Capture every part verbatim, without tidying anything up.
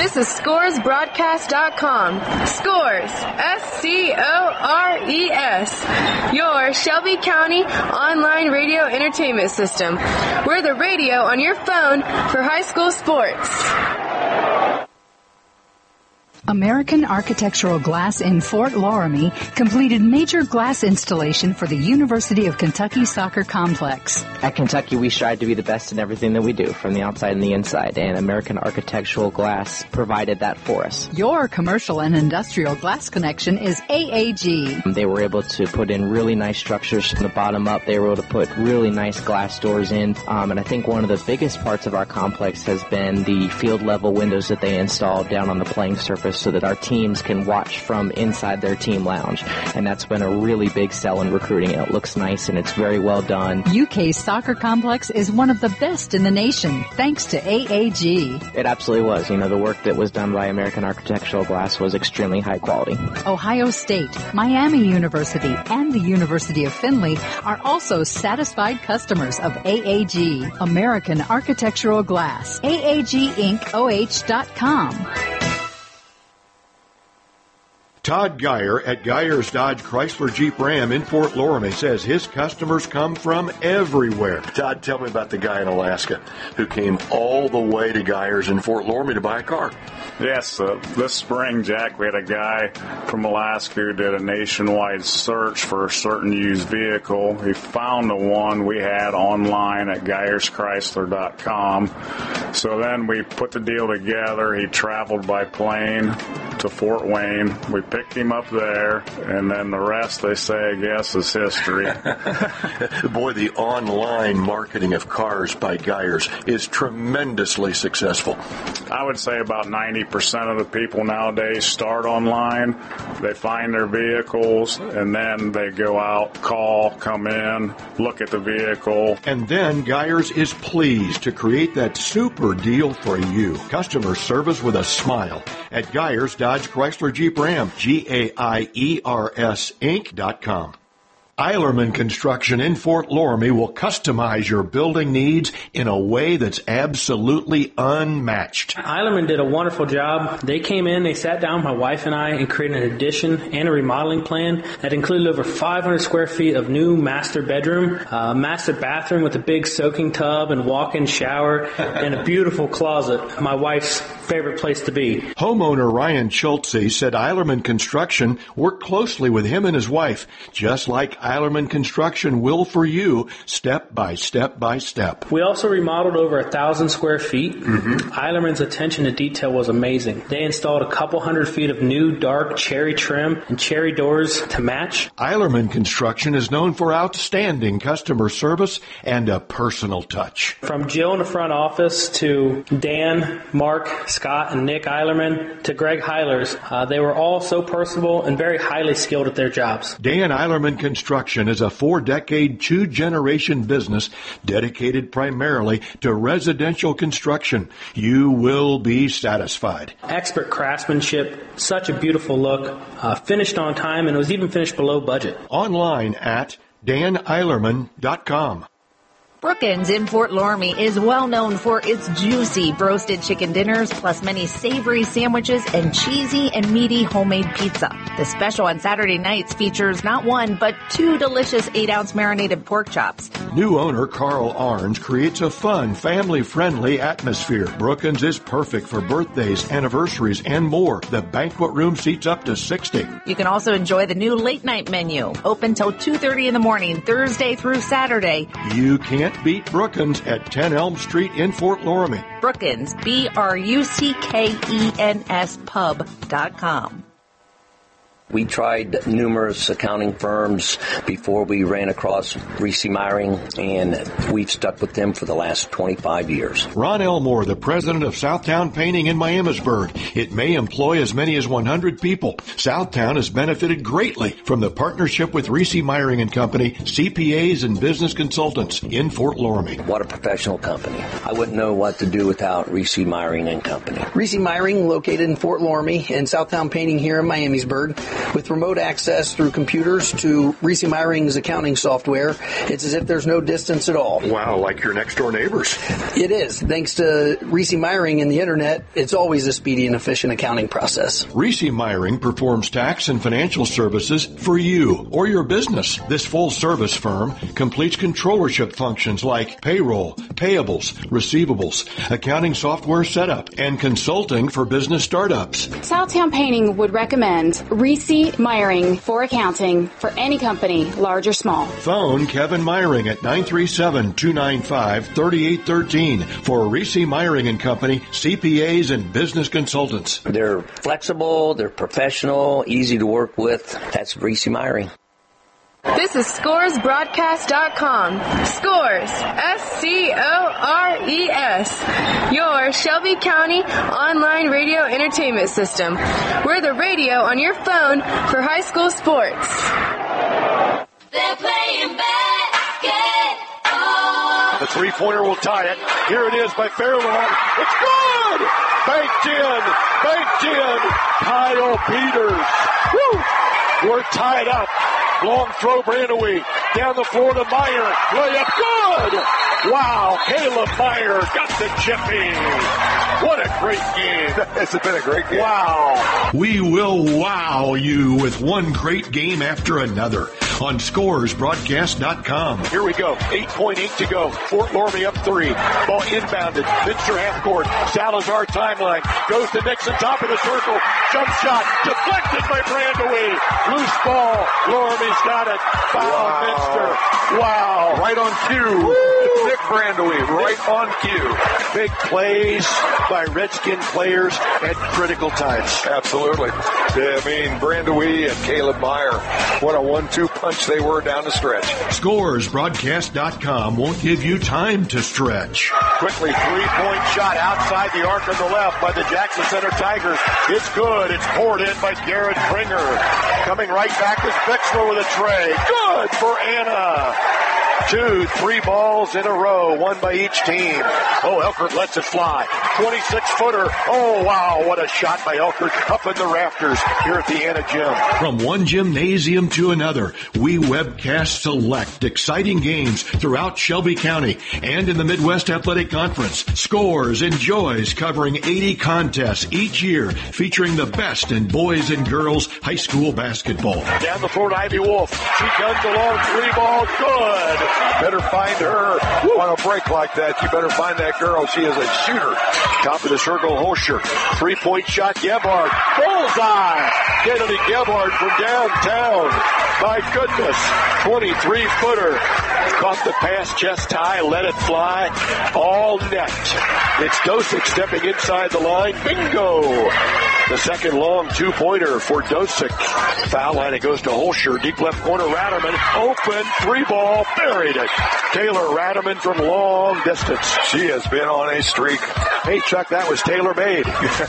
This is Scores Broadcast dot com. Scores, S C O R E S. Your Shelby County online radio entertainment system. We're the radio on your phone for high school sports. American Architectural Glass in Fort Loramie completed major glass installation for the University of Kentucky Soccer Complex. At Kentucky, we strive to be the best in everything that we do, from the outside and the inside, and American Architectural Glass provided that for us. Your commercial and industrial glass connection is A A G. They were able to put in really nice structures from the bottom up. They were able to put really nice glass doors in, um, and I think one of the biggest parts of our complex has been the field-level windows that they installed down on the playing surface, so that our teams can watch from inside their team lounge. And that's been a really big sell in recruiting. It looks nice and it's very well done. U K's soccer complex is one of the best in the nation, thanks to A A G. It absolutely was. You know, the work that was done by American Architectural Glass was extremely high quality. Ohio State, Miami University, and the University of Findlay are also satisfied customers of A A G, American Architectural Glass. A A G Inc O H dot com. Todd Geyer at Geyer's Dodge Chrysler Jeep Ram in Fort Loramie says his customers come from everywhere. Todd, tell me about the guy in Alaska who came all the way to Geyer's in Fort Loramie to buy a car. Yes, uh, this spring, Jack, we had a guy from Alaska who did a nationwide search for a certain used vehicle. He found the one we had online at Geyers Chrysler dot com. So then we put the deal together. He traveled by plane to Fort Wayne. We picked him up there, and then the rest, they say, I guess, is history. Boy, the online marketing of cars by Geyers is tremendously successful. I would say about ninety percent of the people nowadays start online. They find their vehicles, and then they go out, call, come in, look at the vehicle. And then Geyers is pleased to create that super deal for you. Customer service with a smile at Geyers Dodge Chrysler Jeep Ram, G A I E R S Inc dot com. Eilerman Construction in Fort Loramie will customize your building needs in a way that's absolutely unmatched. Eilerman did a wonderful job. They came in, they sat down, my wife and I, and created an addition and a remodeling plan that included over five hundred square feet of new master bedroom, uh, master bathroom with a big soaking tub and walk-in shower, and a beautiful closet, my wife's favorite place to be. Homeowner Ryan Schultze said Eilerman Construction worked closely with him and his wife, just like Eilerman Construction will for you, step by step by step. We also remodeled over a thousand square feet. Mm-hmm. Eilerman's attention to detail was amazing. They installed a couple hundred feet of new dark cherry trim and cherry doors to match. Eilerman Construction is known for outstanding customer service and a personal touch. From Jill in the front office to Dan, Mark, Scott, and Nick Eilerman to Greg Heilers, uh, they were all so personable and very highly skilled at their jobs. Dan Eilerman Construction is a four-decade, two-generation business dedicated primarily to residential construction. You will be satisfied. Expert craftsmanship, such a beautiful look, uh, finished on time, and it was even finished below budget. Online at Dan Eilerman dot com. Brookins in Fort Loramie is well known for its juicy roasted chicken dinners, plus many savory sandwiches and cheesy and meaty homemade pizza. The special on Saturday nights features not one, but two delicious eight-ounce marinated pork chops. New owner Carl Arns creates a fun, family-friendly atmosphere. Brookins is perfect for birthdays, anniversaries, and more. The banquet room seats up to sixty. You can also enjoy the new late-night menu, open till two thirty in the morning, Thursday through Saturday. You can't beat Brookins at ten Elm Street in Fort Loramie. Brookins, B R U C K E N S pub dot com. We tried numerous accounting firms before we ran across Reese Meyering, and we've stuck with them for the last twenty-five years. Ron Elmore, the president of Southtown Painting in Miamisburg. It may employ as many as one hundred people. Southtown has benefited greatly from the partnership with Reese Meyering and Company, C P As and business consultants in Fort Loramie. What a professional company. I wouldn't know what to do without Reese Meyering and Company. Reese Meyering, located in Fort Loramie, and Southtown Painting here in Miamisburg. With remote access through computers to Reese Meyring's accounting software, it's as if there's no distance at all. Wow, like your next-door neighbors. It is. Thanks to Reese Meyring and the Internet, it's always a speedy and efficient accounting process. Reese Meyring performs tax and financial services for you or your business. This full-service firm completes controllership functions like payroll, payables, receivables, accounting software setup, and consulting for business startups. Southtown Painting would recommend Reese Meyring for accounting for any company, large or small. Phone Kevin Meyring at nine three seven, two nine five, three eight one three for Reese Meyring and Company, C P As and business consultants. They're flexible, they're professional, easy to work with. That's Reese Meyring. This is Scores Broadcast dot com. Scores, S C O R E S. Your Shelby County online radio entertainment system. We're the radio on your phone for high school sports. They're playing basketball. The three-pointer will tie it. Here it is by Fairlawn. It's good! Banked in! Banked in! Kyle Peters. Woo! We're tied up. Long throw, Brandewee. Down the floor to Meyer. Layup, good! Wow, Caleb Meyer got the chipping. What a great game. It's been a great game. Wow. We will wow you with one great game after another on Scores Broadcast dot com. Here we go. eight point eight to go. Fort Loramie up three. Ball inbounded. Finster half court. Salazar timeline. Goes to Nixon, top of the circle. Jump shot. Deflected by Brandewee. Loose ball. Loramie's got it. Foul wow. Finster. Wow. Right on cue. Woo. Nick Brandewee. Right on cue. Big plays by Redskin players at critical times. Absolutely. I mean, Brandewee and Caleb Meyer. What a one two punch they were down the stretch. Scores Broadcast dot com won't give you time to stretch. Quickly, three-point shot outside the arc on the left by the Jackson Center Tigers. It's good. It's poured in by Garrett Springer. Coming right back is Bixler with a tray. Good for Anna. Two, three balls in a row, one by each team. Oh, Elkert lets it fly. twenty-six footer. Oh, wow, what a shot by Elkert up in the rafters here at the Anna Gym. From one gymnasium to another, we webcast select exciting games throughout Shelby County and in the Midwest Athletic Conference. Scores enjoys covering eighty contests each year featuring the best in boys and girls high school basketball. Down the floor to Ivy Wolf. She guns along, three ball, good. Better find her. On a break like that, you better find that girl. She is a shooter. Top of the circle, Hosher. Three-point shot, Gebhard. Bullseye! Kennedy Gebhard from downtown. My goodness. twenty-three footer. Caught the pass, chest high, let it fly. All net. It's Dosick stepping inside the line. Bingo! The second long two-pointer for Dosick. Foul line, it goes to Holscher. Deep left corner, Ratterman. Open, three ball, buried it. Taylor Ratterman from long distance. She has been on a streak. Hey, Chuck, that was Taylor made.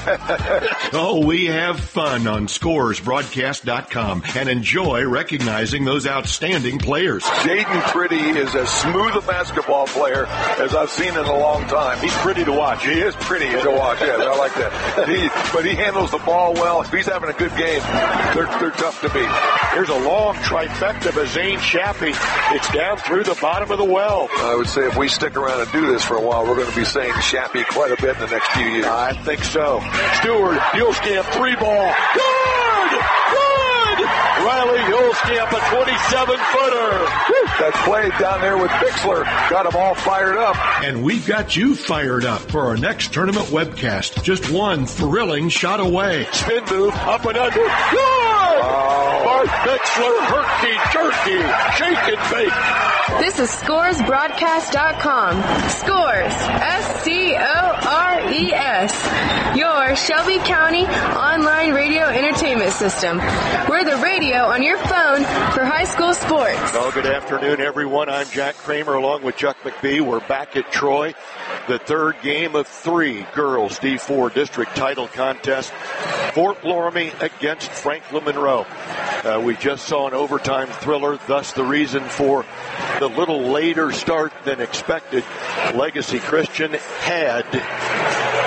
Oh, we have fun on Scores Broadcast dot com and enjoy recognizing those outstanding players. Jaden Pretty is as smooth a basketball player as I've seen in a long time. He's pretty to watch. He is pretty to watch, yes, I like that. He, but he handles the ball well. If he's having a good game, they're, they're tough to beat. Here's a long trifecta by Zane Shappy. It's down through the bottom of the well. I would say if we stick around and do this for a while, we're going to be saying Shappy quite a bit in the next few years. I think so. Stewart, Hulskamp, three ball. Good! Good! Riley Hulskamp, a twenty-seven footer. That play down there with Bixler got them all fired up. And we've got you fired up for our next tournament webcast. Just one thrilling shot away. Spin move, up and under. Good! Oh. Bart Bixler, herky jerky, shake and bake. This is Scores Broadcast dot com. Scores, S C O R E S. Your Shelby County online radio entertainment system. We're the radio on your phone for high school sports. Oh, good afternoon, everyone. I'm Jack Kramer along with Chuck McBee. We're back at Troy. The third game of three girls D four district title contest. Fort Loramie against Franklin Monroe. Uh, we just saw an overtime thriller, thus the reason for the little later start than expected. Legacy Christian had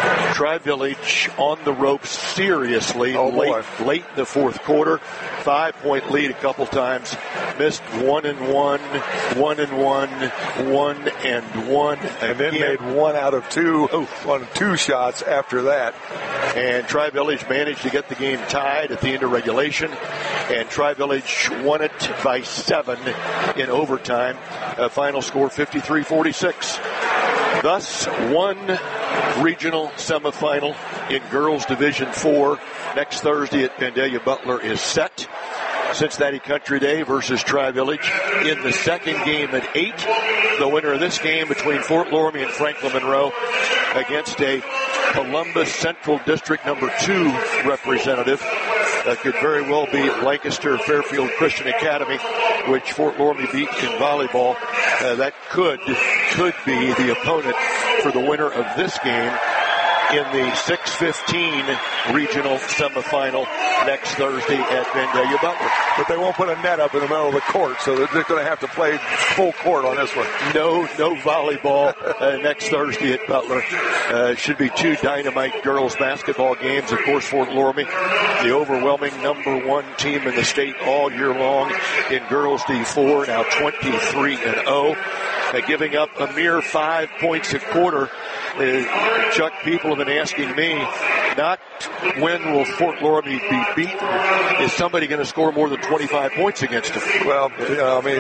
Tri-Village on the ropes seriously oh, late, late in the fourth quarter. Five-point lead a couple times. Missed one and one, one and one, one and one. And then made one out of two Oof. on two shots after that. And Tri-Village managed to get the game tied at the end of regulation. And Tri-Village won it by seven in overtime. Uh, final score fifty-three forty-six. Thus, one regional semifinal in Girls Division four next Thursday at Vandalia Butler is set. Cincinnati Country Day versus Tri-Village in the second game at eight. The winner of this game between Fort Loramie and Franklin Monroe against a Columbus Central District number two representative. That could very well be Lancaster Fairfield Christian Academy, which Fort Loramie beat in volleyball. Uh, that could could be the opponent for the winner of this game in the six fifteen regional semifinal next Thursday at Vandalia Butler. But they won't put a net up in the middle of the court, so they're going to have to play full court on this one. No, no volleyball uh, next Thursday at Butler. Uh, should be two dynamite girls basketball games. Of course, Fort Loramie, the overwhelming number one team in the state all year long in girls D four, now twenty-three and oh, uh, giving up a mere five points a quarter. Uh, Chuck, people have been asking me, not when will Fort Loramie be beaten, is somebody going to score more than twenty-five points against them? Well, you know, I mean,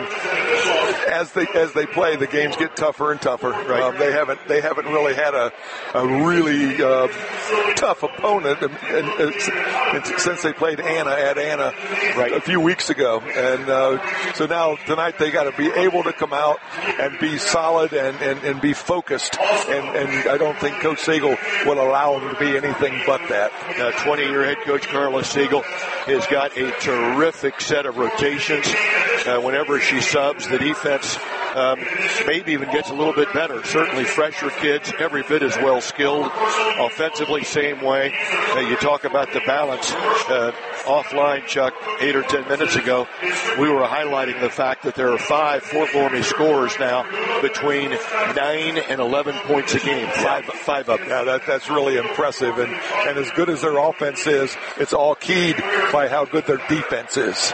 as they as they play, the games get tougher and tougher. Right. Um, they haven't they haven't really had a a really uh, tough opponent and, and, and since they played Anna at Anna right. a few weeks ago, and uh, so now tonight they got to be able to come out and be solid and, and, and be focused, and, and I don't think Coach Siegel will allow them to be anything but that. Uh, twenty-year head coach Carla Siegel has got a terrific set of rotations. Uh, whenever she subs, the defense um, maybe even gets a little bit better. Certainly fresher kids, every bit as well skilled. Offensively, same way. Uh, you talk about the balance. Uh, offline, Chuck, eight or ten minutes ago, we were highlighting the fact that there are five Fort Loramie scorers now between nine and eleven points a game. Five, five up. Yeah, that, that's really impressive. And, and as good as their offense is, it's all keyed by how good their defense is.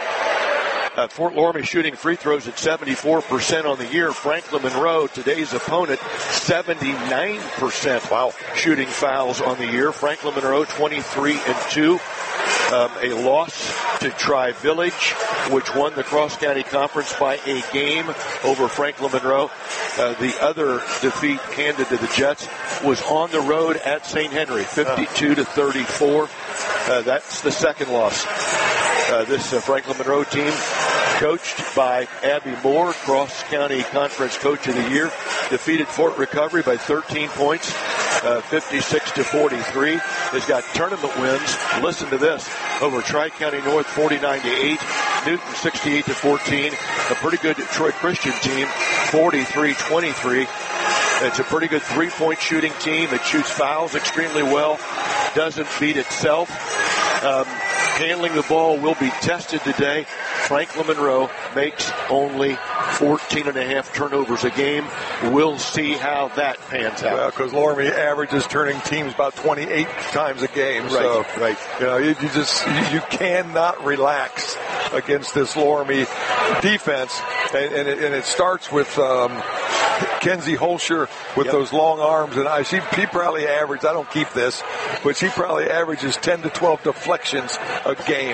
Uh, Fort Loramie shooting free throws at seventy-four percent on the year. Franklin Monroe, today's opponent, seventy-nine percent wow. shooting fouls on the year. Franklin Monroe, twenty-three and two. Um, a loss to Tri-Village, which won the Cross County Conference by a game over Franklin Monroe. Uh, the other defeat handed to the Jets was on the road at Saint Henry, fifty-two to thirty-four. Uh, that's the second loss. Uh, this uh, Franklin Monroe team, coached by Abby Moore, Cross County Conference Coach of the Year, defeated Fort Recovery by thirteen points, uh, fifty-six to forty-three. Has got tournament wins. Listen to this: over Tri-County North, forty-nine to eight. Newton, sixty-eight to fourteen. A pretty good Troy Christian team, forty-three twenty-three. It's a pretty good three-point shooting team. It shoots fouls extremely well. Doesn't beat itself. Um, handling the ball will be tested today. Franklin Monroe makes only fourteen and a half turnovers a game. We'll see how that pans out. Well, because Loramie averages turning teams about twenty-eight times a game. Right, so, right. You know, you, you just you, you cannot relax against this Loramie defense, and, and, it, and it starts with um, Kenzie Holscher with yep. those long arms, and I she, she probably averaged, I don't keep this, but she probably averages ten to twelve deflections a game.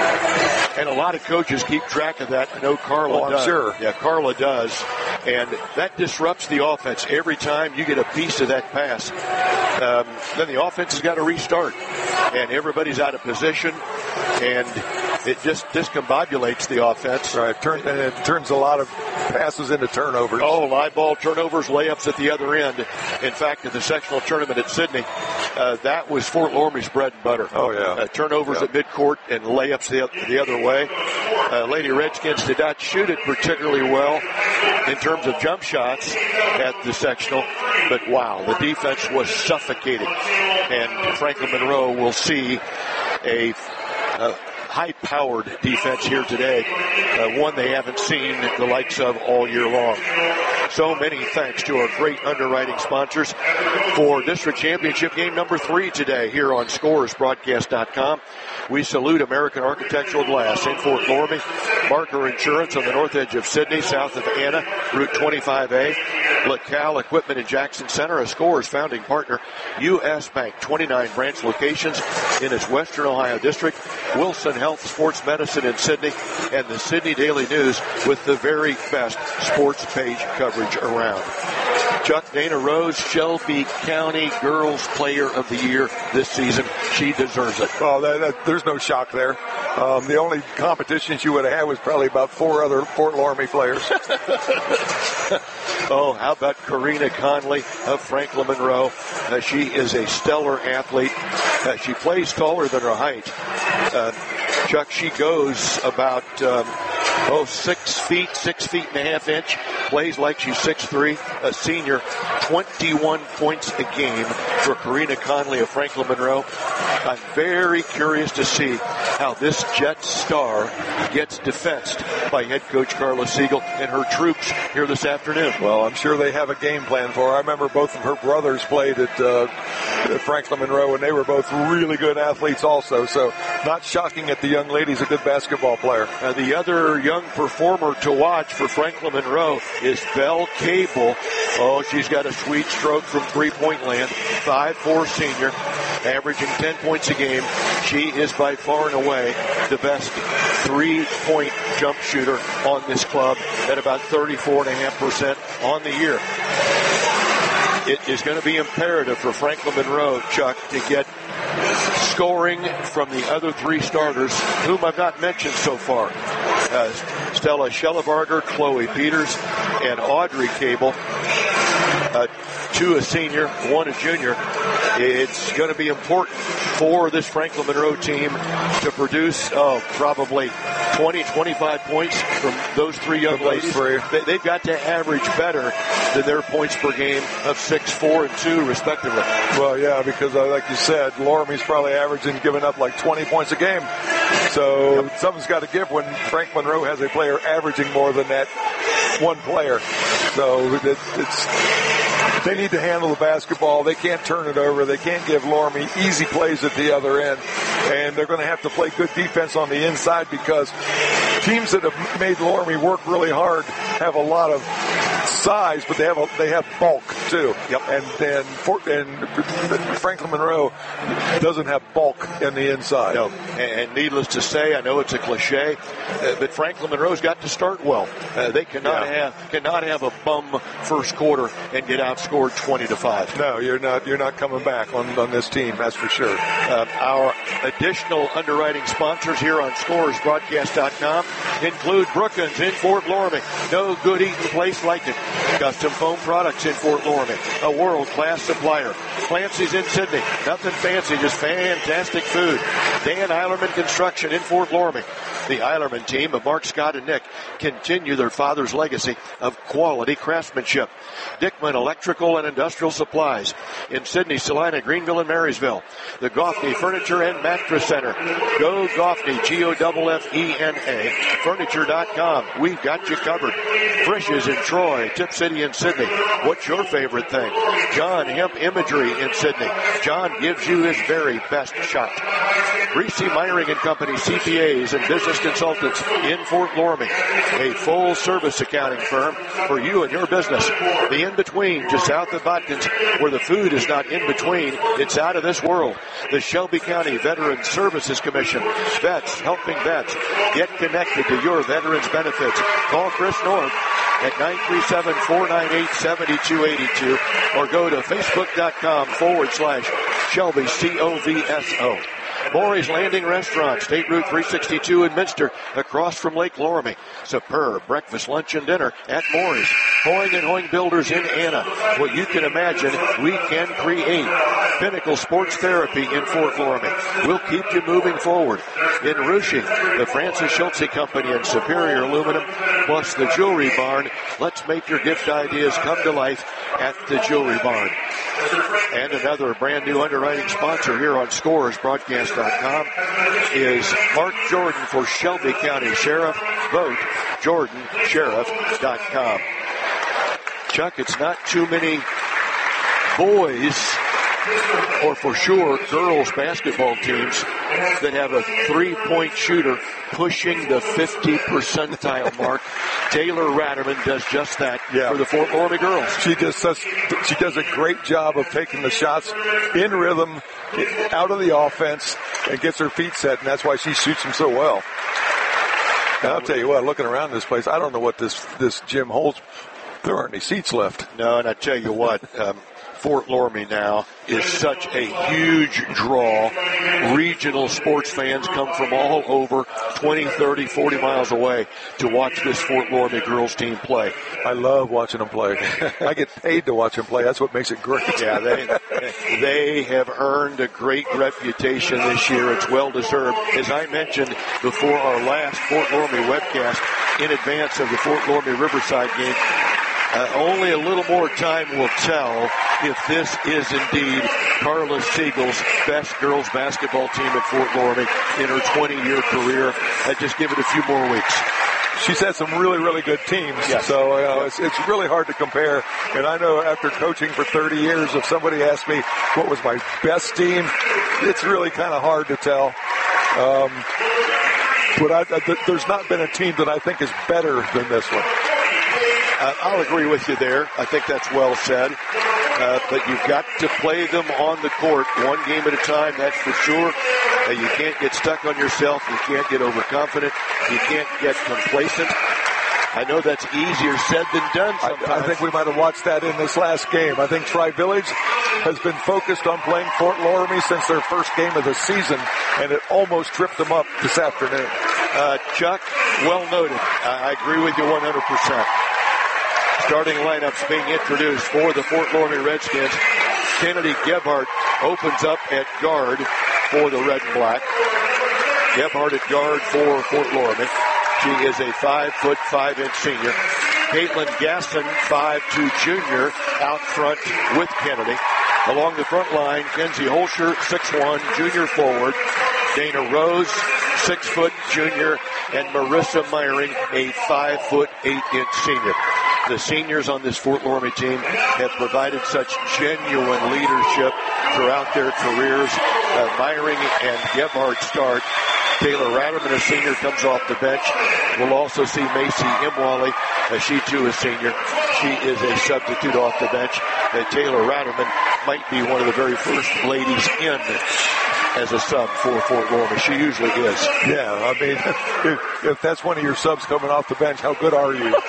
And a lot of coaches keep track of that. I know Carla oh, I'm does. sure. Yeah, Carla does. And that disrupts the offense. Every time you get a piece of that pass, um, then the offense has got to restart. And everybody's out of position. And it just discombobulates the offense. Right. Turn, and it turns a lot of passes into turnovers. Oh, live ball turnovers, layups at the other end. In fact, in the sectional tournament at Sydney, uh, that was Fort Loramie's bread and butter. Oh, yeah. Uh, turnovers yeah. at midcourt and layups the, the other way. Uh, Lady Redskins did not shoot it particularly well in terms of jump shots at the sectional. But, wow, the defense was suffocating. And Franklin Monroe will see a uh, high-powered defense here today, uh, one they haven't seen the likes of all year long. So many thanks to our great underwriting sponsors for District Championship game number three today here on Scores Broadcast dot com. We salute American Architectural Glass in Fort Loramie, Barker Insurance on the north edge of Sydney, south of Anna, Route twenty-five A, LaCal Equipment in Jackson Center, a Scores founding partner, U S Bank, twenty-nine branch locations in its Western Ohio district, Wilson Health Sports Medicine in Sydney, and the Sydney Daily News with the very best sports page coverage around. Chuck, Dana Rose, Shelby County Girls Player of the Year this season. She deserves it. Oh, that, that, there's no shock there. Um, the only competition she would have had was probably about four other Fort Loramie players. Oh, how about Karina Conley of Franklin Monroe? Uh, she is a stellar athlete. Uh, she plays taller than her height. Uh, Chuck, she goes about, um, oh, six feet, six feet and a half inch. Plays like she's six three, a senior, twenty-one points a game for Karina Conley of Franklin Monroe. I'm very curious to see how this Jet star gets defensed by head coach Carla Siegel and her troops here this afternoon. Well, I'm sure they have a game plan for her. I remember both of her brothers played at, uh, at Franklin Monroe, and they were both really good athletes also. So not shocking that the young lady's a good basketball player. Uh, the other young performer to watch for Franklin Monroe is Belle Cable. Oh, she's got a sweet stroke from three-point land. five four senior, averaging ten points a game. She is by far and away the best three-point jump shooter on this club at about thirty-four point five percent on the year. It is going to be imperative for Franklin Monroe, Chuck, to get scoring from the other three starters, whom I've not mentioned so far. Uh, Stella Schellebarger, Chloe Peters, and Audrey Cable. Uh, two a senior, one a junior. It's going to be important for this Franklin Monroe team to produce, oh, probably twenty, twenty-five points from those three young ladies. They, they've got to average better than their points per game of six, four, and two, respectively. Well, yeah, because uh, like you said, Loramie's probably averaging, giving up like twenty points a game. So yep. Something's got to give when Frank Monroe has a player averaging more than that one player. So it, it's they need to handle the basketball. They can't turn it over. They can't give Loramie easy plays at the other end. And they're going to have to play good defense on the inside because teams that have made Loramie work really hard have a lot of size, but they have a, they have bulk too. Yep. And then for, and Franklin Monroe doesn't have bulk in the inside. No. And, and needless to say, I know it's a cliche, uh, but Franklin Monroe's got to start well. Uh, they cannot yeah. have cannot have a bum first quarter and get outscored twenty to five. No, you're not. You're not coming back on, on this team. That's for sure. Uh, our additional underwriting sponsors here on Scores Broadcast dot com include Brookins in Fort Loramie. No good eating place like it. Custom foam products in Fort Loramie, a world-class supplier. Clancy's in Sydney. Nothing fancy, just fantastic food. Dan Eilerman Construction in Fort Loramie. The Eilerman team of Mark, Scott, and Nick continue their father's legacy of quality craftsmanship. Dickman Electrical and Industrial Supplies in Sydney, Salina, Greenville, and Marysville. The Goffney Furniture and Mattress Center. Go Goffney, G O F F E N A, furniture dot com. We've got you covered. Frisch's in Troy, Tip City in Sydney. What's your favorite thing? John Hemp Imagery in Sydney. John gives you his very best shot. Reese Myring and Company, C P As and business consultants in Fort Loramie. A full-service accounting firm for you and your business. The in-between, just south of Botkins, where the food is not in-between, it's out of this world. The Shelby County Veterans Services Commission. Vets helping vets. Get connected to your veterans benefits. Call Chris North at nine three seven, four nine eight, seven two eight two or go to facebook.com forward slash Shelby C O V S O. Maury's Landing Restaurant, State Route three sixty-two in Minster, across from Lake Loramie. Superb breakfast, lunch, and dinner at Maury's. Hoying and Hoying Builders in Anna. What you can imagine, we can create. Pinnacle Sports Therapy in Fort Loramie. We'll keep you moving forward. In Rushing, the Francis Schultze Company and Superior Aluminum, plus the Jewelry Barn. Let's make your gift ideas come to life at the Jewelry Barn. And another brand new underwriting sponsor here on Scores Broadcast dot com is Mark Jordan for Shelby County Sheriff. Vote Jordan Sheriff dot com. Chuck, it's not too many boys, or for sure girls basketball teams, that have a three-point shooter pushing the fifty percentile mark. Taylor Ratterman does just that yeah. for the Fort Loramie girls. She just does, she does a great job of taking the shots in rhythm, out of the offense, and gets her feet set, and that's why she shoots them so well. And I'll tell you what, looking around this place, I don't know what this, this gym holds. There aren't any seats left. No, and I tell you what, um, Fort Loramie now is such a huge draw. Regional sports fans come from all over, twenty, thirty, forty miles away to watch this Fort Loramie girls team play. I love watching them play. I get paid to watch them play. That's what makes it great. Yeah, they they have earned a great reputation this year. It's well deserved. As I mentioned before our last Fort Loramie webcast, in advance of the Fort Loramie Riverside game, Uh, only a little more time will tell if this is indeed Carla Siegel's best girls basketball team at Fort Loramie in her twenty-year career. I'd just give it a few more weeks. She's had some really, really good teams, yes. so uh, it's, it's really hard to compare. And I know after coaching for thirty years, if somebody asked me what was my best team, it's really kind of hard to tell. Um, but I, I, there's not been a team that I think is better than this one. Uh, I'll agree with you there. I think that's well said. Uh, but you've got to play them on the court one game at a time, that's for sure. Uh, you can't get stuck on yourself. You can't get overconfident. You can't get complacent. I know that's easier said than done sometimes. I, I think we might have watched that in this last game. I think Tri-Village has been focused on playing Fort Loramie since their first game of the season, and it almost tripped them up this afternoon. Uh, Chuck, well noted. I, I agree with you one hundred percent. Starting lineups being introduced for the Fort Loramie Redskins. Kennedy Gebhardt opens up at guard for the red and black. Gebhardt at guard for Fort Loramie. She is a five foot five inch senior. Caitlin Gasson, five two junior, out front with Kennedy. Along the front line, Kenzie Holscher, six one, junior forward. Dana Rose, six foot junior, and Marissa Meyering, a five foot eight inch senior. The seniors on this Fort Loramie team have provided such genuine leadership throughout their careers. Uh, Meyering and Gebhardt start. Taylor Ratterman, a senior, comes off the bench. We'll also see Macy Imwally, as she too is senior. She is a substitute off the bench. And Taylor Ratterman might be one of the very first ladies in as a sub for Fort Loramie. She usually is. Yeah, I mean, if, if that's one of your subs coming off the bench, how good are you?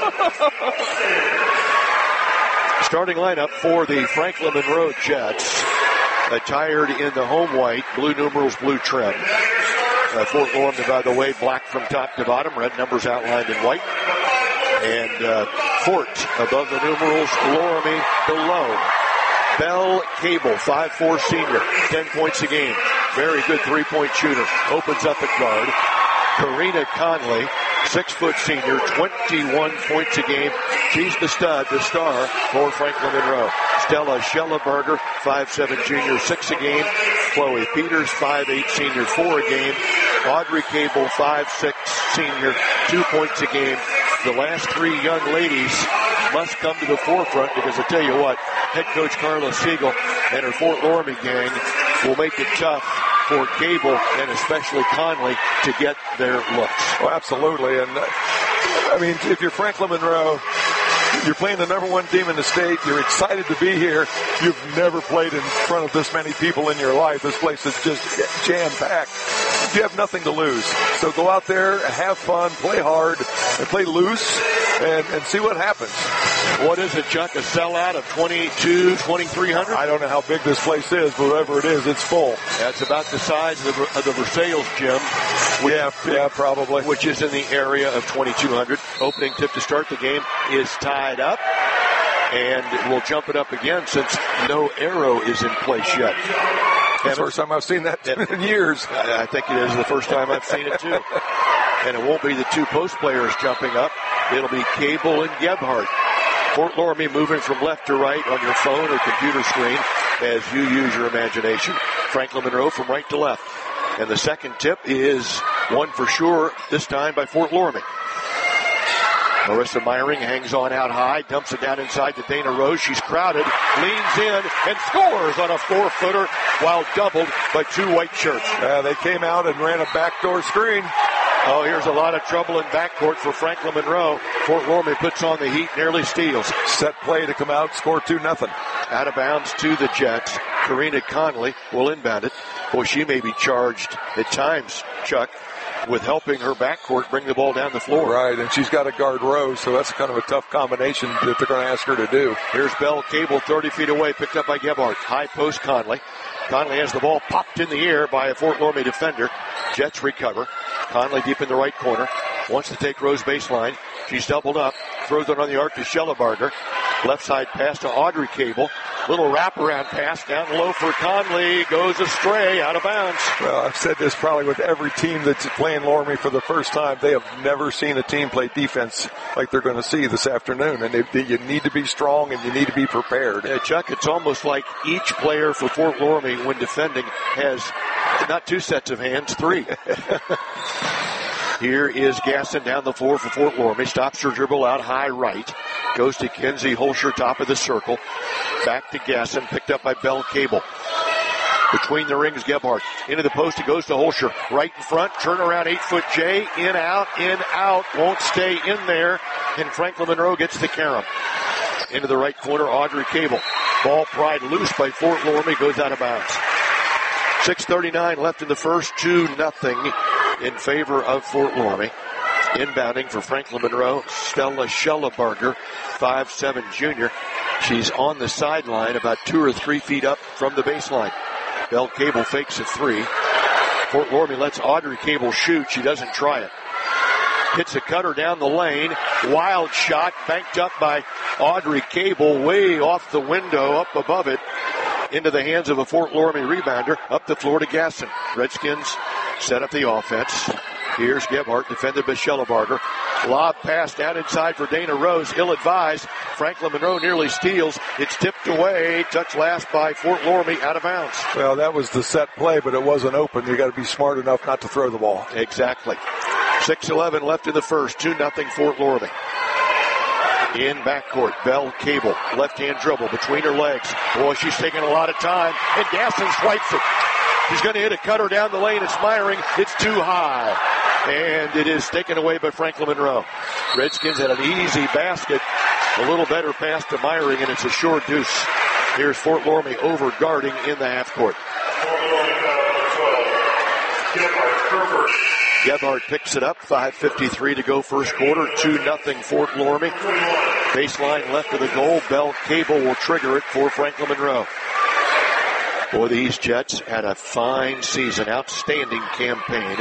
Starting lineup for the Franklin Monroe Jets, attired in the home white, blue numerals, blue trim. Uh, Fort Loramie, by the way, black from top to bottom, red numbers outlined in white. And uh, Fort above the numerals, Loramie below. Belle Cable, five four senior, ten points a game. Very good three-point shooter. Opens up at guard. Karina Conley, six foot senior, twenty-one points a game. She's the stud, the star for Franklin Monroe. Stella Schellenberger, five seven junior, six a game. Chloe Peters, five eight senior, four a game. Audrey Cable, five six senior, two points a game. The last three young ladies must come to the forefront because I tell you what, head coach Carla Siegel and her Fort Loramie gang will make it tough for Cable and especially Conley to get their looks. Oh, absolutely. And uh, I mean, if you're Franklin Monroe, you're playing the number one team in the state. You're excited to be here. You've never played in front of this many people in your life. This place is just jam-packed. You have nothing to lose. So go out there, have fun, play hard, and play loose, and, and see what happens. What is it, Chuck? A sellout of twenty-two, twenty-three hundred? I don't know how big this place is, but whatever it is, it's full. That's about the size of the, of the Versailles gym. Which, yeah, yeah, probably. Which is in the area of twenty-two hundred. Opening tip to start the game is tied up. And we'll jump it up again since no arrow is in place yet. That's the first time I've seen that in years. I think it is the first time I've seen it, too. And it won't be the two post players jumping up. It'll be Cable and Gebhardt. Fort Loramie moving from left to right on your phone or computer screen as you use your imagination. Franklin Monroe from right to left. And the second tip is one for sure, this time by Fort Loramie. Marissa Meyering hangs on out high, dumps it down inside to Dana Rose. She's crowded, leans in, and scores on a four-footer while doubled by two white shirts. Uh, they came out and ran a backdoor screen. Oh, here's a lot of trouble in backcourt for Franklin Monroe. Fort Loramie puts on the heat, nearly steals. Set play to come out, score two nothing. Out of bounds to the Jets. Karina Conley will inbound it. Boy, she may be charged at times, Chuck, with helping her backcourt bring the ball down the floor. Right, and she's got to guard Rose, so that's kind of a tough combination that they're going to ask her to do. Here's Belle Cable, thirty feet away, picked up by Gebhardt. High post Conley. Conley has the ball popped in the air by a Fort Loramie defender. Jets recover. Conley deep in the right corner. Wants to take Rose baseline. She's doubled up. Throws it on the arc to Schellebarger. Left side pass to Audrey Cable. Little wraparound pass down low for Conley. Goes astray, out of bounds. Well, I've said this probably with every team that's playing Loramie for the first time. They have never seen a team play defense like they're going to see this afternoon. And they, they, you need to be strong and you need to be prepared. Yeah, Chuck, it's almost like each player for Fort Loramie when defending has not two sets of hands, three. Here is Gasson down the floor for Fort Loramie. Stops her dribble out high right. Goes to Kenzie Holscher, top of the circle. Back to Gasson, picked up by Belle Cable. Between the rings, Gebhardt. Into the post, he goes to Holscher. Right in front, turn around, eight-foot J. In, out, in, out. Won't stay in there. And Franklin Monroe gets the carom. Into the right corner, Audrey Cable. Ball pried loose by Fort Loramie, goes out of bounds. six thirty-nine left in the first, two nothing in favor of Fort Loramie. Inbounding for Franklin Monroe, Stella Schellebarger, five seven junior. She's on the sideline about two or three feet up from the baseline. Belle Cable fakes a three. Fort Loramie lets Audrey Cable shoot. She doesn't try it. Hits a cutter down the lane. Wild shot banked up by Audrey Cable way off the window up above it. Into the hands of a Fort Loramie rebounder. Up the floor to Gasson. Redskins set up the offense. Here's Gebhardt, defended by Schellebarger. Lob pass down inside for Dana Rose. Ill-advised. Franklin Monroe nearly steals. It's tipped away. Touch last by Fort Loramie, out of bounds. Well, that was the set play, but it wasn't open. You got to be smart enough not to throw the ball. Exactly. six eleven left in the first. two nothing Fort Loramie. In backcourt, Belle Cable, left-hand dribble between her legs. Boy, she's taking a lot of time, and Gasson swipes it. She's going to hit a cutter down the lane. It's Meyering. It's too high. And it is taken away by Franklin Monroe. Redskins had an easy basket. A little better pass to Meyering, and it's a short deuce. Here's Fort Loramie over guarding in the half court. Gebhardt picks it up. five fifty-three to go first quarter. two nothing Fort Loramie. Baseline left of the goal. Belle Cable will trigger it for Franklin Monroe. Boy, these Jets had a fine season. Outstanding campaign.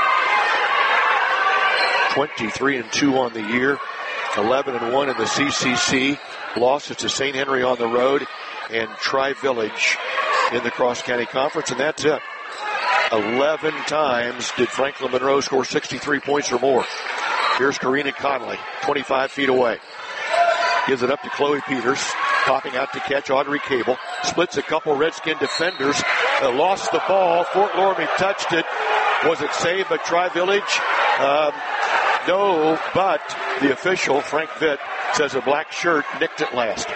twenty-three and two on the year. eleven and one in the C C C. Losses to Saint Henry on the road and Tri-Village in the Cross-County Conference, and that's it. eleven times did Franklin Monroe score sixty-three points or more. Here's Karina Conley, twenty-five feet away. Gives it up to Chloe Peters. Popping out to catch Audrey Cable. Splits a couple Redskin defenders. Uh, lost the ball. Fort Loramie touched it. Was it saved by Tri-Village? Um, no, but the official, Frank Vitt, says a black shirt nicked it last.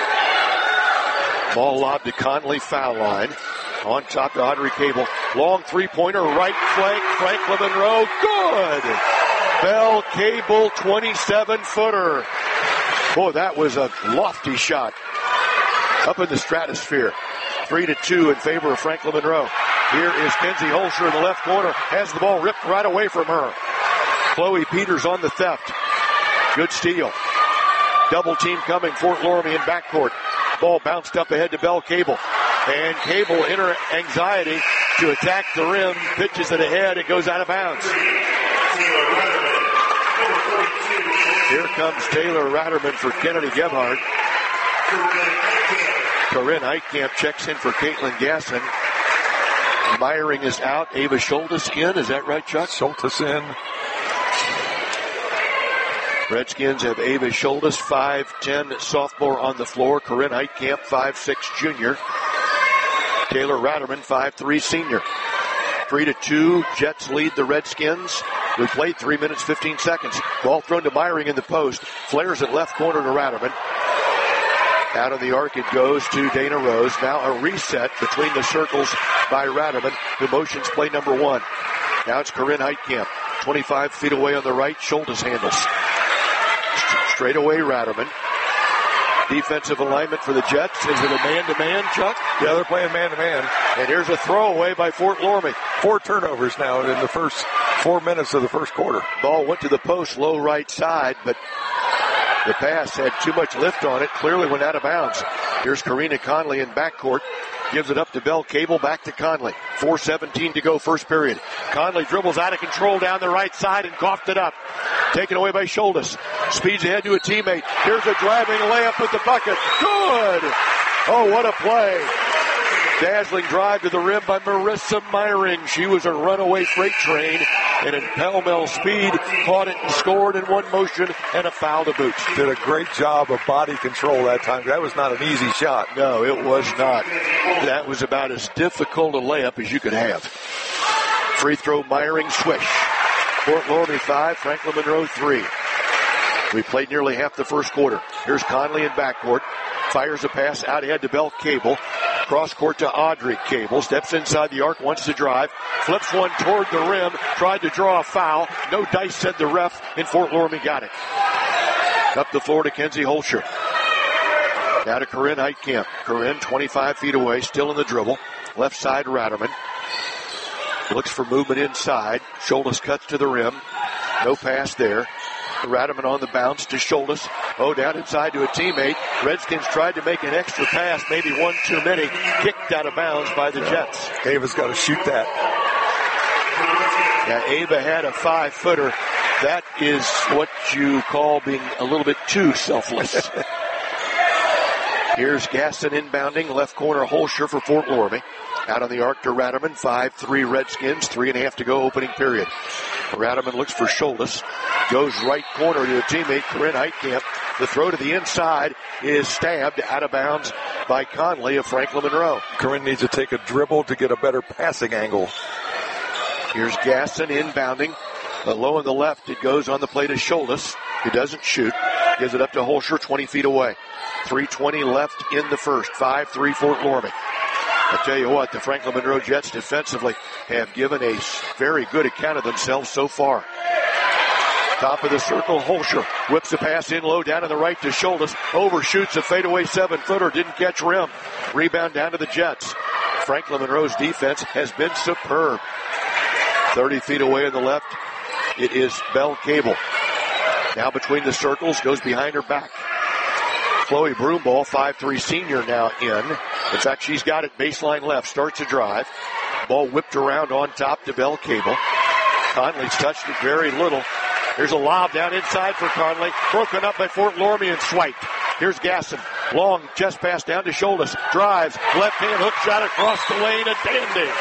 Ball lobbed to Conley, foul line. On top to Audrey Cable. Long three-pointer, right flank, Franklin Monroe. Good! Belle Cable, twenty-seven footer. Boy, that was a lofty shot. Up in the stratosphere. Three to two in favor of Franklin Monroe. Here is Kenzie Holscher in the left corner. Has the ball ripped right away from her. Chloe Peters on the theft. Good steal. Double team coming. Fort Loramie in backcourt. Ball bounced up ahead to Belle Cable. And Cable, in her anxiety to attack the rim, pitches it ahead. It goes out of bounds. Here comes Taylor Ratterman for Kennedy Gebhardt. Corinne Heitkamp checks in for Caitlin Gasson. Meyering is out. Ava Schultes in. Is that right, Chuck? Schultes in. Redskins have Ava Schultes, five ten sophomore on the floor. Corinne Heitkamp, five six junior. Taylor Ratterman, five three senior. Three to two. Jets lead the Redskins. We played three minutes, fifteen seconds. Ball thrown to Meyering in the post. Flares it left corner to Ratterman. Out of the arc it goes to Dana Rose. Now a reset between the circles by Ratterman, who motions play number one. Now it's Corinne Heitkamp. twenty-five feet away on the right. Schultes handles. Straight away Ratterman. Defensive alignment for the Jets. Is it a man-to-man, Chuck? Yeah, they're playing man-to-man. And here's a throwaway by Fort Loramie. Four turnovers now in the first four minutes of the first quarter. Ball went to the post, low right side, but the pass had too much lift on it. Clearly went out of bounds. Here's Karina Conley in backcourt. Gives it up to Bell Cable, back to Conley. four seventeen to go, first period. Conley dribbles out of control down the right side and coughed it up. Taken away by Schultes. Speeds ahead to a teammate. Here's a driving layup with the bucket. Good! Oh, what a play. Dazzling drive to the rim by Marissa Meyering. She was a runaway freight train, and in pell-mell speed, caught it and scored in one motion, and a foul to boot. Did a great job of body control that time. That was not an easy shot. No, it was not. That was about as difficult a layup as you could have. Free throw, Meyering, swish. Fort Loramie five, Franklin Monroe three. We played nearly half the first quarter. Here's Conley in backcourt. Fires a pass out ahead to Bell Cable. Cross court to Audrey Cable. Steps inside the arc, wants to drive. Flips one toward the rim. Tried to draw a foul. No dice, said the ref, and Fort Loramie got it. Up the floor to Kenzie Holscher. Now to Corinne Heitkamp. Corinne twenty-five feet away, still in the dribble. Left side, Ratterman. Looks for movement inside. Schultes cuts to the rim. No pass there. Ratterman on the bounce to Schultes. Oh, down inside to a teammate. Redskins tried to make an extra pass, maybe one too many. Kicked out of bounds by the Jets. Ava's got to shoot that. Yeah, Ava had a five-footer. That is what you call being a little bit too selfless. Here's Gaston inbounding. Left corner Holscher for Fort Loramie. Out on the arc to Ratterman. five three Redskins. Three and a half to go, opening period. Ratterman looks for Schultes. Goes right corner to a teammate, Corinne Heitkamp. The throw to the inside is stabbed out of bounds by Conley of Franklin Monroe. Corinne needs to take a dribble to get a better passing angle. Here's Gaston inbounding. But low on the left, it goes on the play to Schultes, who doesn't shoot. Gives it up to Holscher, twenty feet away. three twenty left in the first. five three Fort Loramie. I tell you what, the Franklin Monroe Jets defensively have given a very good account of themselves so far. Top of the circle, Holscher whips the pass in low down to the right to Schultes. Overshoots a fadeaway seven-footer, didn't catch rim. Rebound down to the Jets. Franklin Monroe's defense has been superb. thirty feet away on the left, it is Bell Cable. Now between the circles, goes behind her back. Chloe Broomball, five three senior now in. In fact, she's got it baseline left. Starts a drive. Ball whipped around on top to Bell Cable. Conley's touched it very little. Here's a lob down inside for Conley. Broken up by Fort Loramie and swiped. Here's Gasson. Long chest pass down to Schultes. Drives. Left hand hook shot across the lane. A dandy.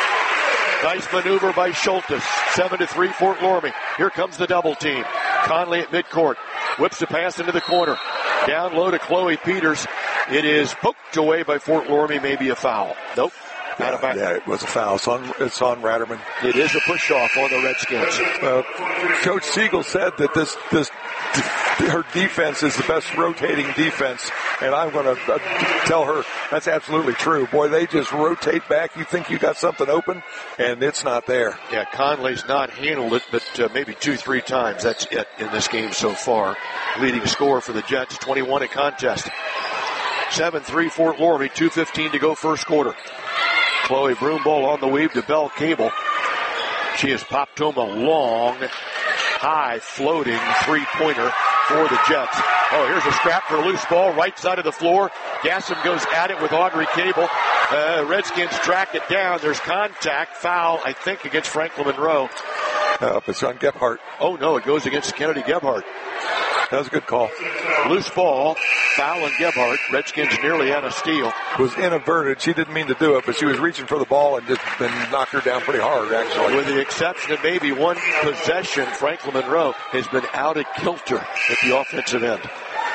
Nice maneuver by Schultes. seven to three Fort Loramie. Here comes the double team. Conley at midcourt. Whips the pass into the corner. Down low to Chloe Peters. It is poked away by Fort Loramie. Maybe a foul. Nope. Not yeah, a foul. Yeah, it was a foul. It's on, it's on Ratterman. It is a push-off on the Redskins. Uh, Coach Siegel said that this, this, her defense is the best rotating defense, and I'm going to uh, tell her that's absolutely true. Boy, they just rotate back. You think you got something open, and it's not there. Yeah, Conley's not handled it, but uh, maybe two, three times. That's it in this game so far. Leading score for the Jets, twenty-one a contest. seven three Fort Loramie, two fifteen to go first quarter. Chloe Broomball on the weave to Bell Cable. She has popped home a long, high floating three-pointer for the Jets. Oh, here's a scrap for a loose ball, right side of the floor. Gasson goes at it with Audrey Cable. Uh, Redskins track it down. There's contact, foul, I think, against Franklin Monroe. Uh, it's on Gebhardt. Oh, no, it goes against Kennedy Gebhardt. That was a good call. Loose ball, foul on Gebhardt. Redskins nearly had a steal. Was inadvertent. She didn't mean to do it, but she was reaching for the ball and just been knocked her down pretty hard, actually. With the exception of maybe one possession, Franklin Monroe has been out of kilter at the offensive end.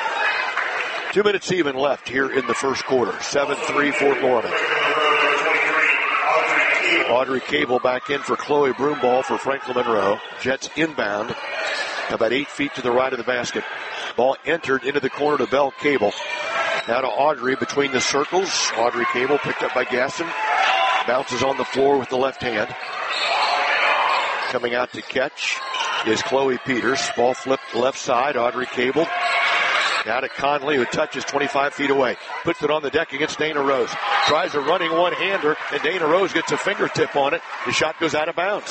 Two minutes even left here in the first quarter. seven three Fort Loramie. Audrey Cable back in for Chloe Broomball for Franklin Monroe. Jets inbound about eight feet to the right of the basket. Ball entered into the corner to Belle Cable. Now to Audrey between the circles. Audrey Cable picked up by Gasson. Bounces on the floor with the left hand. Coming out to catch is Chloe Peters. Ball flipped left side. Audrey Cable. Now to Conley, who touches twenty-five feet away. Puts it on the deck against Dana Rose. Tries a running one-hander, and Dana Rose gets a fingertip on it. The shot goes out of bounds.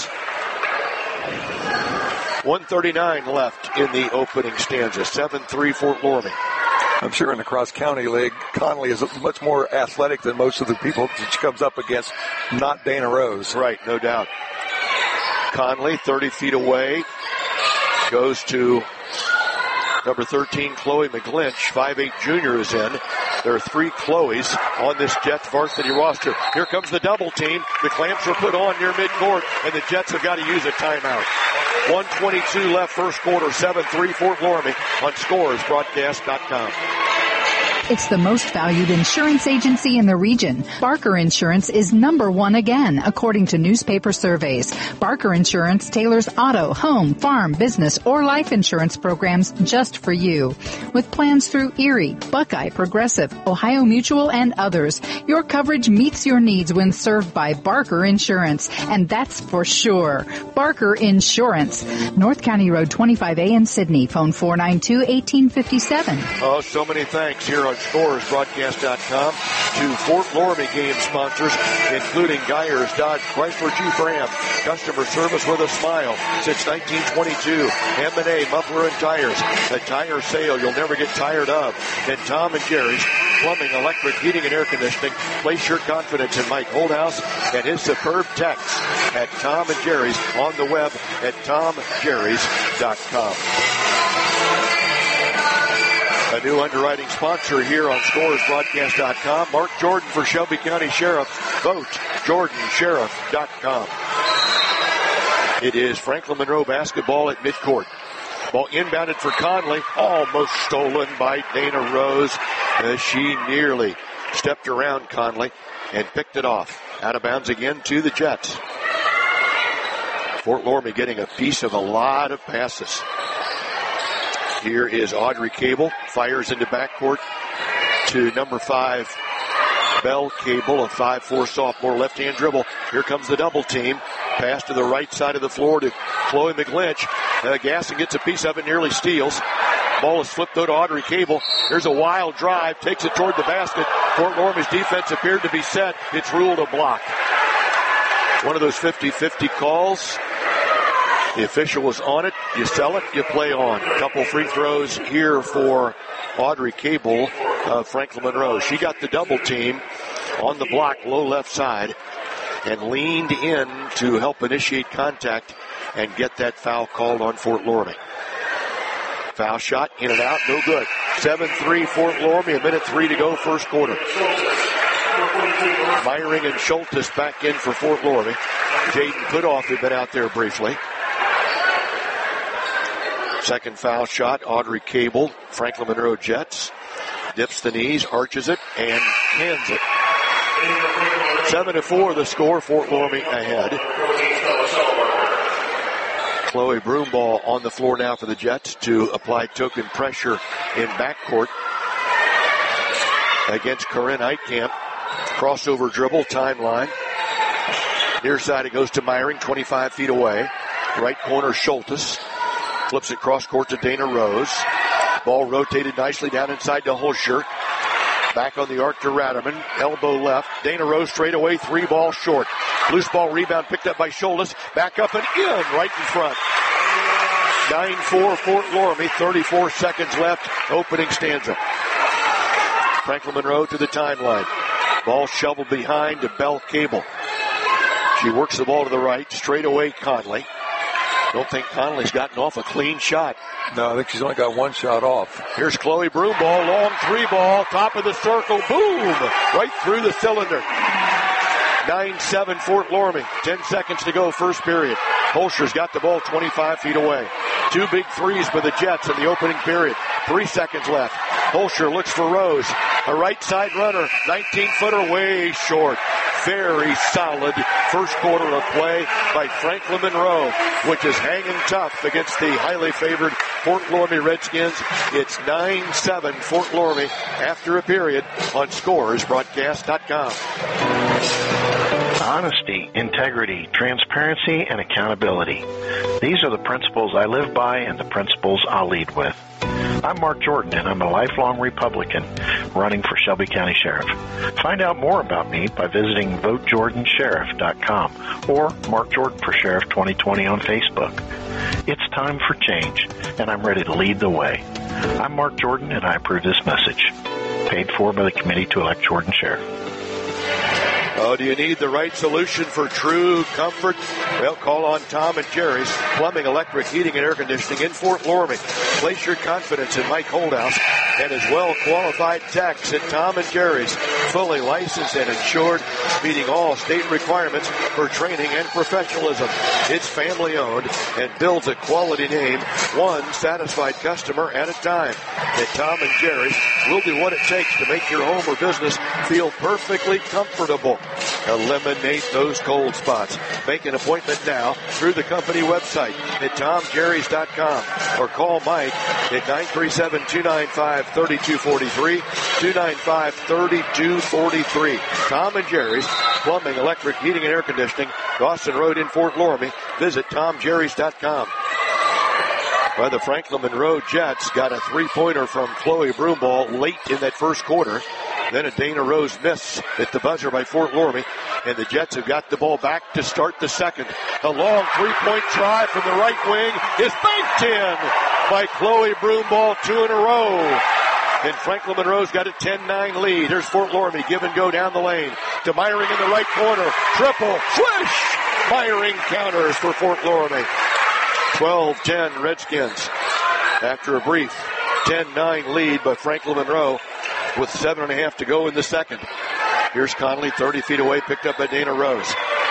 one thirty-nine left in the opening stanza. seven three Fort Loramie. I'm sure in the cross-county league, Conley is much more athletic than most of the people that she comes up against, not Dana Rose. Right, no doubt. Conley, thirty feet away, goes to number thirteen, Chloe McGlinch. five eight junior is in. There are three Chloes on this Jets varsity roster. Here comes the double team. The clamps are put on near midcourt, and the Jets have got to use a timeout. one twenty-two left first quarter, seven three Fort Loramie on scores broadcast dot com. It's the most valued insurance agency in the region. Barker Insurance is number one again, according to newspaper surveys. Barker Insurance tailors auto, home, farm, business, or life insurance programs just for you. With plans through Erie, Buckeye, Progressive, Ohio Mutual, and others, your coverage meets your needs when served by Barker Insurance, and that's for sure. Barker Insurance. North County Road twenty-five A in Sydney. Phone four nine two, one eight five seven. Oh, so many thanks here on scores broadcast dot com to Fort Loramie game sponsors, including Geyers, Dodge, Chrysler, Jeep, Ram. Customer service with a smile since nineteen twenty-two. M and A, Muffler and Tires. A tire sale you'll never get tired of. And Tom and Jerry's Plumbing, Electric, Heating, and Air Conditioning. Place your confidence in Mike Holdhouse and his superb techs at Tom and Jerry's, on the web at tom jerrys dot com. A new underwriting sponsor here on scores broadcast dot com. Mark Jordan for Shelby County Sheriff. Vote jordan sheriff dot com. It is Franklin Monroe basketball at midcourt. Ball inbounded for Conley. Almost stolen by Dana Rose as she nearly stepped around Conley and picked it off. Out of bounds again to the Jets. Fort Loramie getting a piece of a lot of passes. Here is Audrey Cable, fires into backcourt to number five, Belle Cable, a five four sophomore left-hand dribble. Here comes the double team. Pass to the right side of the floor to Chloe McGlinch. Uh, Gasson gets a piece of it, nearly steals. Ball is flipped though to Audrey Cable. There's a wild drive, takes it toward the basket. Fort Loramie's defense appeared to be set. It's ruled a block. One of those fifty-fifty calls. The official was on it. You sell it, you play on. A couple free throws here for Audrey Cable of Franklin Monroe. She got the double team on the block, low left side, and leaned in to help initiate contact and get that foul called on Fort Loramie. Foul shot, in and out, no good. seven three Fort Loramie, a minute three to go, first quarter. Meyering and Schultes back in for Fort Loramie. Jaden Putoff had been out there briefly. Second foul shot, Audrey Cable, Franklin Monroe Jets. Dips the knees, arches it, and hands it. Seven to four the score, Fort Loramie ahead. Chloe Broomball on the floor now for the Jets to apply token pressure in backcourt against Corinne Heitkamp. Crossover dribble, timeline. Near side it goes to Meyering, twenty-five feet away. Right corner, Schultes. Flips it cross court to Dana Rose. Ball rotated nicely down inside to Holscher. Back on the arc to Radaman. Elbow left. Dana Rose straight away. Three ball short. Loose ball rebound picked up by Schultes. Back up and in right in front. nine four Fort Loramie. thirty-four seconds left. Opening stanza. Franklin Monroe to the timeline. Ball shoveled behind to Belle Cable. She works the ball to the right. Straight away Conley. Don't think Conley's gotten off a clean shot. No, I think she's only got one shot off. Here's Chloe Broomball, long three ball, top of the circle, boom, right through the cylinder. nine seven Fort Loramie, ten seconds to go, first period. Holscher's got the ball twenty-five feet away. Two big threes by the Jets in the opening period. Three seconds left. Holscher looks for Rose. A right side runner, nineteen-footer, way short. Very solid first quarter of play by Franklin Monroe, which is hanging tough against the highly favored Fort Loramie Redskins. It's nine seven Fort Loramie after a period on Scores Broadcast dot com. Honesty, integrity, transparency, and accountability. These are the principles I live by and the principles I'll lead with. I'm Mark Jordan, and I'm a lifelong Republican running for Shelby County Sheriff. Find out more about me by visiting vote jordan sheriff dot com or Mark Jordan for Sheriff twenty twenty on Facebook. It's time for change, and I'm ready to lead the way. I'm Mark Jordan, and I approve this message. Paid for by the Committee to Elect Jordan Sheriff. Oh, do you need the right solution for true comfort? Well, call on Tom and Jerry's Plumbing, Electric, Heating, and Air Conditioning in Fort Loramie. Place your confidence in Mike Holdhouse and his well-qualified techs at Tom and Jerry's. Fully licensed and insured, meeting all state requirements for training and professionalism. It's family-owned and builds a quality name, one satisfied customer at a time. At Tom and Jerry's, we'll do what it takes to make your home or business feel perfectly comfortable. Eliminate those cold spots. Make an appointment now through the company website at tom jerrys dot com or call Mike at nine three seven, two nine five, three two four three, two nine five, three two four three. Tom and Jerry's Plumbing, Electric, Heating, and Air Conditioning, Dawson Road in Fort Loramie. Visit tom jerrys dot com. Well, the Franklin Monroe Jets got a three-pointer from Chloe Broomball late in that first quarter. Then a Dana Rose miss at the buzzer by Fort Loramie. And the Jets have got the ball back to start the second. A long three-point try from the right wing is banked in by Chloe Broomball, two in a row. And Franklin Monroe's got a ten nine lead. Here's Fort Loramie, give and go down the lane to Meyering in the right corner. Triple, swish! Meyering counters for Fort Loramie. twelve ten Redskins after a brief ten nine lead by Franklin Monroe with seven and a half to go in the second. Here's Conley, thirty feet away, picked up by Dana Rose.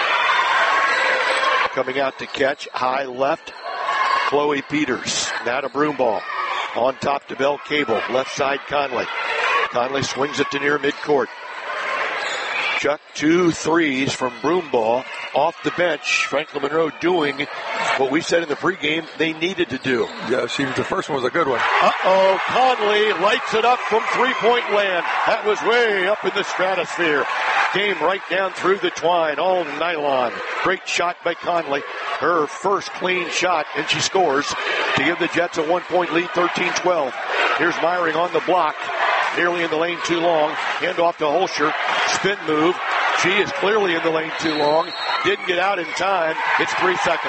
Coming out to catch, high left, Chloe Peters. Now to Broomball. On top to Bell Cable, left side Conley. Conley swings it to near midcourt. Chuck, two threes from Broomball off the bench. Franklin Monroe doing what we said in the pregame they needed to do. Yeah, she, the first one was a good one. Uh-oh, Conley lights it up from three-point land. That was way up in the stratosphere. Came right down through the twine, all nylon. Great shot by Conley. Her first clean shot, and she scores to give the Jets a one-point lead, thirteen twelve. Here's Meyering on the block. Nearly in the lane too long. Hand off to Holscher. Spin move. She is clearly in the lane too long. Didn't get out in time. It's three seconds.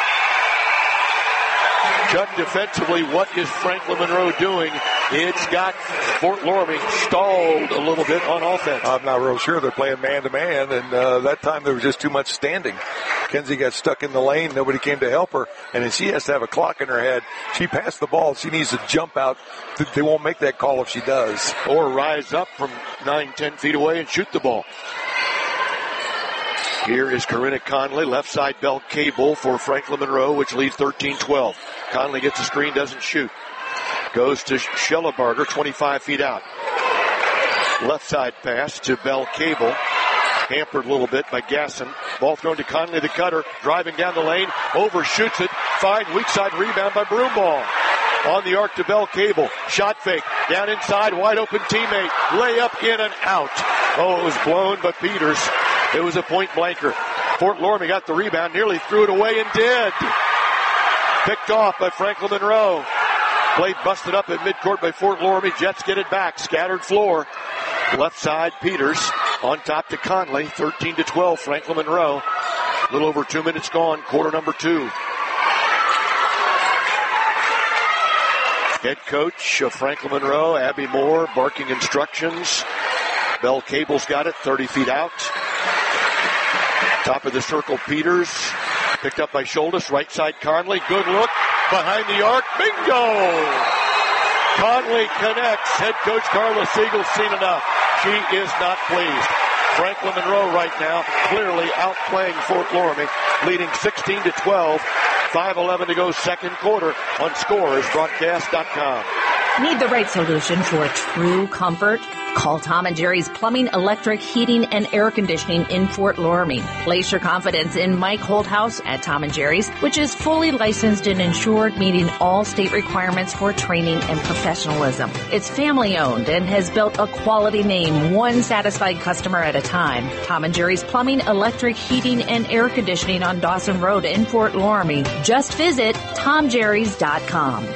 Chuck, defensively, what is Franklin Monroe doing? It's got Fort Loramie stalled a little bit on offense. I'm not real sure. They're playing man-to-man, and uh, that time there was just too much standing. Kenzie got stuck in the lane. Nobody came to help her, and then she has to have a clock in her head. She passed the ball. She needs to jump out. They won't make that call if she does. Or rise up from nine, ten feet away and shoot the ball. Here is Corinna Conley, left side Bell Cable for Franklin Monroe, which leads thirteen twelve. Conley gets a screen, doesn't shoot. Goes to Schellebarger, twenty-five feet out. Left side pass to Bell Cable. Hampered a little bit by Gasson. Ball thrown to Conley, the cutter. Driving down the lane. Overshoots it. Fine weak side rebound by Broomball. On the arc to Bell Cable. Shot fake. Down inside. Wide open teammate. Layup in and out. Oh, it was blown by Peters. It was a point blanker. Fort Loramie got the rebound. Nearly threw it away and did. Picked off by Franklin Monroe. Play busted up at midcourt by Fort Loramie. Jets get it back. Scattered floor. Left side, Peters. On top to Conley. thirteen to twelve, Franklin Monroe. A little over two minutes gone. Quarter number two. Head coach of Franklin Monroe, Abby Moore, barking instructions. Bell Cable's got it, thirty feet out. Top of the circle, Peters. Picked up by Schultes. Right side, Conley. Good look. Behind the arc. Bingo! Conley connects. Head coach Carla Siegel's seen enough. She is not pleased. Franklin Monroe right now clearly outplaying Fort Loramie, leading sixteen to twelve. five eleven to go second quarter on Scores Broadcast dot com. Need the right solution for true comfort? Call Tom and Jerry's Plumbing, Electric, Heating, and Air Conditioning in Fort Loramie. Place your confidence in Mike Holthouse at Tom and Jerry's, which is fully licensed and insured, meeting all state requirements for training and professionalism. It's family owned and has built a quality name, one satisfied customer at a time. Tom and Jerry's Plumbing, Electric, Heating, and Air Conditioning on Dawson Road in Fort Loramie. Just visit tom jerrys dot com.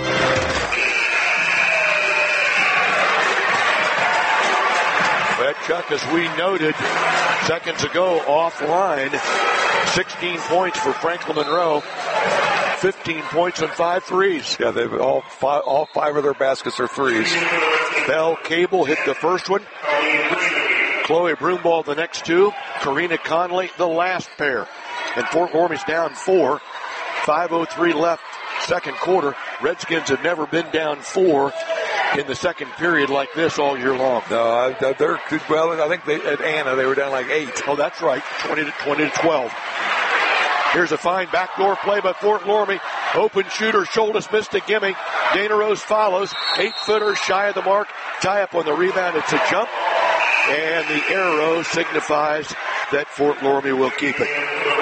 That Chuck, as we noted seconds ago, offline, sixteen points for Franklin Monroe, fifteen points and five threes. Yeah, they've all five, all five of their baskets are threes. Belle Cable hit the first one. Chloe Broomball the next two. Karina Conley the last pair. And Fort Loramie's down four. five oh three left, second quarter. Redskins have never been down four in the second period like this all year long. No, they're well. I think they, at Anna they were down like eight. Oh, that's right, twenty to twenty to twelve. Here's a fine backdoor play by Fort Loramie. Open shooter, Schultes missed a gimme. Dana Rose follows. Eight footer shy of the mark. Tie up on the rebound. It's a jump, and the arrow signifies that Fort Loramie will keep it.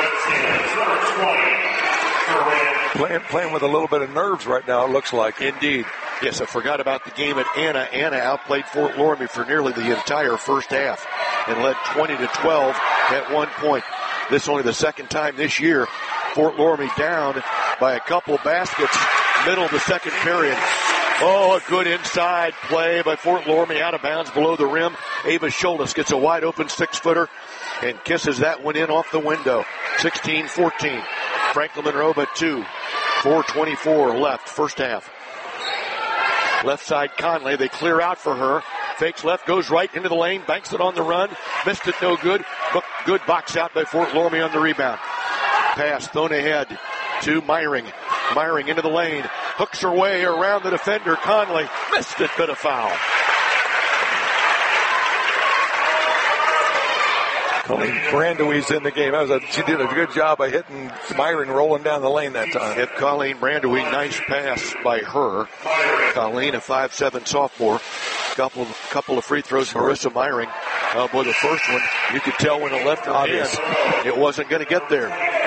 Playing, playing with a little bit of nerves right now, it looks like. Indeed. Yes, I forgot about the game at Anna. Anna outplayed Fort Loramie for nearly the entire first half and led twenty to twelve at one point. This is only the second time this year Fort Loramie down by a couple of baskets middle of the second period. Oh, a good inside play by Fort Loramie, out of bounds below the rim. Ava Schultes gets a wide open six-footer and kisses that one in off the window. sixteen fourteen. Franklin Monroe by two. four twenty-four left, first half. Left side Conley, they clear out for her. Fakes left, goes right into the lane, banks it on the run. Missed it, no good. But good box out by Fort Loramie on the rebound. Pass thrown ahead to Myring. Myring into the lane. Hooks her way around the defender. Conley missed it, but a foul. Colleen Brandewy's in the game. That was a, she did a good job of hitting Myron rolling down the lane that time. Hit Colleen Brandewy. Nice pass by her. Colleen, a five seven sophomore. Couple, couple of free throws. Marissa Myring. Uh, boy, the first one, you could tell when it left her Obvious. hand, it wasn't going to get there.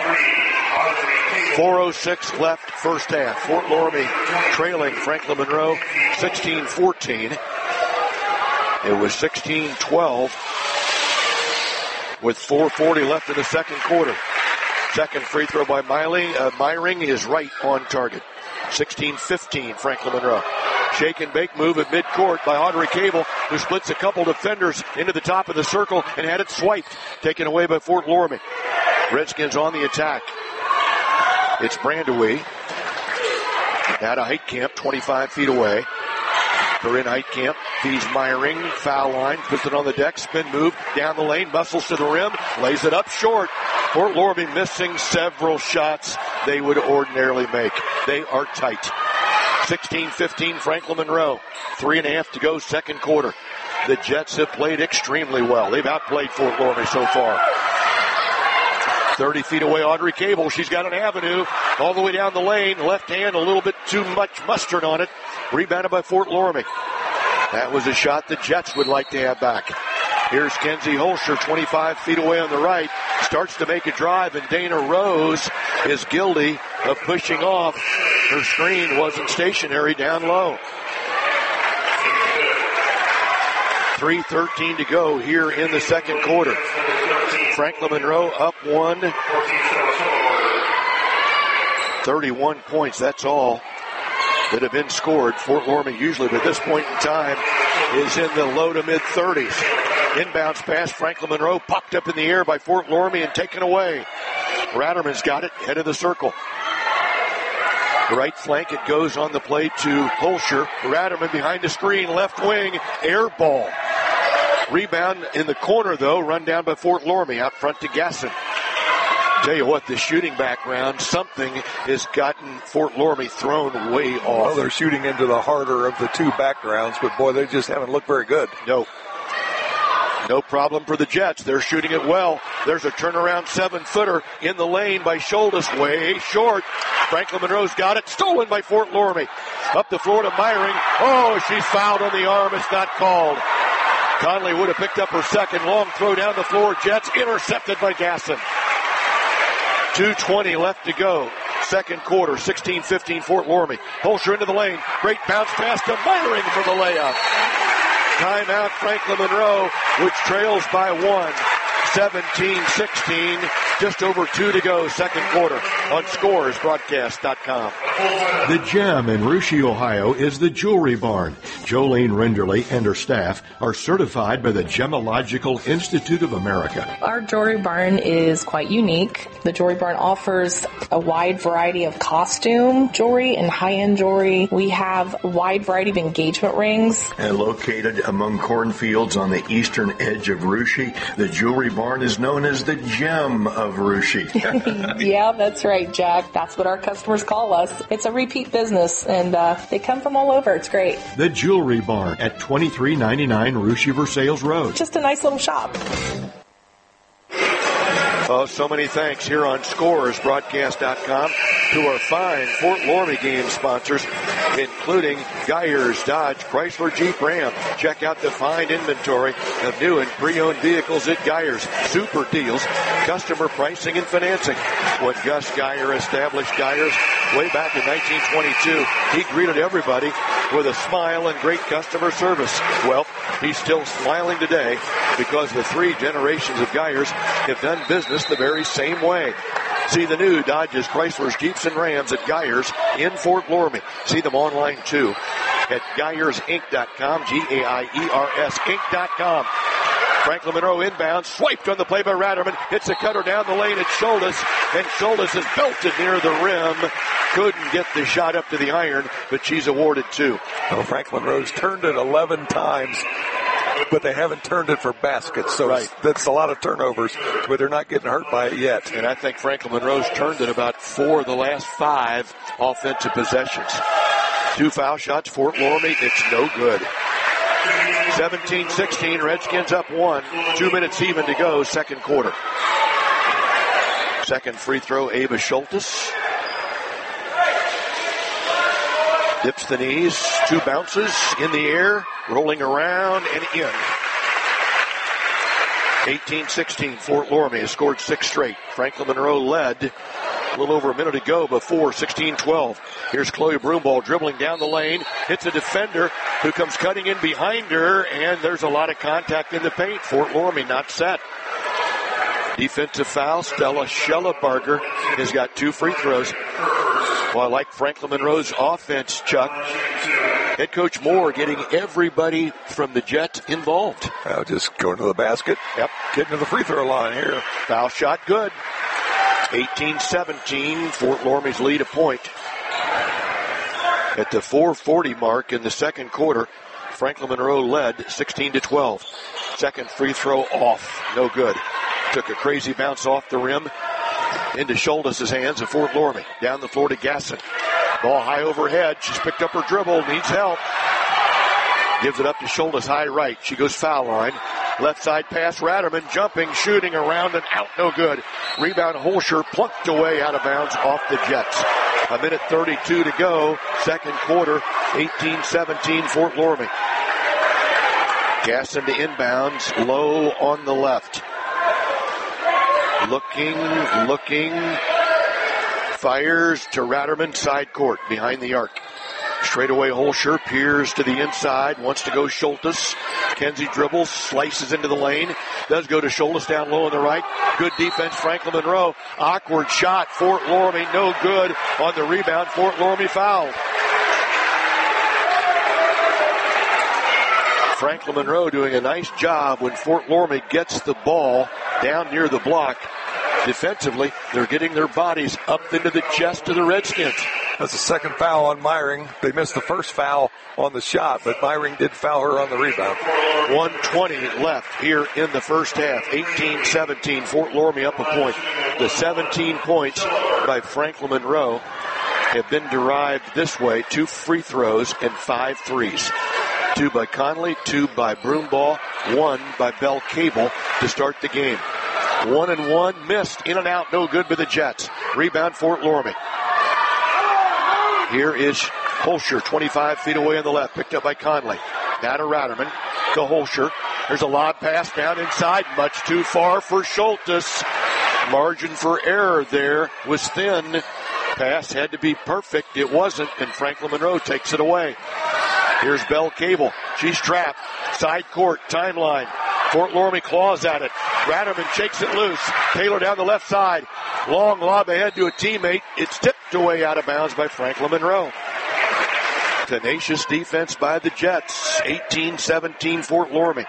four oh six left, first half. Fort Loramie trailing Franklin Monroe sixteen fourteen. It was sixteen twelve with four forty left in the second quarter. Second free throw by Miley. Uh, Myring is right on target. sixteen fifteen, Franklin Monroe. Shake and bake move at midcourt by Audrey Cable, who splits a couple defenders into the top of the circle and had it swiped. Taken away by Fort Loramie. Redskins on the attack. It's Brandewy out of Heitkamp, twenty-five feet away. Corinne Heitkamp feeds Myring, foul line, puts it on the deck, spin move, down the lane, muscles to the rim, lays it up short. Fort Loramie missing several shots they would ordinarily make. They are tight. sixteen fifteen Franklin Monroe. Three and a half to go, second quarter. The Jets have played extremely well. They've outplayed Fort Loramie so far. thirty feet away, Audrey Cable. She's got an avenue all the way down the lane. Left hand, a little bit too much mustard on it. Rebounded by Fort Loramie. That was a shot the Jets would like to have back. Here's Kenzie Holscher, twenty-five feet away on the right. Starts to make a drive, and Dana Rose is guilty of pushing off. Her screen wasn't stationary down low. three thirteen to go here in the second quarter. Franklin Monroe up one. thirty-one points, that's all that have been scored. Fort Loramie usually, but at this point in time, is in the low to mid-thirties. Inbounds pass, Franklin Monroe popped up in the air by Fort Loramie and taken away. Ratterman's got it, head of the circle. Right flank, it goes on the play to Holscher. Ratterman behind the screen, left wing, air ball. Rebound in the corner, though, run down by Fort Loramie, out front to Gasson. Tell you what, the shooting background, something has gotten Fort Loramie thrown way off. Well, they're shooting into the harder of the two backgrounds, but boy, they just haven't looked very good. No. No problem for the Jets. They're shooting it well. There's a turnaround seven-footer in the lane by Schultes, way short. Franklin Monroe's got it. Stolen by Fort Loramie. Up the floor to Myring. Oh, she's fouled on the arm. It's not called. Conley would have picked up her second. Long throw down the floor. Jets intercepted by Gasson. two twenty left to go. Second quarter, sixteen fifteen Fort Loramie. Holscher into the lane. Great bounce pass to Myring for the layup. Timeout Franklin Monroe, which trails by one. seventeen sixteen, just over two to go, second quarter on scores broadcast dot com. The Gem in Russia, Ohio is the Jewelry Barn. Jolene Renderly and her staff are certified by the Gemological Institute of America. Our Jewelry Barn is quite unique. The Jewelry Barn offers a wide variety of costume jewelry and high-end jewelry. We have a wide variety of engagement rings. And located among cornfields on the eastern edge of Russia, the Jewelry Barn is known as the Gem of Russia. Yeah, that's right, Jack. That's what our customers call us. It's a repeat business, and uh, they come from all over. It's great. The Jewelry Barn at twenty-three ninety-nine Russia Versailles Road. Just a nice little shop. Oh, so many thanks here on scores broadcast dot com to our fine Fort Loramie game sponsors, including Geyers, Dodge, Chrysler, Jeep, Ram. Check out the fine inventory of new and pre-owned vehicles at Geyers. Super deals, customer pricing and financing. When Gus Geyer established Geyers way back in nineteen twenty-two, he greeted everybody with a smile and great customer service. Well, he's still smiling today because the three generations of Geyers have done business the very same way. See the new Dodges, Chryslers, Jeeps, and Rams at Geyers in Fort Loramie. See them online, too, at Geyers Inc dot com, G A I E R S Inc dot com. Franklin Monroe inbound, swiped on the play by Ratterman. Hits a cutter down the lane at Schultes, and Schultes is belted near the rim. Couldn't get the shot up to the iron, but she's awarded two. Well, Franklin Monroe's turned it eleven times, but they haven't turned it for baskets, so right. That's a lot of turnovers, but they're not getting hurt by it yet. And I think Franklin Monroe's turned it about four of the last five offensive possessions. Two foul shots, Fort Loramie, it's no good. seventeen sixteen, Redskins up one. Two minutes even to go, second quarter. Second free throw, Ava Schultes. Dips the knees, two bounces in the air, rolling around and in. eighteen sixteen, Fort Loramie has scored six straight. Franklin Monroe led a little over a minute ago before, sixteen twelve. Here's Chloe Broomball dribbling down the lane, hits a defender who comes cutting in behind her, and there's a lot of contact in the paint. Fort Loramie not set. Defensive foul, Stella Schellabarger has got two free throws. Well, I like Franklin Monroe's offense, Chuck. Head Coach Moore getting everybody from the Jets involved. Well, just going to the basket. Yep. Getting to the free throw line here. Foul shot good. eighteen seventeen, Fort Loramie's lead a point. At the four forty mark in the second quarter, Franklin Monroe led sixteen to twelve. Second free throw off. No good. Took a crazy bounce off the rim into Schultes' hands of Fort Loramie. Down the floor to Gasson. Ball high overhead. She's picked up her dribble. Needs help. Gives it up to Schultes, high right. She goes foul line. Left side pass. Ratterman jumping, shooting around and out. No good. Rebound Holscher plucked away out of bounds off the Jets. A minute thirty-two to go. Second quarter. eighteen seventeen Fort Loramie. Gasson to inbounds. Low on the left. Looking, looking, fires to Ratterman, side court, behind the arc. Straight away, Holscher peers to the inside, wants to go Schultes. Kenzie dribbles, slices into the lane, does go to Schultes down low on the right. Good defense, Franklin Monroe. Awkward shot, Fort Loramie, no good. On the rebound, Fort Loramie fouled. Franklin Monroe doing a nice job when Fort Loramie gets the ball down near the block. Defensively, they're getting their bodies up into the chest of the Redskins. That's the second foul on Myring. They missed the first foul on the shot, but Myring did foul her on the rebound. one twenty left here in the first half. eighteen seventeen, Fort Loramie up a point. The seventeen points by Franklin Monroe have been derived this way. Two free throws and five threes. Two by Conley, two by Broomball, one by Bell Cable to start the game. One and one, missed, in and out, no good by the Jets. Rebound, Fort Loramie. Here is Holscher, twenty-five feet away on the left, picked up by Conley. Now to Ratterman, to Holscher. There's a lob pass down inside, much too far for Schultes. Margin for error there was thin. Pass had to be perfect. It wasn't, and Franklin Monroe takes it away. Here's Belle Cable. She's trapped. Side court, timeline. Fort Loramie claws at it. Ratterman shakes it loose. Taylor down the left side. Long lob ahead to a teammate. It's tipped away out of bounds by Franklin Monroe. Tenacious defense by the Jets. eighteen seventeen Fort Loramie.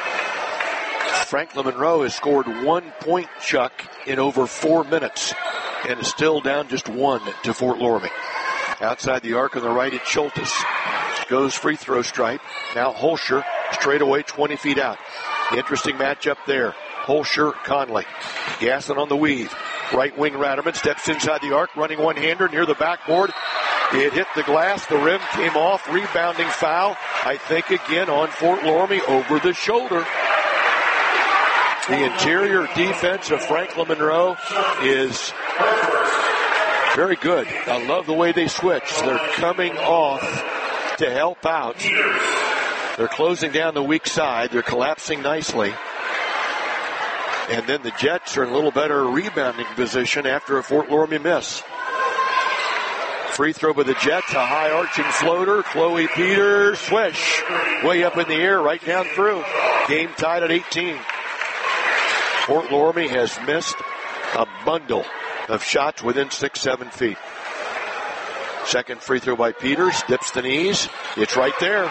Franklin Monroe has scored one point, Chuck, in over four minutes and is still down just one to Fort Loramie. Outside the arc on the right, it's Schultes. Goes free throw stripe. Now Holscher straight away twenty feet out. Interesting matchup there. Holscher, Conley. Gasson on the weave. Right wing Ratterman steps inside the arc, running one-hander near the backboard. It hit the glass. The rim came off. Rebounding foul. I think again on Fort Loramie over the shoulder. The interior defense of Franklin Monroe is very good. I love the way they switch. They're coming off to help out. They're closing down the weak side. They're collapsing nicely. And then the Jets are in a little better rebounding position after a Fort Loramie miss. Free throw by the Jets, a high arching floater. Chloe Peters, swish. Way up in the air, right down through. Game tied at eighteen. Fort Loramie has missed a bundle of shots within six, seven feet. Second free throw by Peters, dips the knees. It's right there.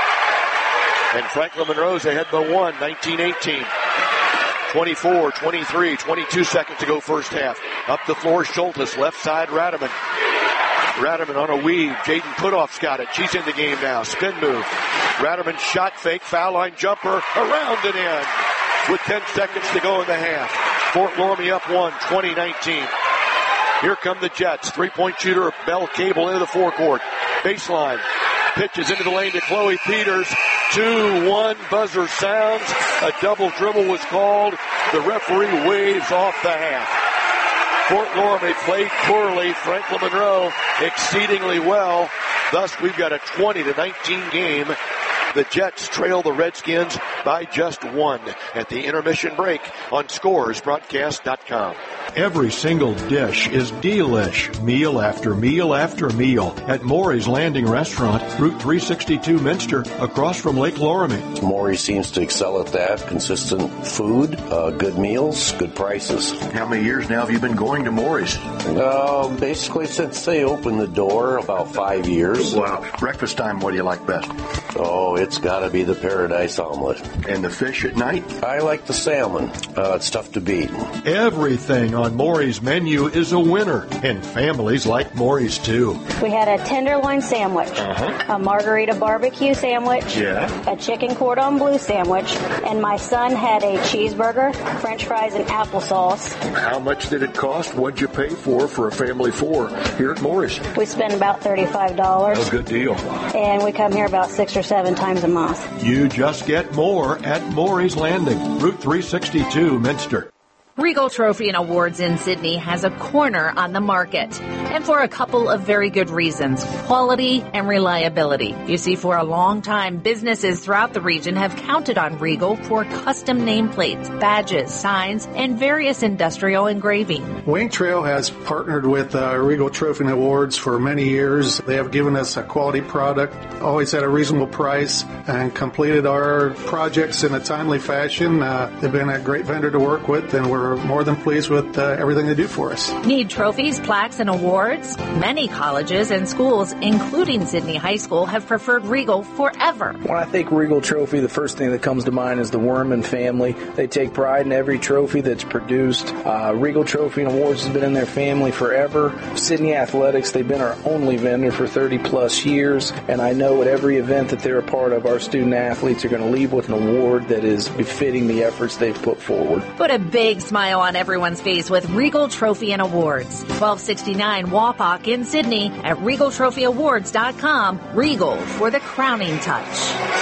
And Franklin Monroe's ahead by one, nineteen eighteen. twenty-four, twenty-three, twenty-two seconds to go first half. Up the floor, Schultes, left side, Ratterman. Ratterman on a weave. Jaden Putoff's got it. She's in the game now. Spin move. Ratterman shot fake, foul line jumper, around and in. With ten seconds to go in the half. Fort Loramie up one, twenty nineteen. Here come the Jets. Three-point shooter, Belle Cable into the forecourt. Baseline. Pitches into the lane to Chloe Peters. two one, buzzer sounds. A double dribble was called. The referee waves off the half. Fort Loramie played poorly. Franklin Monroe exceedingly well. Thus, we've got a twenty to nineteen game. The Jets trail the Redskins by just one at the intermission break on scores broadcast dot com. Every single dish is delish, meal after meal after meal at Maury's Landing Restaurant, Route three sixty-two Minster, across from Lake Loramie. Maury seems to excel at that. Consistent food, uh, good meals, good prices. How many years now have you been going to Maury's? Uh, basically since they opened the door, about five years. Wow. Breakfast time, what do you like best? Oh, it's got to be the Paradise Omelet. And the fish at night? I like the salmon. Uh, it's tough to beat. Everything on Maury's menu is a winner, and families like Maury's too. We had a tenderloin sandwich, uh-huh. a margarita barbecue sandwich, yeah. a chicken cordon bleu sandwich, and my son had a cheeseburger, french fries, and applesauce. How much did it cost? What'd you pay for for a family of four here at Maury's? We spend about thirty-five dollars. A good deal. And we come here about six or seven times a month. You just get more at Maury's Landing, Route three sixty-two, Minster. Regal Trophy and Awards in Sydney has a corner on the market, and for a couple of very good reasons: quality and reliability. You see, for a long time, businesses throughout the region have counted on Regal for custom nameplates, badges, signs, and various industrial engraving. Wing Trail has partnered with uh, Regal Trophy and Awards for many years. They have given us a quality product, always at a reasonable price, and completed our projects in a timely fashion. Uh, they've been a great vendor to work with, and we're We're more than pleased with uh, everything they do for us. Need trophies, plaques, and awards? Many colleges and schools, including Sydney High School, have preferred Regal forever. When I think Regal Trophy, the first thing that comes to mind is the Worman family. They take pride in every trophy that's produced. Uh, Regal Trophy and Awards has been in their family forever. Sydney Athletics, they've been our only vendor for thirty plus years, and I know at every event that they're a part of, our student athletes are going to leave with an award that is befitting the efforts they've put forward. Put a big smile on everyone's face with Regal Trophy and Awards. twelve sixty-nine Wapak in Sydney at regal trophy awards dot com. Regal for the crowning touch.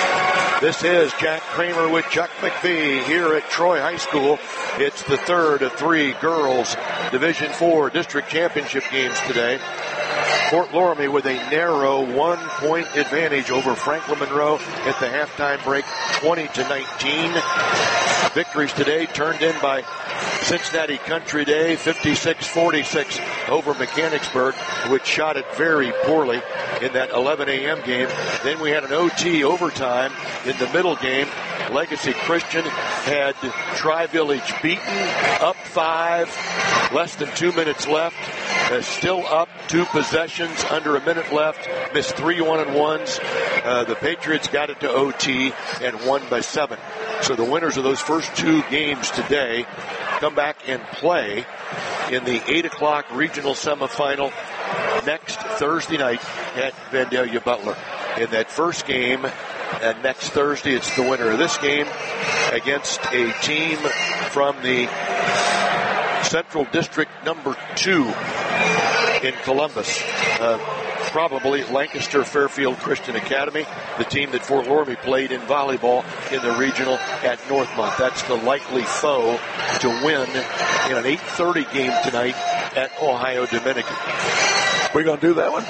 This is Jack Kramer with Chuck McVie here at Troy High School. It's the third of three girls Division four district championship games today. Fort Loramie with a narrow one-point advantage over Franklin Monroe at the halftime break, twenty to nineteen. Victories today turned in by Cincinnati Country Day, fifty-six forty-six over Mechanicsburg, which shot it very poorly in that eleven a.m. game. Then we had an O T overtime in the middle game. Legacy Christian had Tri-Village beaten, up five, less than two minutes left. Uh, still up two possessions, under a minute left, missed three one-and-ones. Uh, the Patriots got it to O T and won by seven. So the winners of those first two games today come back and play in the eight o'clock regional semifinal next Thursday night at Vandalia Butler. In that first game, and next Thursday, it's the winner of this game against a team from the Central District number two in Columbus. Uh, probably Lancaster Fairfield Christian Academy, the team that Fort Loramie played in volleyball in the regional at Northmont. That's the likely foe to win in an eight thirty game tonight at Ohio Dominican. We going to do that one?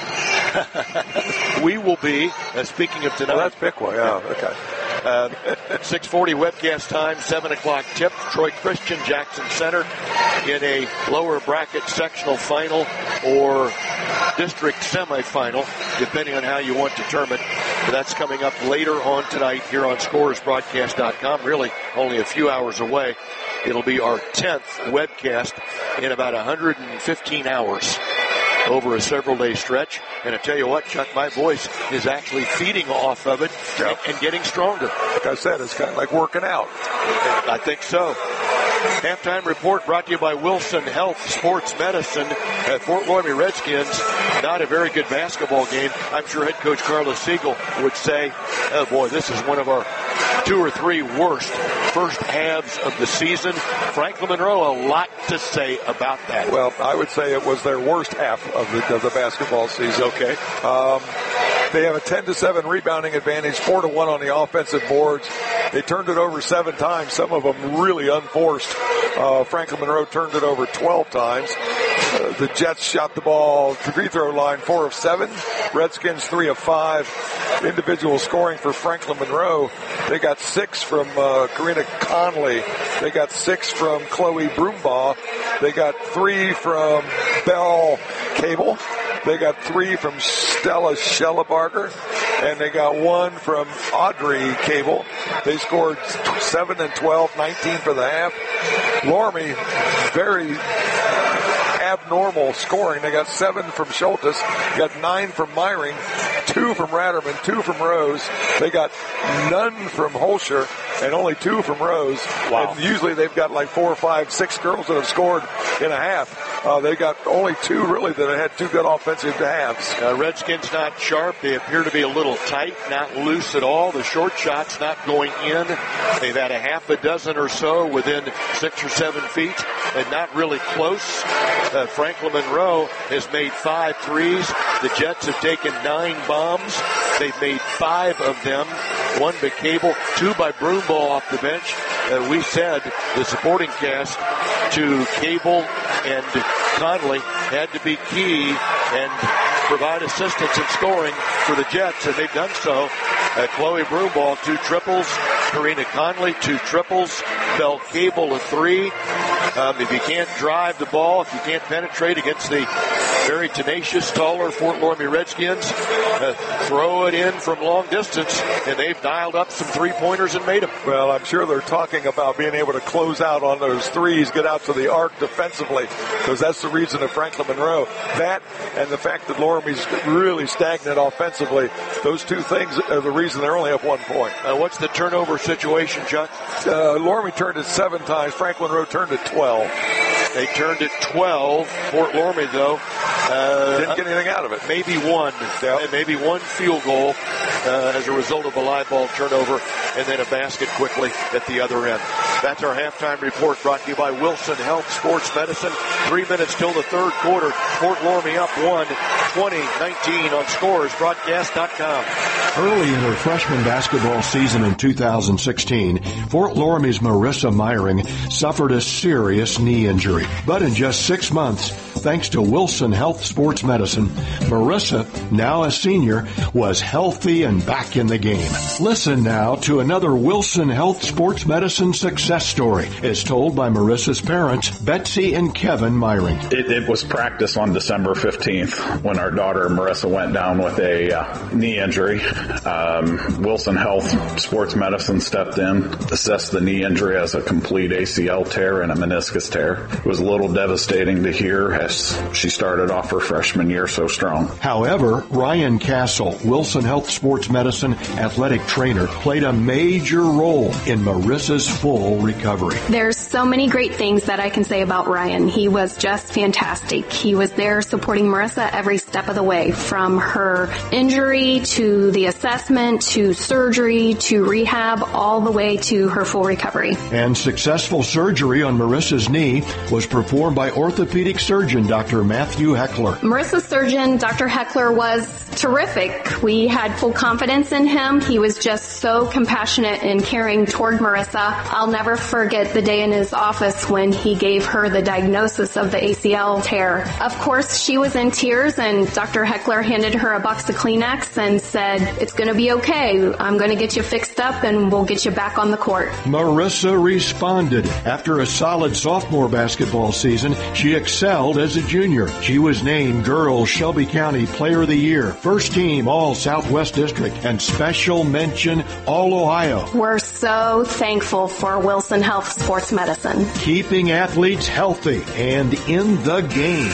We will be, uh, speaking of tonight. Oh, that's Piqua, yeah, okay. Uh, six forty webcast time, seven o'clock tip. Troy Christian, Jackson Center in a lower bracket sectional final or district semifinal, depending on how you want to term it. But that's coming up later on tonight here on Scores Broadcast dot com, really only a few hours away. It'll be our tenth webcast in about one hundred fifteen hours over a several-day stretch. And I tell you what, Chuck, my voice is actually feeding off of it and, and getting stronger. Like I said, it's kind of like working out. I think so. Halftime report brought to you by Wilson Health Sports Medicine at Fort Loramie Redskins. Not a very good basketball game. I'm sure head coach Carlos Siegel would say, oh boy, this is one of our two or three worst first halves of the season. Franklin Monroe, a lot to say about that. Well, I would say it was their worst half of the, of the basketball season. Okay. Um, they have a ten to seven rebounding advantage, four to one on the offensive boards. They turned it over seven times, some of them really unforced. Uh, Franklin Monroe turned it over twelve times. Uh, the Jets shot the ball to free throw line, four of seven. Redskins, three of five. Individual scoring for Franklin Monroe. They got six from uh, Karina Conley. They got six from Chloe Broombaugh. They got three from Belle Cable. They got three from Stella Schellabarger, and they got one from Audrey Cable. They scored seven and twelve, nineteen for the half. Loramie, very abnormal scoring. They got seven from Schultes, got nine from Meiring, two from Ratterman, two from Rose. They got none from Holscher and only two from Rose. Wow. And usually they've got like four or five, six girls that have scored in a half. Uh, they got only two really that had two good offensive halves. Uh, Redskins not sharp. They appear to be a little tight, not loose at all. The short shots not going in. They've had a half a dozen or so within six or seven feet and not really close. Uh, Franklin Monroe has made five threes. The Jets have taken nine bombs. They've made five of them. One by Cable, two by Broombaugh off the bench. Uh, we said the supporting cast to Cable and Conley had to be key and provide assistance in scoring for the Jets, and they've done so. Uh, Chloe Broombaugh, two triples. Karina Conley, two triples. Belle Cable, a three. Um, if you can't drive the ball, if you can't penetrate against the very tenacious, taller Fort Loramie Redskins, uh, throw it in from long distance, and they've dialed up some three-pointers and made them. Well, I'm sure they're talking about being able to close out on those threes, get out to the arc defensively, because that's the reason of Franklin Monroe. That and the fact that Loramie's really stagnant offensively, those two things are the reason they're only up one point. Uh, what's the turnover situation, Chuck? Uh, Loramie turned it seven times. Franklin Monroe turned it twelve. They turned it twelve. Fort Loramie, though, uh, didn't get anything out of it. Maybe one. Yep. Maybe one field goal uh, as a result of a live ball turnover, and then a basket quickly at the other end. That's our halftime report brought to you by Wilson Health Sports Medicine. Three minutes till the third quarter. Fort Loramie up one, twenty nineteen on Scores Broadcast dot com. Early in her freshman basketball season in two thousand sixteen, Fort Loramie's Marissa Meyering suffered a serious knee injury. But in just six months, thanks to Wilson Health Sports Medicine, Marissa, now a senior, was healthy and back in the game. Listen now to another Wilson Health Sports Medicine success story as told by Marissa's parents, Betsy and Kevin Meyering. It, it was practice on December fifteenth when our daughter Marissa went down with a uh, knee injury. Um, Wilson Health Sports Medicine stepped in, assessed the knee injury as a complete A C L tear and a meniscus tear. It was a little devastating to hear as she started off her freshman year so strong. However, Ryan Castle, Wilson Health Sports Medicine athletic trainer, played a major role in Marissa's full recovery. There's so many great things that I can say about Ryan. He was just fantastic. He was there supporting Marissa every step of the way, from her injury to the assessment to surgery to rehab, all the way to her full recovery. And successful surgery on Marissa's knee was performed by orthopedic surgeon Doctor Matthew Heckler. Marissa's surgeon, Doctor Heckler, was terrific. We had full confidence in him. He was just so compassionate and caring toward Marissa. I'll never forget the day in his office when he gave her the diagnosis of the A C L tear. Of course, she was in tears, and Doctor Heckler handed her a box of Kleenex and said, "It's going to be okay. I'm going to get you fixed up and we'll get you back on the court." Marissa responded. After a solid sophomore basketball season, she excelled as a junior. She was named Girls Shelby County Player of the Year, First Team All Southwest District, and Special Mention All Ohio. We're so thankful for Wilson Health Sports Medicine. Keeping athletes healthy and in the game.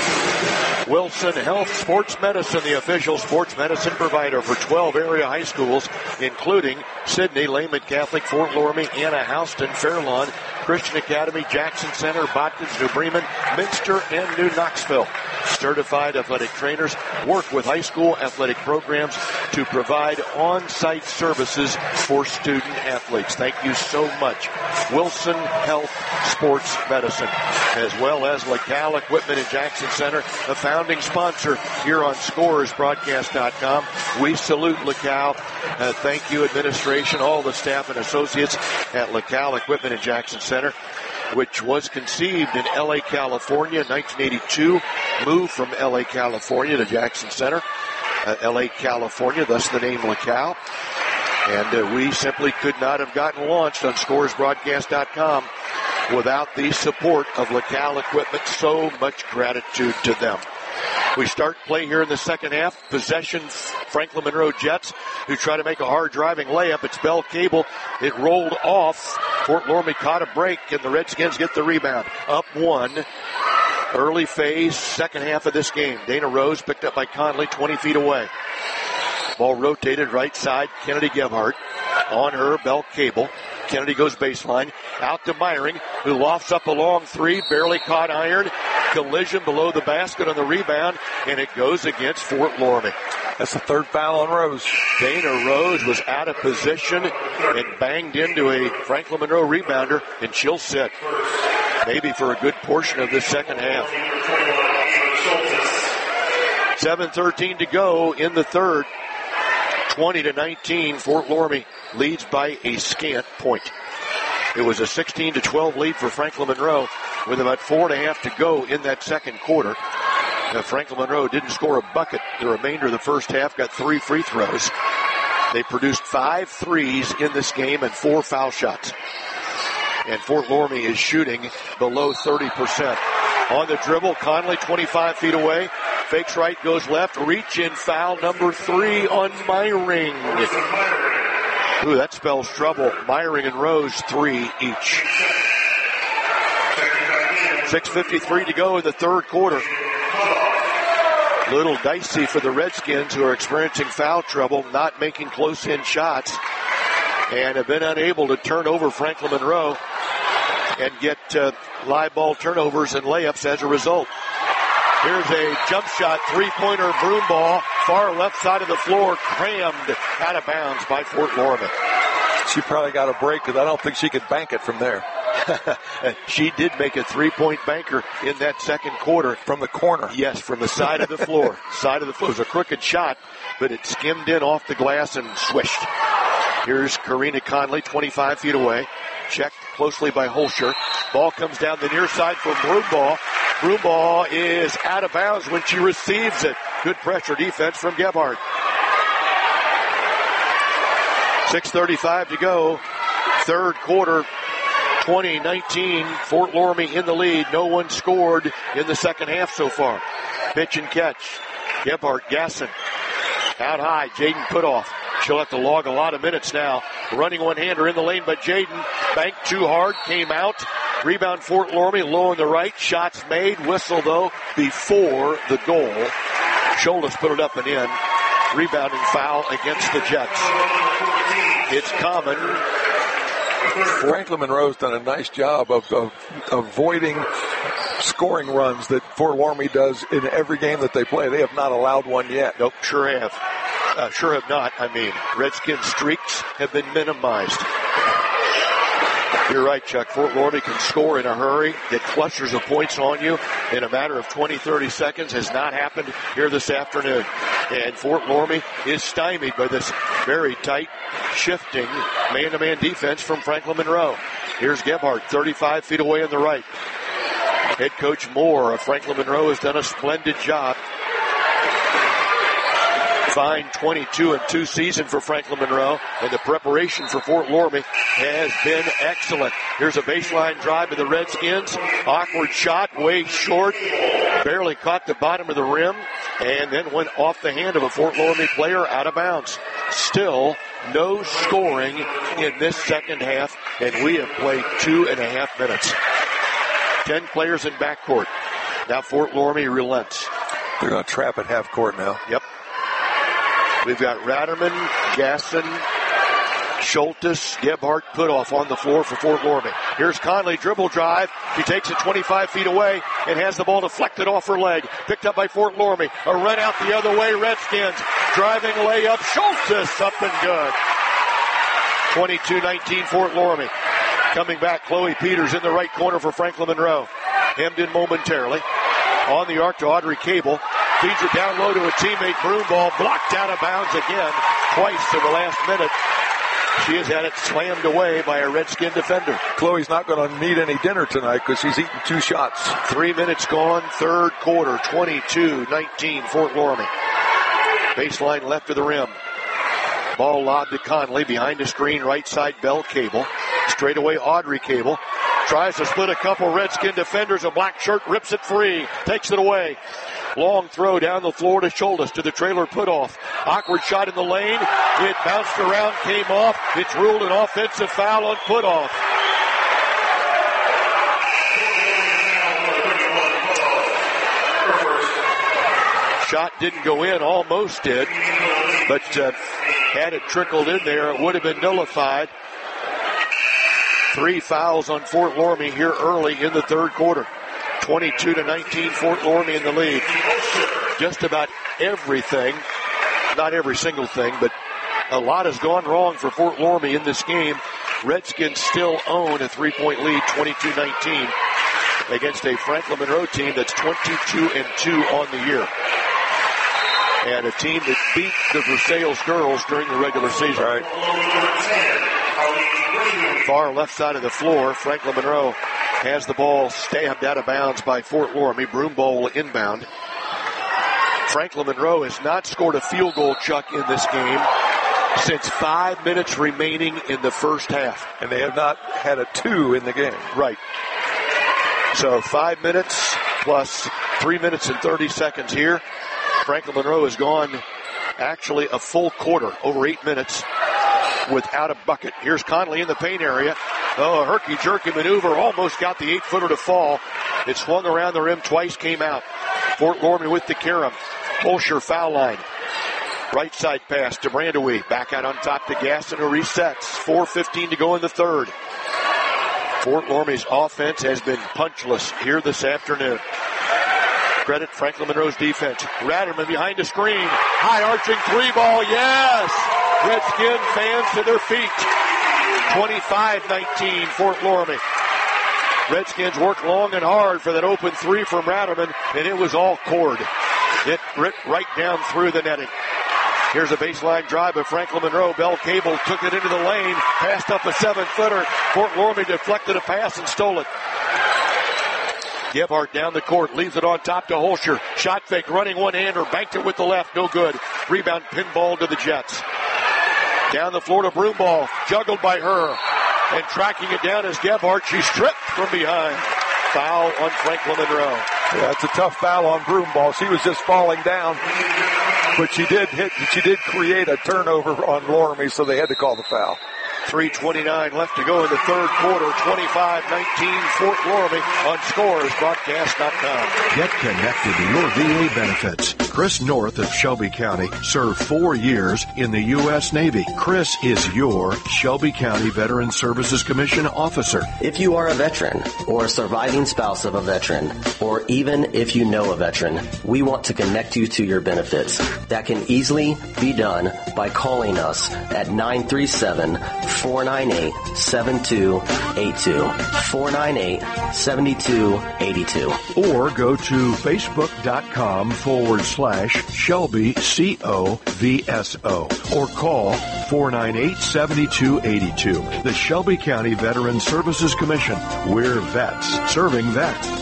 Wilson Health Sports Medicine, the official sports medicine provider for twelve area high schools, including Sidney, Lehman Catholic, Fort Loramie, Anna Houston, Fairlawn, Christian Academy, Jackson Center, Botkins, New Bremen, Minster, and New Knoxville. Certified athletic trainers work with high school athletic programs to provide on-site services for student athletes. Thank you so much. Wilson Health Sports Medicine, as well as LaCal Equipment in Jackson Center, a founding sponsor here on Scores Broadcast dot com. We salute LaCal. Uh, thank you, administration, all the staff and associates at LaCal Equipment in Jackson Center, which was conceived in L A, California in nineteen eighty-two, moved from L A, California to Jackson Center, uh, L A, California, thus the name LaCal. And uh, we simply could not have gotten launched on Scores Broadcast dot com without the support of LaCal Equipment. So much gratitude to them. We start play here in the second half. Possession, Franklin Monroe Jets, who try to make a hard driving layup. It's Bell Cable. It rolled off. Fort Loramie caught a break, and the Redskins get the rebound. Up one. Early phase, second half of this game. Dana Rose picked up by Conley, twenty feet away. Ball rotated right side. Kennedy Gebhardt on her. Bell Cable. Kennedy goes baseline. Out to Meyering, who lofts up a long three. Barely caught iron. Collision below the basket on the rebound, and it goes against Fort Loramie. That's the third foul on Rose. Dana Rose was out of position and banged into a Franklin Monroe rebounder, and she'll sit maybe for a good portion of this second half. seven thirteen to go in the third. twenty to nineteen, Fort Loramie leads by a scant point. It was a sixteen to twelve lead for Franklin Monroe with about four and a half to go in that second quarter. Now, Franklin Monroe didn't score a bucket the remainder of the first half, got three free throws. They produced five threes in this game and four foul shots. And Fort Loramie is shooting below thirty percent. On the dribble, Conley twenty-five feet away. Fakes right, goes left. Reach in foul number three on Meyering. Ooh, that spells trouble. Meyering and Rose, three each. six fifty-three to go in the third quarter. Little dicey for the Redskins, who are experiencing foul trouble, not making close-in shots, and have been unable to turn over Franklin Monroe and get uh, live ball turnovers and layups as a result. Here's a jump shot, three-pointer broom ball, far left side of the floor, crammed out of bounds by Fort Loramie. She probably got a break because I don't think she could bank it from there. She did make a three-point banker in that second quarter. From the corner. Yes, from the side of the floor. Side of the floor. It was a crooked shot, but it skimmed in off the glass and swished. Here's Karina Conley, twenty-five feet away. Checked closely by Holscher. Ball comes down the near side for Broomball. Broomball is out of bounds when she receives it. Good pressure defense from Gebhardt. six thirty-five to go. Third quarter, twenty nineteen. Fort Loramie in the lead. No one scored in the second half so far. Pitch and catch. Gebhardt, Gasson. Out high, Jaden Putoff. She'll have to log a lot of minutes now. Running one-hander in the lane, but Jaden banked too hard, came out. Rebound Fort Loramie, low on the right. Shots made. Whistle, though, before the goal. Shoulders put it up and in. Rebounding foul against the Jets. It's common. Franklin Monroe's done a nice job of, of avoiding scoring runs that Fort Loramie does in every game that they play. They have not allowed one yet. Nope, sure have. Uh, sure have not, I mean. Redskins streaks have been minimized. You're right, Chuck. Fort Loramie can score in a hurry, get clusters of points on you in a matter of twenty, thirty seconds. Has not happened here this afternoon. And Fort Loramie is stymied by this very tight, shifting man-to-man defense from Franklin Monroe. Here's Gebhardt, thirty-five feet away on the right. Head coach Moore of Franklin Monroe has done a splendid job. Fine twenty-two and two season for Franklin Monroe, and the preparation for Fort Loramie has been excellent. Here's a baseline drive to the Redskins. Awkward shot, way short. Barely caught the bottom of the rim, and then went off the hand of a Fort Loramie player out of bounds. Still no scoring in this second half, and we have played two and a half minutes. Ten players in backcourt. Now Fort Loramie relents. They're going to trap at half court now. Yep. We've got Ratterman, Gasson, Schultes, Gebhardt, Putoff on the floor for Fort Loramie. Here's Conley, dribble drive. He takes it twenty-five feet away and has the ball deflected off her leg. Picked up by Fort Loramie. A run out the other way. Redskins driving layup. Schultes up and good. twenty-two nineteen Fort Loramie. Coming back, Chloe Peters in the right corner for Franklin Monroe. Hemmed in momentarily. On the arc to Audrey Cable. Feeds it down low to a teammate. Broomball blocked out of bounds again. Twice in the last minute. She has had it slammed away by a Redskin defender. Chloe's not going to need any dinner tonight because she's eaten two shots. Three minutes gone. Third quarter. twenty-two nineteen Fort Loramie. Baseline left of the rim. Ball lobbed to Conley behind the screen. Right side Bell Cable. Straight away Audrey Cable. Tries to split a couple Redskin defenders. A black shirt rips it free. Takes it away. Long throw down the floor to Schultes to the trailer Putoff. Awkward shot in the lane. It bounced around, came off. It's ruled an offensive foul on Putoff. Shot didn't go in, almost did. But uh, had it trickled in there, it would have been nullified. Three fouls on Fort Loramie here early in the third quarter. twenty-two to nineteen, Fort Loramie in the lead. Just about everything, not every single thing, but a lot has gone wrong for Fort Loramie in this game. Redskins still own a three-point lead, twenty-two nineteen, against a Franklin Monroe team that's twenty-two and two on the year. And a team that beat the Versailles girls during the regular season. Right. Far left side of the floor, Franklin Monroe has the ball stabbed out of bounds by Fort Loramie. Broomball will inbound. Franklin Monroe has not scored a field goal, Chuck, in this game since five minutes remaining in the first half. And they have not had a two in the game. Right. So five minutes plus three minutes and thirty seconds here. Franklin Monroe has gone actually a full quarter, over eight minutes, without a bucket. Here's Conley in the paint area. Oh, a herky-jerky maneuver. Almost got the eight-footer to fall. It swung around the rim twice, came out. Fort Loramie with the carom. Holscher foul line. Right side pass to Brandewie. Back out on top to Gasson, who resets. four fifteen to go in the third. Fort Loramie's offense has been punchless here this afternoon. Credit Franklin Monroe's defense. Ratterman behind the screen. High arching three ball. Yes! Redskin fans to their feet. twenty-five nineteen Fort Loramie. Redskins work long and hard for that open three from Ratterman, and it was all cord. It ripped right down through the netting. Here's a baseline drive by Franklin Monroe. Bell Cable took it into the lane, passed up a seven-footer. Fort Loramie deflected a pass and stole it. Gebhardt down the court, leaves it on top to Holscher. Shot fake, running one-hander, banked it with the left, no good. Rebound pinball to the Jets. Down the floor to Broomball, juggled by her. And tracking it down is Gebhardt. She's stripped from behind. Foul on Franklin Monroe. Yeah, it's a tough foul on Broomball. She was just falling down. But she did hit, she did create a turnover on Loramie, so they had to call the foul. three twenty-nine left to go in the third quarter. twenty-five nineteen Fort Loramie on Scores Broadcast dot com. Get connected to your V A benefits. Chris North of Shelby County served four years in the U S Navy. Chris is your Shelby County Veteran Services Commission officer. If you are a veteran or a surviving spouse of a veteran, or even if you know a veteran, we want to connect you to your benefits. That can easily be done by calling us at nine three seven, four nine eight, seven two eight two. four nine eight, seven two eight two. Or go to facebook.com forward slash Shelby C O V S O or call four nine eight, seven two eight two. The Shelby County Veteran Services Commission. We're vets serving vets.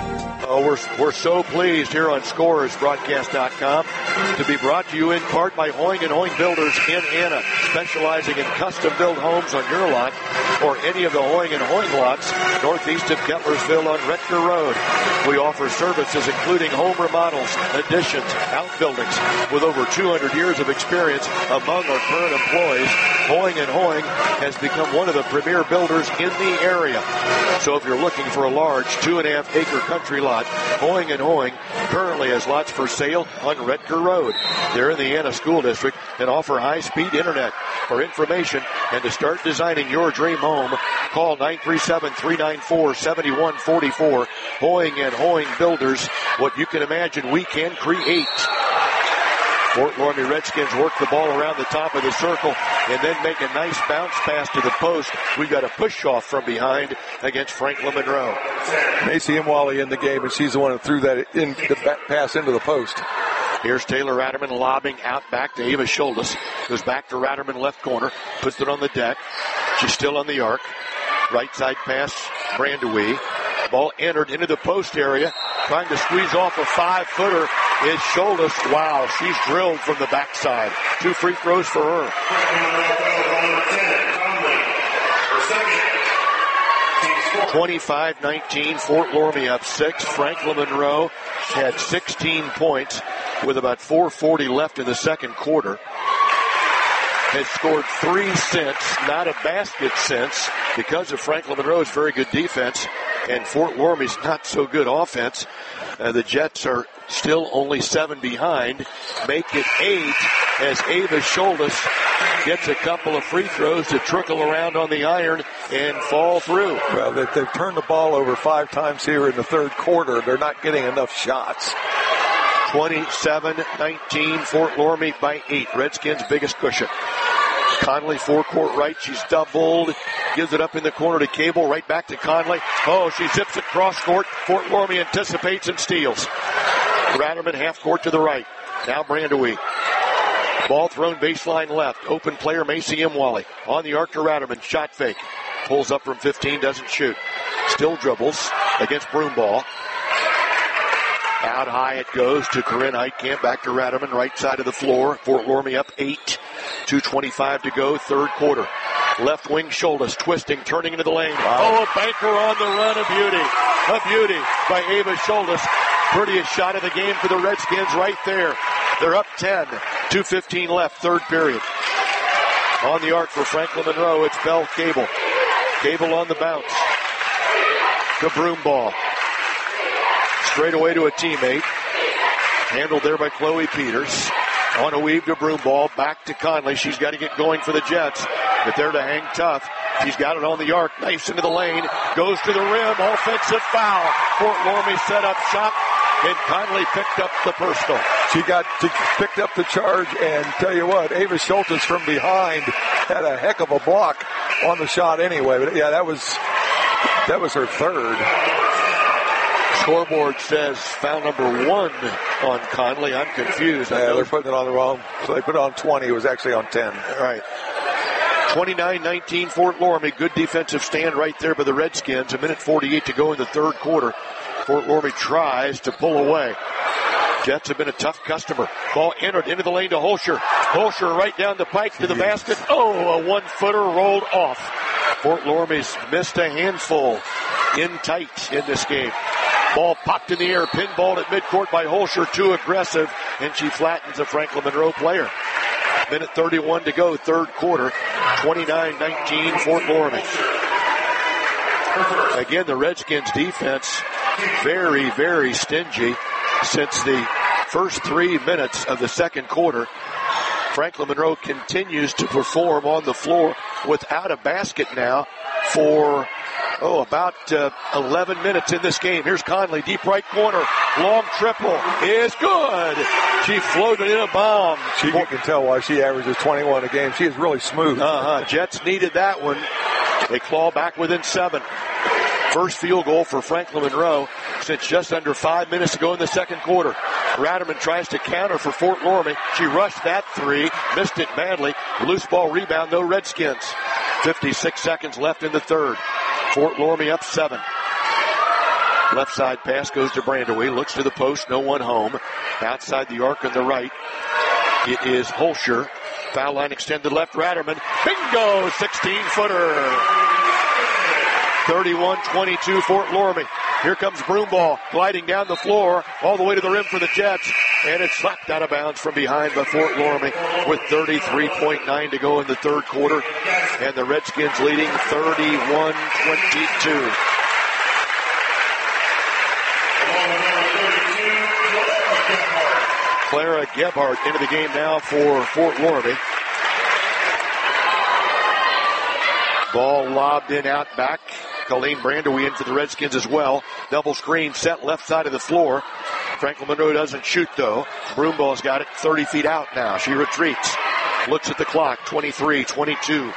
Oh, we're, we're so pleased here on Scores Broadcast dot com to be brought to you in part by Hoying and Hoying Builders in Anna, specializing in custom-built homes on your lot or any of the Hoying and Hoying lots northeast of Kettlersville on Retker Road. We offer services including home remodels, additions, outbuildings. With over two hundred years of experience among our current employees, Hoying and Hoying has become one of the premier builders in the area. So if you're looking for a large two and a half acre country lot, Hoying and Hoying currently has lots for sale on Retker Road. They're in the Anna School District and offer high-speed internet. For information and to start designing your dream home, call nine three seven, three nine four, seven one four four. Hoying and Hoying Builders, what you can imagine we can create. Fort Loramie Redskins work the ball around the top of the circle and then make a nice bounce pass to the post. We got a push off from behind against Franklin Monroe. Macy Imwali in the game, and she's the one who threw that in the back pass into the post. Here's Taylor Ratterman lobbing out back to Ava Schultes. Goes back to Ratterman left corner, puts it on the deck. She's still on the arc. Right side pass, Brandewie. Ball entered into the post area. Trying to squeeze off a five-footer is Schultes. Wow, she's drilled from the backside. Two free throws for her. twenty-five nineteen, Fort Loramie up six. Franklin Monroe had sixteen points with about four forty left in the second quarter. Has scored three since, not a basket since, because of Franklin Monroe's very good defense and Fort Loramie's not so good offense. Uh, the Jets are still only seven behind. Make it eight as Ava Schultes gets a couple of free throws to trickle around on the iron and fall through. Well, they, they've turned the ball over five times here in the third quarter. They're not getting enough shots. twenty-seven nineteen, Fort Loramie by eight. Redskins' biggest cushion. Conley, four-court right. She's doubled. Gives it up in the corner to Cable. Right back to Conley. Oh, she zips it cross-court. Fort Loramie anticipates and steals. Ratterman half-court to the right. Now Brandewie. Ball thrown baseline left. Open player Macy Imwali. On the arc to Ratterman. Shot fake. Pulls up from fifteen. Doesn't shoot. Still dribbles against Broomball. Out high it goes to Corinne Heitkamp. Back to Ratterman. Right side of the floor. Fort Loramie up eight. two twenty-five to go. Third quarter. Left wing Schultes twisting, turning into the lane. Wow. Oh, a banker on the run. A beauty. A beauty by Ava Schultes. Prettiest shot of the game for the Redskins right there. They're up ten. two fifteen left. Third period. On the arc for Franklin Monroe, it's Bell Cable. Cable on the bounce. To Broomball. Straight away to a teammate. Handled there by Chloe Peters. On a weave to Broomball. Back to Conley. She's got to get going for the Jets. But they're to hang tough. She's got it on the arc. Nice into the lane. Goes to the rim. Offensive foul. Fort Loramie set up shot. And Conley picked up the personal. She got to, picked up the charge, and tell you what, Ava Schultes from behind had a heck of a block on the shot anyway. But yeah, that was That was her third. Scoreboard says foul number one on Conley. I'm confused. Yeah, they're putting it on the wrong. So they put it on twenty. It was actually on ten. All right. twenty-nine nineteen Fort Loramie. Good defensive stand right there by the Redskins. A minute forty-eight to go in the third quarter. Fort Loramie tries to pull away. Jets have been a tough customer. Ball entered into the lane to Holscher. Holscher right down the pipe to the basket. Oh, a one-footer rolled off. Fort Loramie's missed a handful in tight in this game. Ball popped in the air, pinballed at midcourt by Holscher, too aggressive, and she flattens a Franklin Monroe player. Minute thirty-one to go, third quarter, twenty-nine nineteen Fort Loramie. Again, the Redskins defense very, very stingy since the first three minutes of the second quarter. Franklin Monroe continues to perform on the floor without a basket now for, oh, about uh, eleven minutes in this game. Here's Conley, deep right corner. Long triple is good. She floated in a bomb. She, you can tell why she averages twenty-one a game. She is really smooth. Uh-huh. Jets needed that one. They claw back within seven. First field goal for Franklin Monroe since just under five minutes to go in the second quarter. Ratterman tries to counter for Fort Loramie. She rushed that three, missed it badly. Loose ball rebound, no Redskins. fifty-six seconds left in the third. Fort Loramie up seven. Left side pass goes to Brandaway. Looks to the post, no one home. Outside the arc on the right, it is Holscher. Foul line extended left, Ratterman. Bingo! sixteen-footer. thirty-one twenty-two Fort Loramie. Here comes Broomball gliding down the floor all the way to the rim for the Jets. And it's slapped out of bounds from behind by Fort Loramie with thirty-three point nine to go in the third quarter. And the Redskins leading thirty-one twenty-two. Clara Gebhardt into the game now for Fort Loramie. Ball lobbed in out back. Colleen Brandaway in for the Redskins as well. Double screen set left side of the floor. Franklin Monroe doesn't shoot though. Broomball's got it thirty feet out now. She retreats. Looks at the clock. twenty-three twenty-two.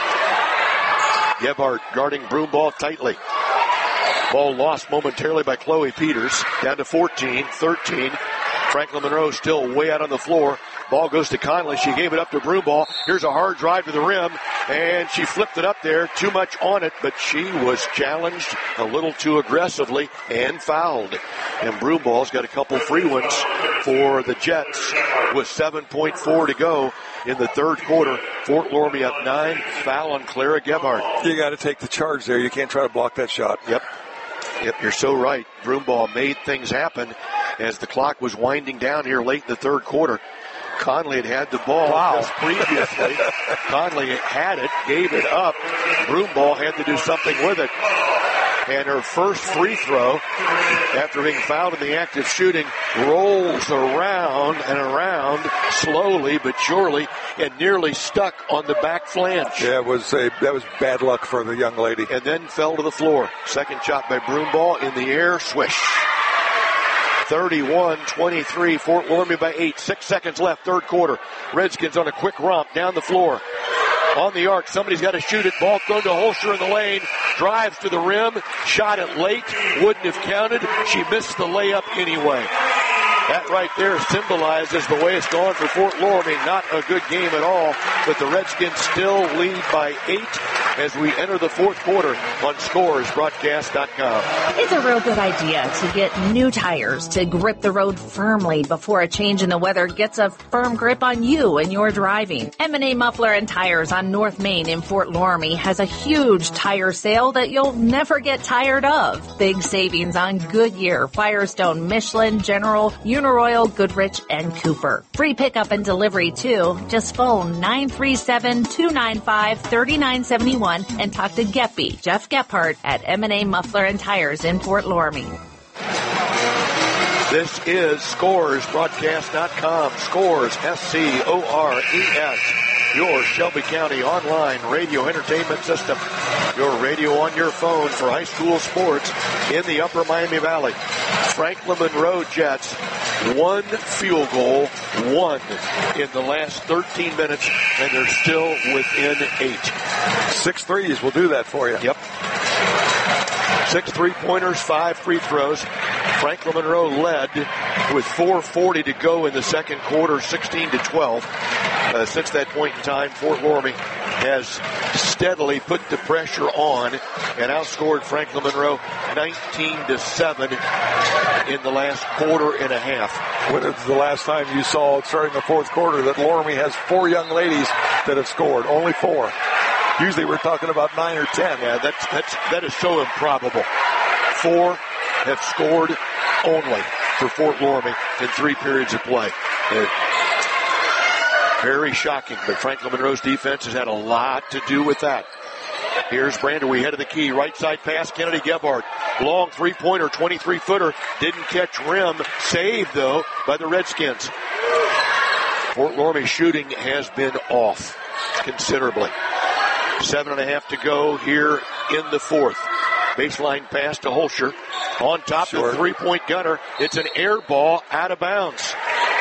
Gebhardt guarding Broomball tightly. Ball lost momentarily by Chloe Peters. Down to fourteen thirteen. Franklin Monroe still way out on the floor. Ball goes to Conley. She gave it up to Broomball. Here's a hard drive to the rim, and she flipped it up there. Too much on it, but she was challenged a little too aggressively and fouled. And Broomball's got a couple free ones for the Jets with seven point four to go in the third quarter. Fort Loramie up nine. Foul on Clara Gebhardt. You got to take the charge there. You can't try to block that shot. Yep. Yep, you're so right. Broomball made things happen as the clock was winding down here late in the third quarter. Conley had had the ball wow. just previously. Conley had it, gave it up. Broomball had to do something with it. And her first free throw, after being fouled in the act of shooting, rolls around and around slowly but surely and nearly stuck on the back flange. Yeah, it was a, that was bad luck for the young lady. And then fell to the floor. Second shot by Broomball in the air, swish. thirty-one twenty-three, Fort Loramie by eight. Six seconds left, third quarter. Redskins on a quick romp down the floor. On the arc, somebody's got to shoot it. Ball thrown to Holscher in the lane. Drives to the rim. Shot it late. Wouldn't have counted. She missed the layup anyway. That right there symbolizes the way it's gone for Fort Loramie. Not a good game at all, but the Redskins still lead by eight as we enter the fourth quarter on scores broadcast dot com. It's a real good idea to get new tires to grip the road firmly before a change in the weather gets a firm grip on you and your driving. M and A Muffler and Tires on North Main in Fort Loramie has a huge tire sale that you'll never get tired of. Big savings on Goodyear, Firestone, Michelin, General, Uniroyal, Goodrich, and Cooper. Free pickup and delivery too. Just phone nine three seven, two nine five, three nine seven one and talk to Geppy, Jeff Gephardt at M and A Muffler and Tires in Fort Loramie. This is Scores broadcast dot com. Scores, S C O R E S. Your Shelby County online radio entertainment system. Your radio on your phone for high school sports in the Upper Miami Valley. Franklin Monroe Jets, one field goal, one in the last thirteen minutes, and they're still within eight. Six threes will do that for you. Yep. Six three-pointers, five free throws. Franklin Monroe led with four forty to go in the second quarter, sixteen to twelve. Uh, since that point in time, Fort Loramie has steadily put the pressure on and outscored Franklin Monroe nineteen to seven in the last quarter and a half. When is the last time you saw, starting the fourth quarter, that Loramie has four young ladies that have scored? Only four. Usually we're talking about nine or ten. Yeah, that's, that's, that is so improbable. Four have scored only for Fort Loramie in three periods of play. It, very shocking, but Franklin Monroe's defense has had a lot to do with that. Here's Brander. We head of the key. Right side pass, Kennedy Gebhardt. Long three-pointer, twenty-three footer. Didn't catch rim. Saved, though, by the Redskins. Fort Loramie shooting has been off considerably. Seven and a half to go here in the fourth. Baseline pass to Holscher. On top, sure. The three-point gunner. It's an air ball out of bounds.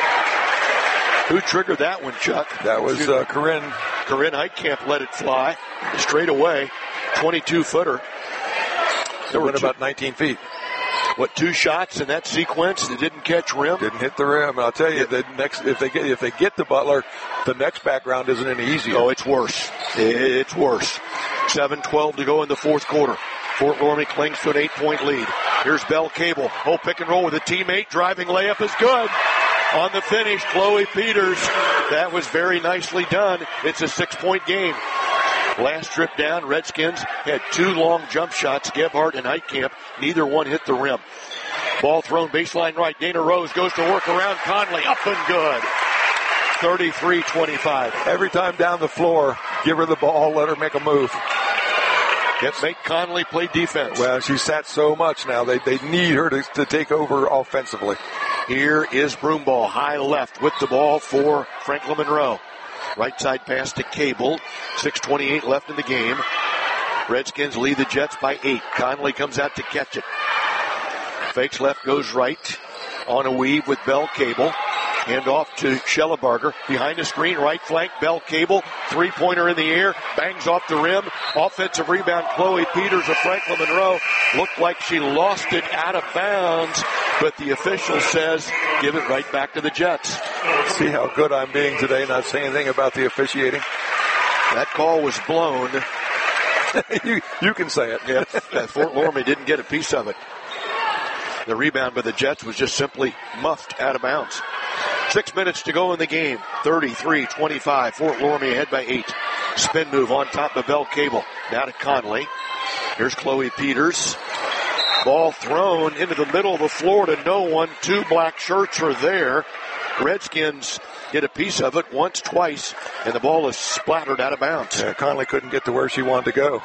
Who triggered that one, Chuck? That was uh, Corinne. Corinne Heitkamp let it fly straight away. twenty-two footer. There went about nineteen feet. What, two shots in that sequence that didn't catch rim? Didn't hit the rim. And I'll tell you, the next if they get if they get to Butler, the next background isn't any easier. Oh, it's worse. It's worse. seven twelve to go in the fourth quarter. Fort Loramie clings to an eight-point lead. Here's Bell Cable. Oh, pick and roll with a teammate. Driving layup is good. On the finish, Chloe Peters. That was very nicely done. It's a six-point game. Last trip down, Redskins had two long jump shots, Gebhardt and Heitkamp. Neither one hit the rim. Ball thrown baseline right. Dana Rose goes to work around Conley. Up and good. thirty-three twenty-five. Every time down the floor, give her the ball, let her make a move. Yep, make Conley play defense. Well, she sat so much now. They they need her to, to take over offensively. Here is Broomball, high left with the ball for Franklin Monroe. Right side pass to Cable. six twenty-eight left in the game. Redskins lead the Jets by eight. Conley comes out to catch it. Fakes left, goes right. On a weave with Bell Cable. Hand off to Schellebarger. Behind the screen, right flank, Bell Cable. Three-pointer in the air. Bangs off the rim. Offensive rebound, Chloe Peters of Franklin Monroe. Looked like she lost it out of bounds, but the official says give it right back to the Jets. See how good I'm being today, not saying anything about the officiating. That call was blown. you, you can say it. Yeah, Fort Loramie didn't get a piece of it. The rebound by the Jets was just simply muffed out of bounds. Six minutes to go in the game. thirty-three twenty-five. Fort Loramie ahead by eight. Spin move on top of Bell Cable. Now to Conley. Here's Chloe Peters. Ball thrown into the middle of the floor to no one. Two black shirts are there. Redskins get a piece of it once, twice, and the ball is splattered out of bounds. Yeah, Conley couldn't get to where she wanted to go.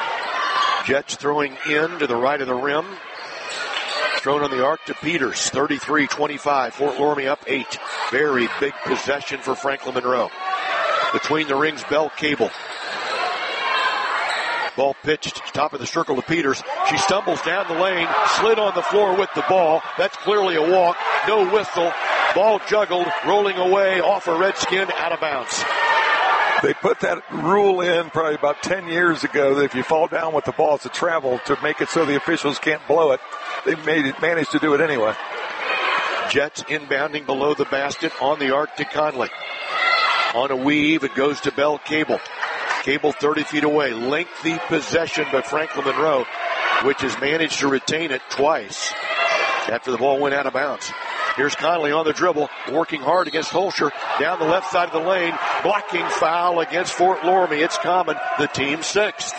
Jets throwing in to the right of the rim. Thrown on the arc to Peters. thirty-three twenty-five. Fort Loramie up eight. Very big possession for Franklin Monroe. Between the rings, Bell Cable. Ball pitched top of the circle to Peters. She stumbles down the lane, slid on the floor with the ball. That's clearly a walk. No whistle. Ball juggled, rolling away off a Redskin, out of bounds. They put that rule in probably about ten years ago that if you fall down with the ball, it's a travel to make it so the officials can't blow it. They made it, managed to do it anyway. Jets inbounding below the basket on the arc to Conley. On a weave, it goes to Bell Cable. Cable thirty feet away. Lengthy possession by Franklin Monroe, which has managed to retain it twice after the ball went out of bounds. Here's Conley on the dribble, working hard against Holscher. Down the left side of the lane, blocking foul against Fort Loramie. It's common, the team sixth.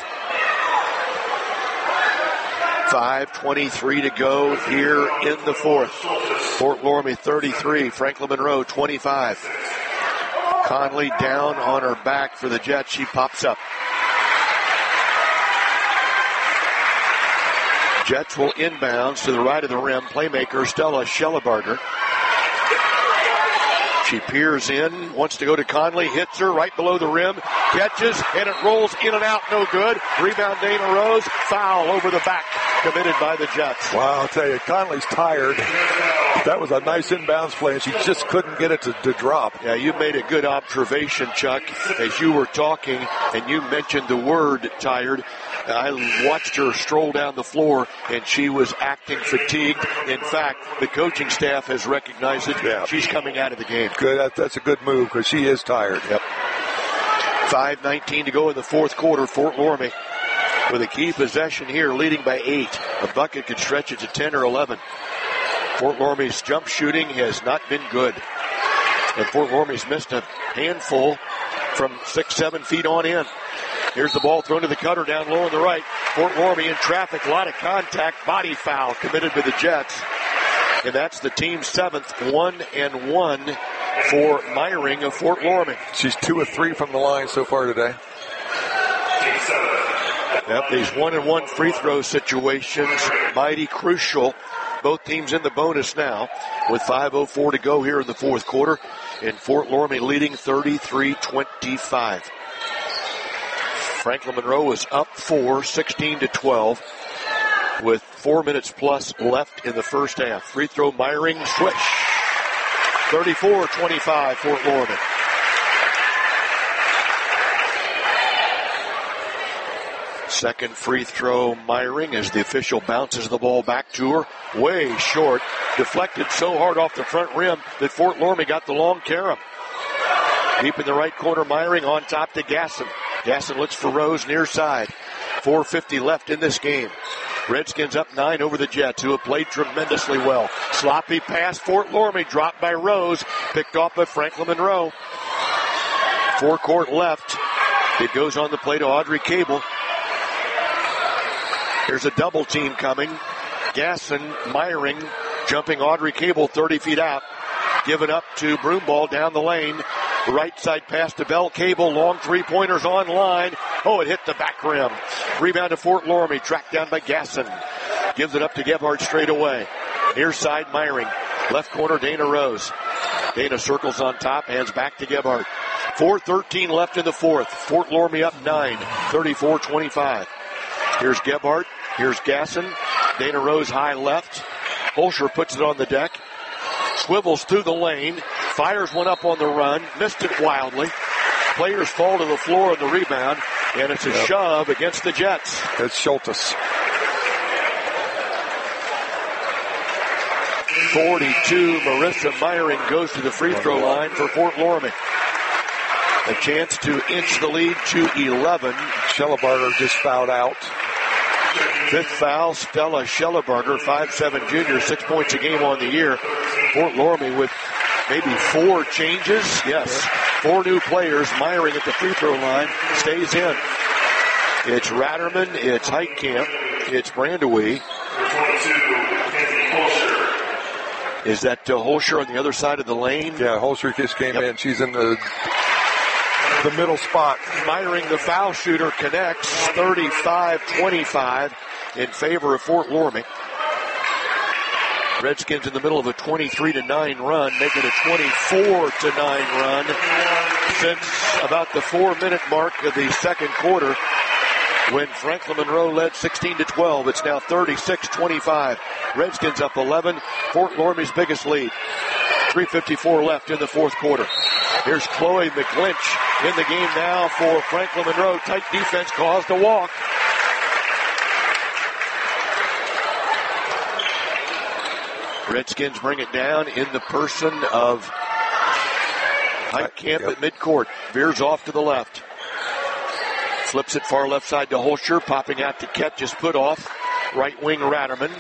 five twenty-three to go here in the fourth. Fort Loramie thirty-three, Franklin Monroe twenty-five. Conley down on her back for the Jets. She pops up. Jets will inbounds to the right of the rim. Playmaker Stella Schellebarger. She peers in, wants to go to Conley, hits her right below the rim, catches, and it rolls in and out, no good. Rebound Dana Rose, foul over the back committed by the Jets. Wow, I'll tell you, Conley's tired. That was a nice inbounds play, and she just couldn't get it to, to drop. Yeah, you made a good observation, Chuck, as you were talking, and you mentioned the word tired. I watched her stroll down the floor, and she was acting fatigued. In fact, the coaching staff has recognized it. Yeah. She's coming out of the game. Good. That, that's a good move because she is tired. Yep. five nineteen to go in the fourth quarter. Fort Loramie with a key possession here, leading by eight. A bucket could stretch it to ten or eleven. Fort Loramie's jump shooting has not been good. And Fort Loramie's missed a handful from six, seven feet on in. Here's the ball thrown to the cutter down low on the right. Fort Loramie in traffic, a lot of contact, body foul committed by the Jets. And that's the team's seventh, one and one for Meyering of Fort Loramie. She's two of three from the line so far today. Yep, these one and one free throw situations, mighty crucial. Both teams in the bonus now with five oh four to go here in the fourth quarter. And Fort Loramie leading thirty-three twenty-five. Franklin Monroe is up four, sixteen to twelve, with four minutes plus left in the first half. Free throw, Meyering, swish. thirty-four twenty-five, Fort Loramie. Second free throw, Meyering, as the official bounces the ball back to her. Way short. Deflected so hard off the front rim that Fort Loramie got the long carom. Deep in the right corner, Meyering on top to Gasson. Gasson looks for Rose near side. four fifty left in this game. Redskins up nine over the Jets, who have played tremendously well. Sloppy pass, Fort Loramie dropped by Rose, picked off by Franklin Monroe. Four-court left. It goes on the play to Audrey Cable. Here's a double team coming. Gasson, Meyering, jumping Audrey Cable thirty feet out. Given up to Broomball down the lane. Right side pass to Bell Cable. Long three-pointers online. Oh, it hit the back rim. Rebound to Fort Loramie. Tracked down by Gasson. Gives it up to Gebhardt straight away. Near side, Meyering. Left corner, Dana Rose. Dana circles on top. Hands back to Gebhardt. four thirteen left in the fourth. Fort Loramie up nine. thirty-four twenty-five. Here's Gebhardt. Here's Gasson. Dana Rose high left. Holscher puts it on the deck. Swivels through the lane. Fires one up on the run. Missed it wildly. Players fall to the floor on the rebound. And it's a yep. shove against the Jets. It's Schultes. forty-two. Marissa Meyering goes to the free throw line for Fort Loramie. A chance to inch the lead to eleven. Schellebarger just fouled out. Fifth foul, Stella Schellebarger, five seven junior, six points a game on the year. Fort Loramie with maybe four changes. Yes, four new players. Meyering at the free throw line stays in. It's Ratterman, it's Heitkamp, it's Brandewee. Is that uh, Holscher on the other side of the lane? Yeah, Holscher just came yep. in. She's in the the middle spot. Meyering, the foul shooter, connects. thirty-five twenty-five in favor of Fort Loramie. Redskins in the middle of a twenty-three to nine run, making a twenty-four to nine run since about the four-minute mark of the second quarter, when Franklin Monroe led sixteen to twelve. It's now thirty-six twenty-five. Redskins up eleven. Fort Loramie's biggest lead. three fifty-four left in the fourth quarter. Here's Chloe McClinch in the game now for Franklin Monroe. Tight defense caused a walk. Redskins bring it down in the person of Heitkamp yep. at midcourt. Veers off to the left. Flips it far left side to Holscher. Popping out to Kett, just put off. Right wing Ratterman.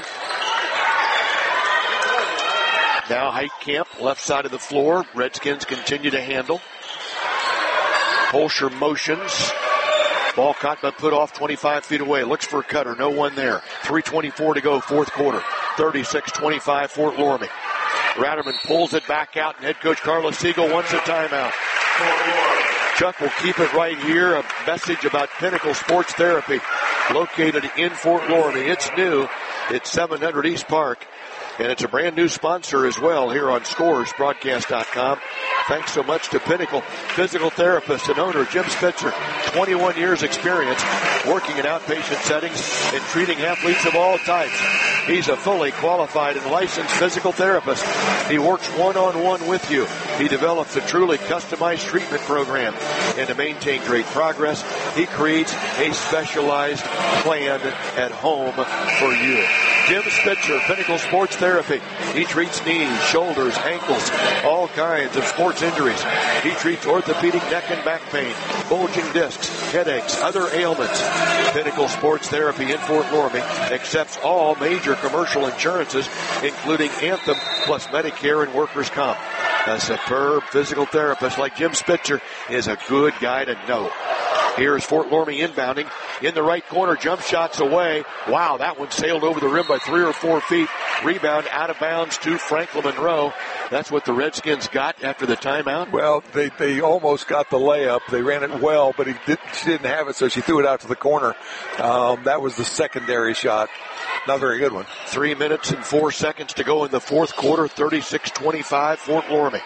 Now Heitkamp, left side of the floor. Redskins continue to handle. Holscher motions. Ball caught but put off twenty-five feet away. Looks for a cutter. No one there. three twenty-four to go, fourth quarter. thirty-six twenty-five, Fort Loramie. Ratterman pulls it back out, and head coach Carla Siegel wants a timeout. Chuck will keep it right here. A message about Pinnacle Sports Therapy, located in Fort Loramie. It's new. It's seven hundred East Park. And it's a brand new sponsor as well here on Scores Broadcast dot com. thanks so much to Pinnacle Physical Therapist and owner Jim Spitzer. twenty-one years experience working in outpatient settings and treating athletes of all types. He's a fully qualified and licensed physical therapist. He works one-on-one with you. He develops a truly customized treatment program. And to maintain great progress, he creates a specialized plan at home for you. Jim Spitzer, Pinnacle Sports Therapy. He treats knees, shoulders, ankles, all kinds of sports injuries. He treats orthopedic neck and back pain, bulging discs, headaches, other ailments. Pinnacle Sports Therapy in Fort Laramie accepts all major commercial insurances, including Anthem, plus Medicare and workers' comp. A superb physical therapist like Jim Spitzer is a good guy to know. Here's Fort Laramie inbounding in the right corner, jump shots away. Wow, that one sailed over the rim by three or four feet. Rebound out of bounds to Franklin Monroe. That's what the Redskins got after the timeout. Well, they they almost got the layup. They ran it well, but he didn't, she didn't have it, so she threw it out to the corner. Um, that was the secondary shot. Not a very good one. Three minutes and four seconds to go in the fourth quarter, thirty-six twenty-five, Fort Laramie.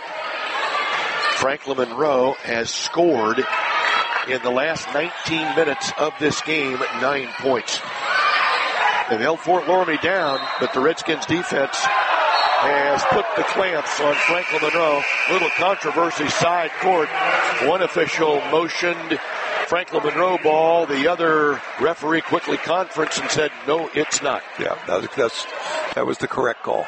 Franklin Monroe has scored in the last nineteen minutes of this game, nine points. They've held Fort Laramie down, but the Redskins defense has put the clamps on Franklin Monroe. Little controversy side court. One official motioned Franklin Monroe ball. The other referee quickly conferenced and said, no, it's not. Yeah, that was, that's, that was the correct call.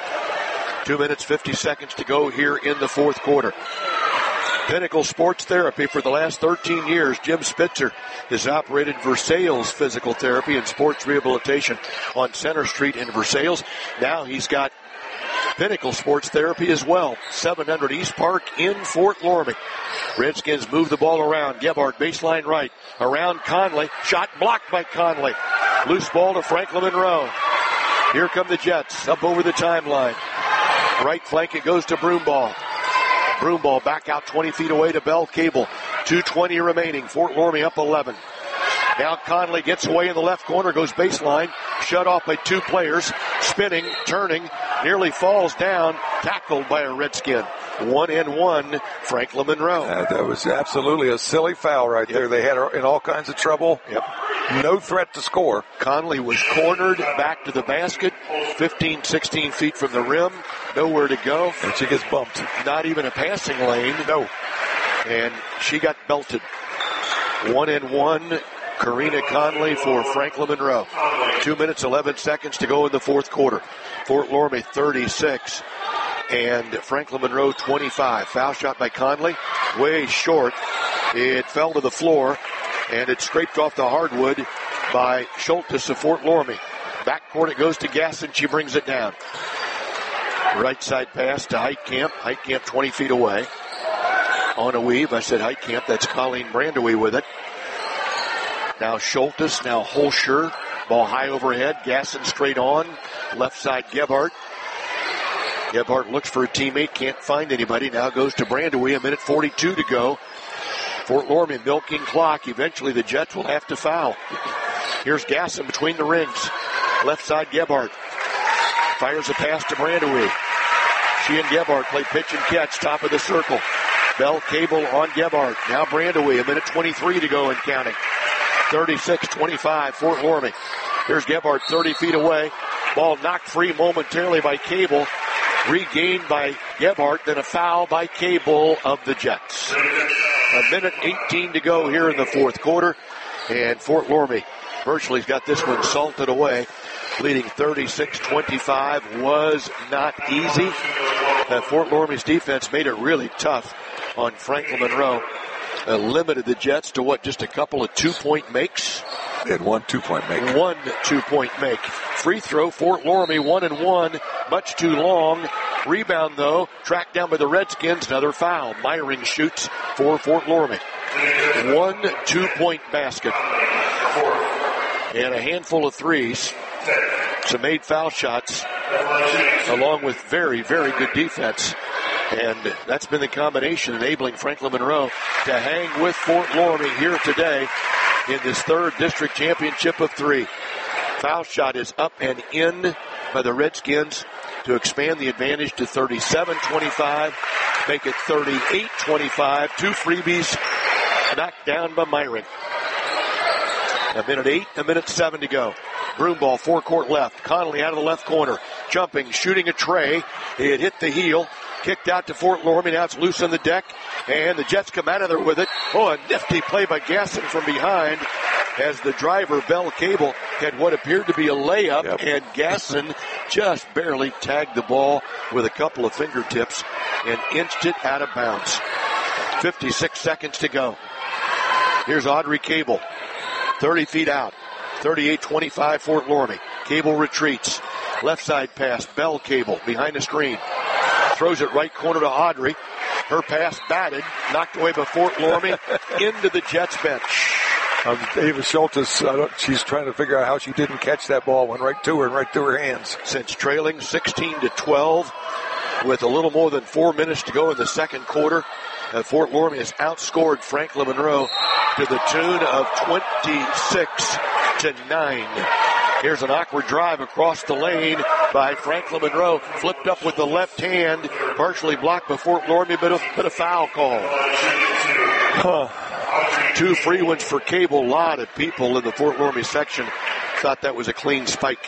Two minutes, fifty seconds to go here in the fourth quarter. Pinnacle Sports Therapy for the last thirteen years. Jim Spitzer has operated Versailles Physical Therapy and Sports Rehabilitation on Center Street in Versailles. Now he's got Pinnacle Sports Therapy as well. seven hundred East Park in Fort Laramie. Redskins move the ball around. Gebhardt baseline right. Around Conley. Shot blocked by Conley. Loose ball to Franklin Monroe. Here come the Jets up over the timeline. Right flank, it goes to Broomball. Broomball back out twenty feet away to Bell Cable. two twenty remaining. Fort Laramie up eleven. Now Conley gets away in the left corner, goes baseline, shut off by two players, spinning, turning, nearly falls down, tackled by a Redskin. One and one, Franklin Monroe. Uh, that was absolutely a silly foul right yep. there. They had her in all kinds of trouble. Yep. No threat to score. Conley was cornered back to the basket, fifteen, sixteen feet from the rim, nowhere to go. And she gets bumped. Not even a passing lane. No. And she got belted. One and one, Karina Conley for Franklin Monroe. Two minutes, eleven seconds to go in the fourth quarter. Fort Laramie thirty-six and Franklin Monroe twenty-five. Foul shot by Conley, way short. It fell to the floor, and it scraped off the hardwood by Schultes of Fort Laramie. Backcourt it goes to Gasson. She brings it down. Right side pass to Heitkamp. Heitkamp twenty feet away. On a weave. I said Heitkamp. That's Colleen Brandewee with it. Now Schultes. Now Holscher. Ball high overhead. Gasson straight on. Left side Gebhardt. Gebhardt looks for a teammate. Can't find anybody. Now goes to Brandewee. A minute forty-two to go. Fort Laramie milking clock. Eventually the Jets will have to foul. Here's Gasson between the rings. Left side Gebhardt. Fires a pass to Brandewee. She and Gebhardt play pitch and catch. Top of the circle. Bell Cable on Gebhardt. Now Brandewee. A minute twenty-three to go and counting. thirty-six twenty-five Fort Laramie. Here's Gebhardt thirty feet away. Ball knocked free momentarily by Cable. Regained by Gebhardt. Then a foul by Cable of the Jets. A minute eighteen to go here in the fourth quarter. And Fort Laramie virtually has got this one salted away. Leading thirty-six twenty-five was not easy. Uh, Fort Laramie's defense made it really tough on Franklin Monroe. Uh, limited the Jets to what, just a couple of two-point makes? They had one two-point make. One two-point make. Free throw, Fort Laramie, one and one. Much too long. Rebound, though, tracked down by the Redskins. Another foul. Myring shoots for Fort Laramie. One two-point basket. And a handful of threes. Some made foul shots, along with very, very good defense. And that's been the combination enabling Franklin Monroe to hang with Fort Laramie here today in this third district championship of three. Foul shot is up and in by the Redskins to expand the advantage to thirty-seven twenty-five, make it thirty-eight twenty-five. Two freebies knocked down by Myring. A minute eight, a minute seven to go. Broomball, forecourt left. Connolly out of the left corner. Jumping, shooting a tray. It hit the heel. Kicked out to Fort Loramie. Now it's loose on the deck. And the Jets come out of there with it. Oh, a nifty play by Gasson from behind as the driver, Bell Cable, had what appeared to be a layup. Yep. And Gasson just barely tagged the ball with a couple of fingertips and inched it out of bounds. fifty-six seconds to go. Here's Audrey Cable. thirty feet out. thirty-eight twenty-five Fort Loramie. Cable retreats. Left side pass. Bell Cable behind the screen. Throws it right corner to Audrey. Her pass batted. Knocked away by Fort Loramie into the Jets bench. Um, Davis Schultes, I don't, she's trying to figure out how she didn't catch that ball. Went right to her and right to her hands. Since trailing sixteen to twelve with a little more than four minutes to go in the second quarter, uh, Fort Loramie has outscored Franklin Monroe to the tune of twenty-six to nine. Here's an awkward drive across the lane by Franklin Monroe. Flipped up with the left hand, partially blocked by Fort Loramie, but a, but a foul call. Huh. Two free ones for Cable. A lot of people in the Fort Loramie section thought that was a clean spike.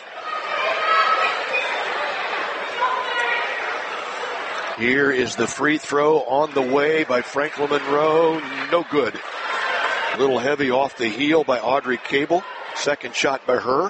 Here is the free throw on the way by Franklin Monroe. No good. A little heavy off the heel by Audrey Cable. Second shot by her.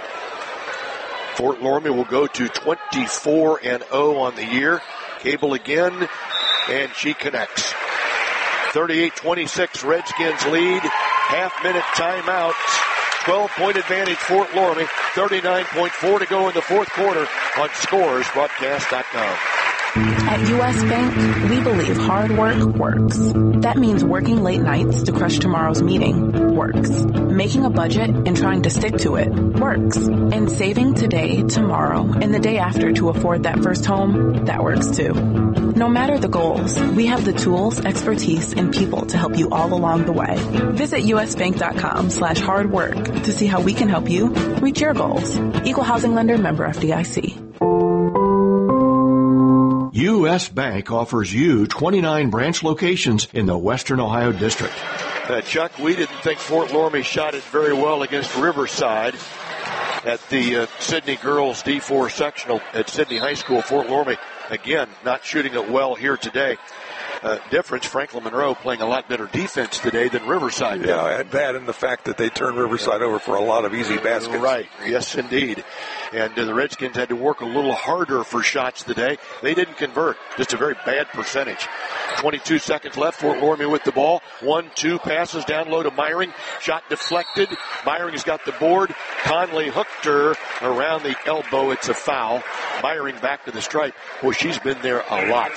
Fort Loramie will go to twenty-four and oh on the year. Cable again, and she connects. thirty-eight twenty-six, Redskins lead. Half-minute timeout. twelve-point advantage, Fort Loramie. thirty-nine point four to go in the fourth quarter on scores broadcast dot com. At U S Bank, we believe hard work works. That means working late nights to crush tomorrow's meeting works. Making a budget and trying to stick to it works. And saving today, tomorrow, and the day after to afford that first home, that works too. No matter the goals, we have the tools, expertise, and people to help you all along the way. Visit usbank.com slash hard work to see how we can help you reach your goals. Equal Housing Lender, member F D I C. U S. Bank offers you twenty-nine branch locations in the Western Ohio District. Uh, Chuck, we didn't think Fort Loramie shot it very well against Riverside at the uh, Sidney Girls D four sectional at Sidney High School. Fort Loramie, again, not shooting it well here today. Uh, difference, Franklin Monroe playing a lot better defense today than Riverside did. Yeah, and that and the fact that they turned Riverside over for a lot of easy baskets. Right, yes indeed. And uh, the Redskins had to work a little harder for shots today. They didn't convert, just a very bad percentage. twenty-two seconds left, Fort Loramie with the ball. One, two passes down low to Myring. Shot deflected. Myring has got the board. Conley hooked her around the elbow. It's a foul. Myring back to the stripe. Well, she's been there a lot.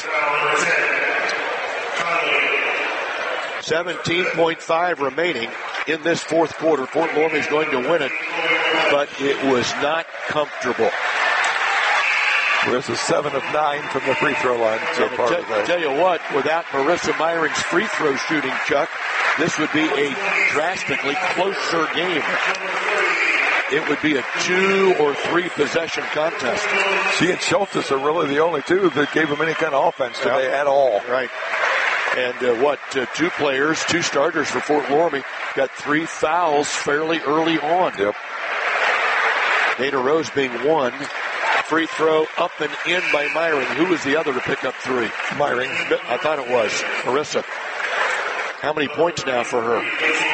seventeen point five remaining in this fourth quarter. Fort Loramie is going to win it, but it was not comfortable. There's a seven of nine from the free throw line so far t- today. Tell you what, without Marissa Myring's free throw shooting, Chuck, this would be a drastically closer game. It would be a two or three possession contest. She and Schultes are really the only two that gave them any kind of offense today yep. at all. Right. And uh, what, uh, two players, two starters for Fort Loramie, got three fouls fairly early on. Yep. Dana Rose being one. Free throw up and in by Myring. Who was the other to pick up three? Myring. I thought it was Marissa. How many points now for her?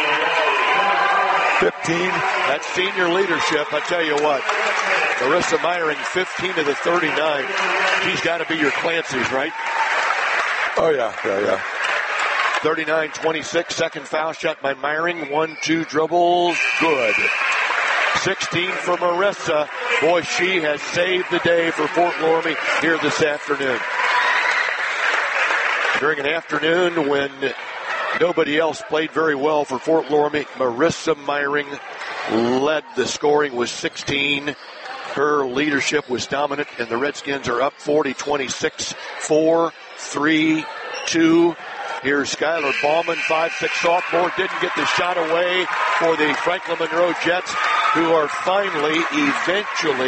fifteen. That's senior leadership. I tell you what. Marissa Myring, fifteen of the thirty-nine. She's got to be your Clancy's, right? Oh, yeah, yeah, yeah. thirty-nine twenty-six, second foul shot by Myring. One, two dribbles, good. sixteen for Marissa. Boy, she has saved the day for Fort Loramie here this afternoon. During an afternoon when nobody else played very well for Fort Loramie, Marissa Myring led the scoring with sixteen. Her leadership was dominant, and the Redskins are up forty twenty-six, four, three, two. Here's Skylar Ballman, five six sophomore, didn't get the shot away for the Franklin Monroe Jets, who are finally, eventually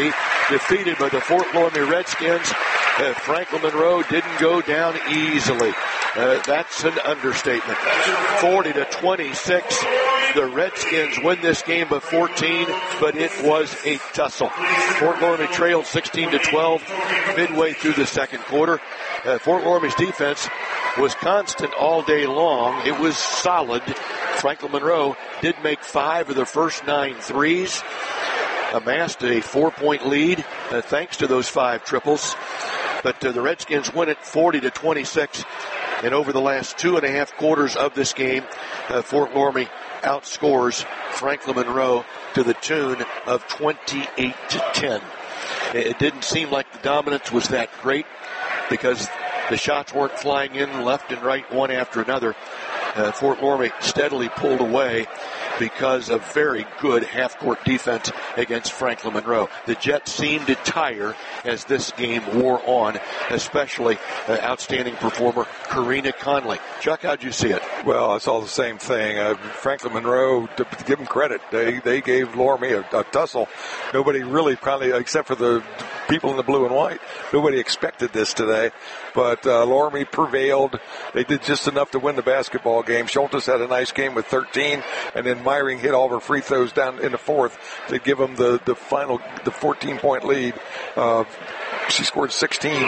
defeated by the Fort Loramie Redskins. Uh, Franklin Monroe didn't go down easily. Uh, that's an understatement. forty to twenty-six. The Redskins win this game by fourteen, but it was a tussle. Fort Loramie trailed sixteen to twelve midway through the second quarter. Uh, Fort Loramie's defense was constant all day long. It was solid. Franklin Monroe did make five of the first nine threes, amassed a four-point lead uh, thanks to those five triples. But uh, the Redskins win it forty to twenty-six. And over the last two and a half quarters of this game, uh, Fort Loramie outscores Franklin Monroe to the tune of twenty-eight to ten. It didn't seem like the dominance was that great because the shots weren't flying in left and right one after another. Uh, Fort Loramie steadily pulled away because of very good half-court defense against Franklin Monroe. The Jets seemed to tire as this game wore on, especially uh, outstanding performer Karina Conley. Chuck, how'd you see it? Well, it's all the same thing. Uh, Franklin Monroe, to, to give them credit, they they gave Loramie a, a tussle. Nobody really, probably, except for the people in the blue and white, nobody expected this today. But uh, Loramie prevailed. They did just enough to win the basketball game. Schultes had a nice game with thirteen, and then Meiring hit all of her free throws down in the fourth to give them the, the final, the fourteen-point lead. Uh, she scored sixteen.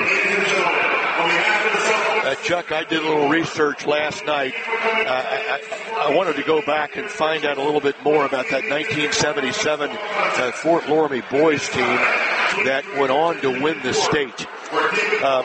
Uh, Chuck, I did a little research last night. Uh, I, I wanted to go back and find out a little bit more about that nineteen seventy-seven uh, Fort Loramie boys team that went on to win the state. Um,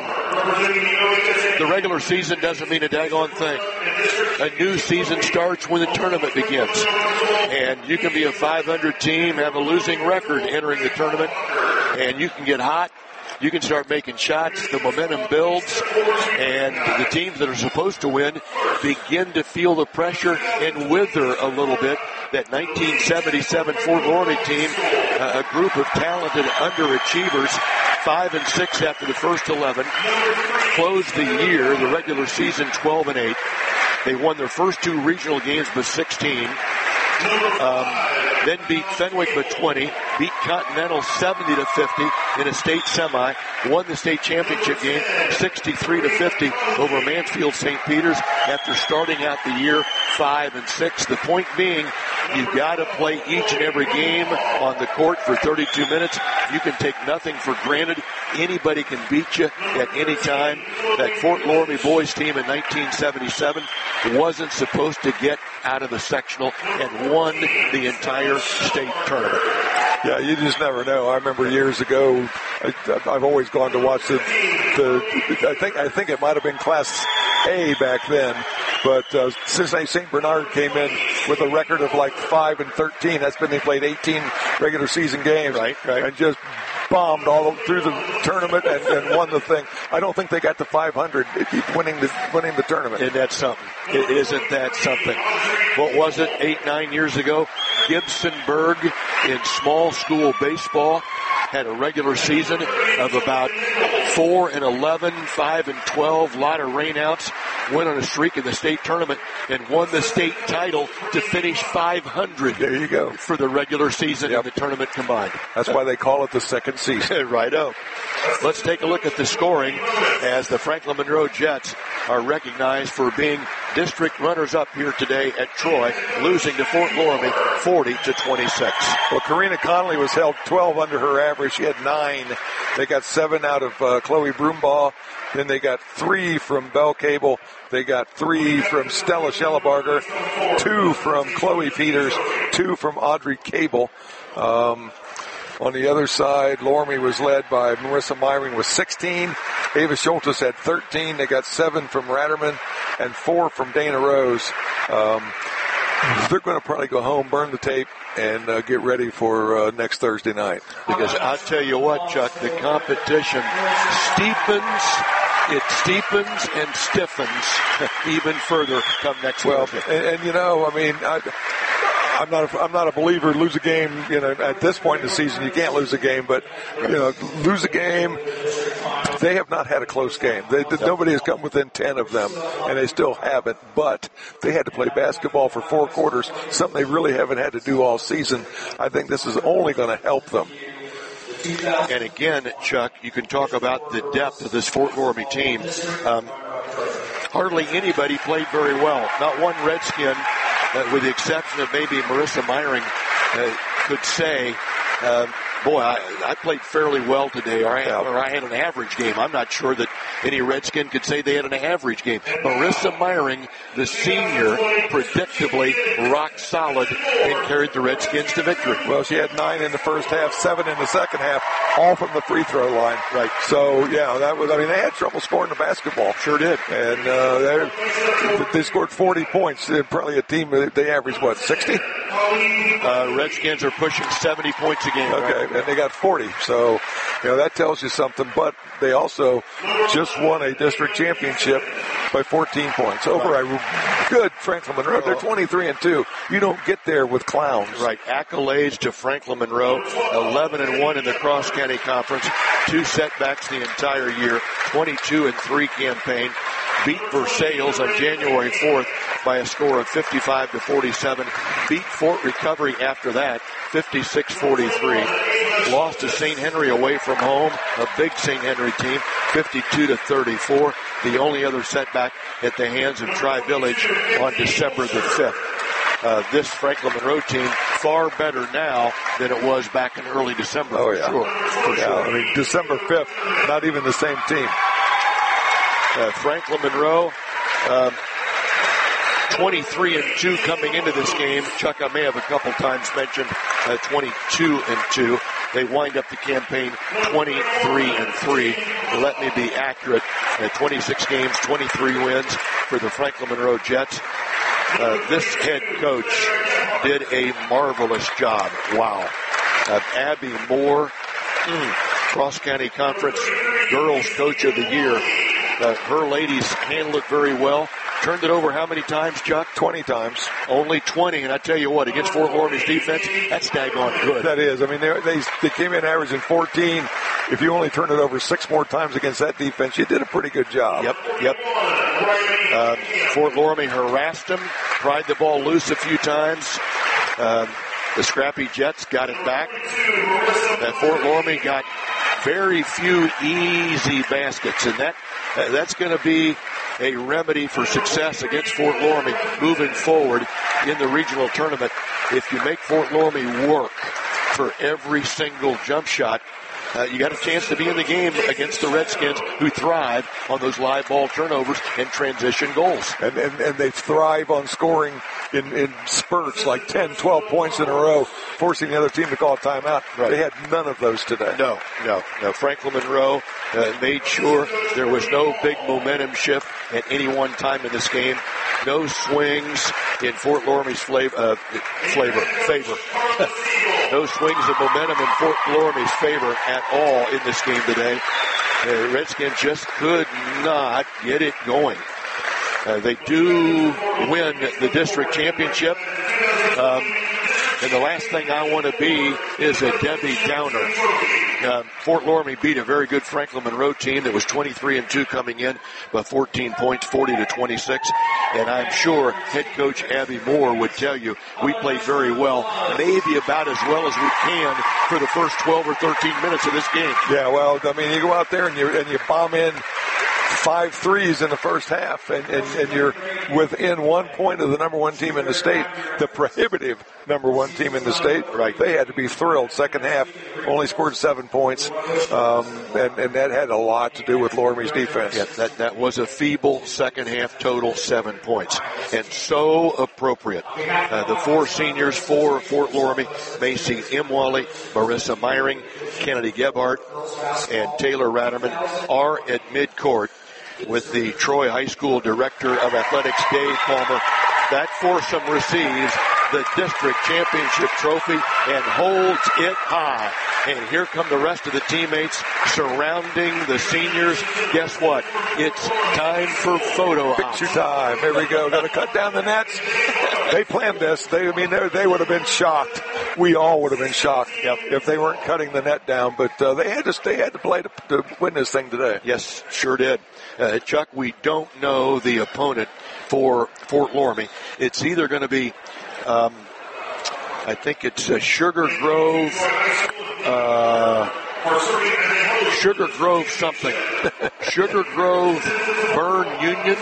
the regular season doesn't mean a daggone thing. A new season starts when the tournament begins. And you can be a five hundred team, have a losing record entering the tournament, and you can get hot. You can start making shots, the momentum builds, and the teams that are supposed to win begin to feel the pressure and wither a little bit. That nineteen seventy-seven Fort Loramie team, uh, a group of talented underachievers, five and six after the first eleven, closed the year, the regular season twelve and eight. They won their first two regional games by sixteen. Um, then beat Fenwick by twenty, beat Continental seventy to fifty in a state semi, won the state championship game sixty-three to fifty over Mansfield Saint Peter's after starting out the year five and six. The point being, you've got to play each and every game on the court for thirty-two minutes. You can take nothing for granted. Anybody can beat you at any time. That Fort Loramie boys team in nineteen seventy-seven wasn't supposed to get out of the sectional and won the entire state tournament. Yeah, you just never know. I remember years ago, I, I've always gone to watch the, the, I think, I think it might have been Class A back then, but uh, Cincinnati Saint Bernard came in with a record of like five and thirteen. That's been, they played eighteen regular season games. Right, right. And just bombed all through the tournament and, and won the thing. I don't think they got to five hundred winning the, winning the tournament. And that's something. It isn't that something. What was it, eight, nine years ago? Gibsonburg in small school baseball had a regular season of about four and eleven, five and twelve, a lot of rainouts, went on a streak in the state tournament and won the state title to finish five hundred. There you go. For the regular season yep. and the tournament combined. That's why they call it the second season. Righto. Let's take a look at the scoring as the Franklin Monroe Jets are recognized for being district runners-up here today at Troy, losing to Fort Loramie forty to twenty-six. Well, Karina Conley was held twelve under her average. She had nine. They got seven out of uh, Chloe Broombaugh. Then they got three from Belle Cable. They got three from Stella Schellebarger, two from Chloe Peters, two from Audrey Cable. Um, on the other side, Loramie was led by Marissa Meiring with sixteen. Ava Schultes had thirteen. They got seven from Ratterman and four from Dana Rose. Um, they're going to probably go home, burn the tape, and uh, get ready for uh, next Thursday night. Because I'll tell you what, Chuck, the competition steepens, it steepens and stiffens even further come next well, Thursday. And, and, you know, I mean, I, I'm not a, I'm not a believer lose a game, you know, at this point in the season. You can't lose a game, but, you know, lose a game. They have not had a close game. They, yep. Nobody has come within ten of them, and they still haven't. But they had to play basketball for four quarters, something they really haven't had to do all season. I think this is only going to help them. And again, Chuck, you can talk about the depth of this Fort Loramie team. Um, hardly anybody played very well. Not one Redskin, uh, with the exception of maybe Marissa Meyering, uh, could say, uh, boy, I, I played fairly well today, or I, or I had an average game. I'm not sure that any Redskin could say they had an average game. Marissa Meyering, the senior, predictably rock solid and carried the Redskins to victory. Well, she had nine in the first half, seven in the second half, all from the free throw line. Right. So, yeah, that was, I mean, they had trouble scoring the basketball. Sure did. And uh, they scored forty points. They're probably a team, they averaged, what, sixty? Uh, Redskins are pushing seventy points a game. Okay, right? And they got forty. So, you know, that tells you something. But they also just won a district championship by fourteen points over a good Franklin Monroe. They're twenty-three and two. You don't get there with clowns. Right. Accolades to Franklin Monroe. eleven and one in the Cross County Conference. Two setbacks the entire year. twenty-two and three campaign. Beat Versailles on January fourth by a score of fifty-five to forty-seven. Beat Fort Recovery after that, fifty-six forty-three. Lost to Saint Henry away from home, a big Saint Henry team, fifty-two to thirty-four. The only other setback at the hands of Tri-Village on December the fifth. Uh, this Franklin Monroe team far better now than it was back in early December. Oh, for yeah. sure. For yeah, sure. I mean, December fifth, not even the same team. Uh, Franklin Monroe, um, twenty-three and two coming into this game. Chuck, I may have a couple times mentioned uh, twenty-two and two. They wind up the campaign twenty-three and three. Let me be accurate. Uh, twenty-six games, twenty-three wins for the Franklin Monroe Jets. Uh, this head coach did a marvelous job. Wow. Uh, Abby Moore, mm, Cross County Conference Girls Coach of the Year. Uh, her ladies handled it very well. Turned it over how many times, Chuck? twenty times. Only twenty, and I tell you what, against Fort Loramie's defense, that's daggone good. That is. I mean, they, they they came in averaging fourteen. If you only turn it over six more times against that defense, you did a pretty good job. Yep, yep. Uh, Fort Loramie harassed them, pried the ball loose a few times. Uh, the scrappy Jets got it back. Uh, Fort Loramie got very few easy baskets, and that uh, that's going to be a remedy for success against Fort Loramie moving forward in the regional tournament. If you make Fort Loramie work for every single jump shot, uh, you got a chance to be in the game against the Redskins, who thrive on those live ball turnovers and transition goals. And, and, and they thrive on scoring in, in spurts, like ten, twelve points in a row, forcing the other team to call a timeout. Right. They had none of those today. No, no, no. Franklin Monroe uh, made sure there was no big momentum shift at any one time in this game. No swings in Fort Loramie's flavor, uh, flavor, favor. No swings of momentum in Fort Loramie's favor at all in this game today. The Redskins just could not get it going. Uh, they do win the district championship. Um, and the last thing I want to be is a Debbie Downer. Uh, Fort Loramie beat a very good Franklin Monroe team that was twenty-three and two coming in by fourteen points, forty to twenty-six. And I'm sure head coach Abby Moore would tell you we played very well, maybe about as well as we can for the first twelve or thirteen minutes of this game. Yeah, well, I mean, you go out there and you and you bomb in five threes in the first half, and, and, and you're within one point of the number one team in the state, the prohibitive number one team in the state. Right. They had to be thrilled. Second half, only scored seven points, um, and, and that had a lot to do with Loramie's defense. Yeah, that, that was a feeble second half total, seven points. And so appropriate. Uh, the four seniors for Fort Loramie, Macy Imwally, Marissa Meyering, Kennedy Gebhardt, and Taylor Ratterman are at midcourt with the Troy High School Director of Athletics, Dave Palmer. That foursome receives the district championship trophy and holds it high. And here come the rest of the teammates surrounding the seniors. Guess what? It's time for photo ops. Picture time. Here we go. Going to cut down the nets. They planned this. They, I mean, they would have been shocked. We all would have been shocked yep. if they weren't cutting the net down. But uh, they had to. They had to play to, to win this thing today. Yes, sure did. Uh, Chuck, we don't know the opponent for Fort Loramie. It's either going to be, um, I think it's uh, Sugar Grove. Uh, Sugar Grove something. Sugar Grove Burn Union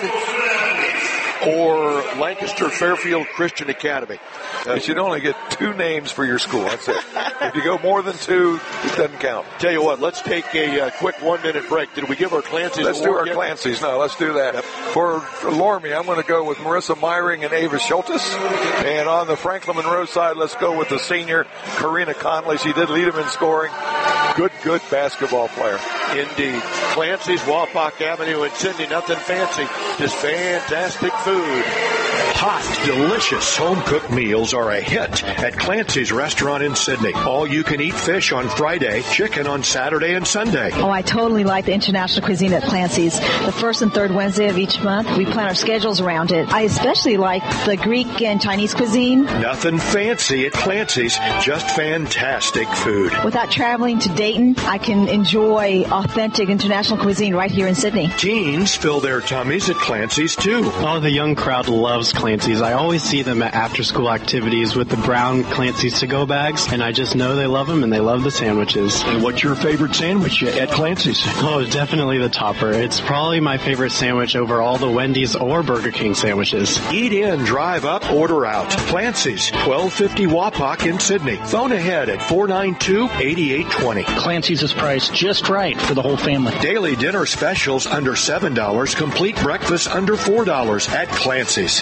or Lancaster Fairfield Christian Academy. Uh, you should only get two names for your school. That's it. If you go more than two, it doesn't count. Tell you what, let's take a uh, quick one-minute break. Did we give our Clancy's Let's do our yet? Clancy's. No, let's do that. Yep. For, for Lorme, I'm going to go with Marissa Meyering and Ava Schultes. And on the Franklin Monroe side, let's go with the senior, Karina Conley. She did lead them in scoring. Good, good basketball player. Indeed. Clancy's, Wapak Avenue in Sydney. Nothing fancy. Just fantastic food. Hot, delicious home-cooked meals are a hit at Clancy's Restaurant in Sydney. All-you-can-eat fish on Friday, chicken on Saturday and Sunday. Oh, I totally like the international cuisine at Clancy's. The first and third Wednesday of each month, we plan our schedules around it. I especially like the Greek and Chinese cuisine. Nothing fancy at Clancy's, just fantastic food. Without traveling to Dayton, I can enjoy authentic international cuisine right here in Sydney. Teens fill their tummies at Clancy's, too. Oh, the young crowd loves Clancy's. I always see them at after-school activities with the brown Clancy's to-go bags, and I just know they love them and they love the sandwiches. And what's your favorite sandwich at Clancy's? Oh, definitely the topper. It's probably my favorite sandwich over all the Wendy's or Burger King sandwiches. Eat in, drive up, order out. Clancy's, twelve fifty Wapak in Sydney. Phone ahead at four nine two, eight eight two zero. Clancy's is priced just right for the whole family. Daily dinner specials under seven dollars. Complete breakfast under four dollars at Clancy's.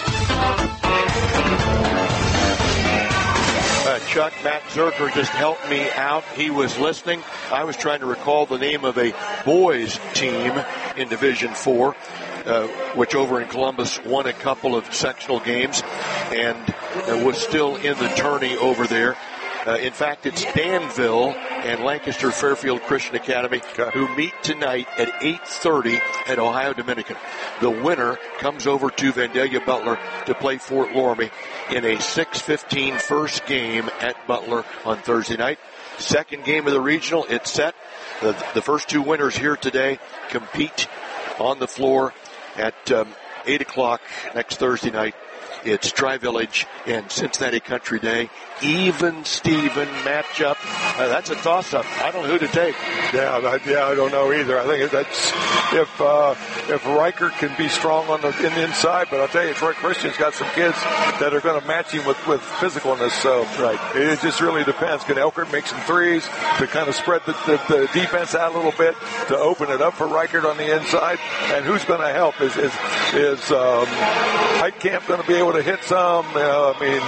Uh, Chuck, Matt Zerker just helped me out. He was listening. I was trying to recall the name of a boys team in Division Four, uh, which over in Columbus won a couple of sectional games and uh, was still in the tourney over there. Uh, in fact, it's Danville and Lancaster Fairfield Christian Academy who meet tonight at eight thirty at Ohio Dominican. The winner comes over to Vandalia Butler to play Fort Loramie in a six fifteen first game at Butler on Thursday night. Second game of the regional, it's set. The, the first two winners here today compete on the floor at um, eight o'clock next Thursday night. It's Tri-Village and Cincinnati Country Day. Even Steven matchup. Uh, that's a toss-up. I don't know who to take. Yeah, I, yeah, I don't know either. I think that's if uh, if Riker can be strong on the, in the inside, but I'll tell you, Troy Christian's got some kids that are going to match him with, with physicalness. So right. It just really depends. Can Elkert make some threes to kind of spread the, the, the defense out a little bit to open it up for Riker on the inside? And who's going to help? Is is is um, Heitkamp going to be able to hit some? Uh, I mean,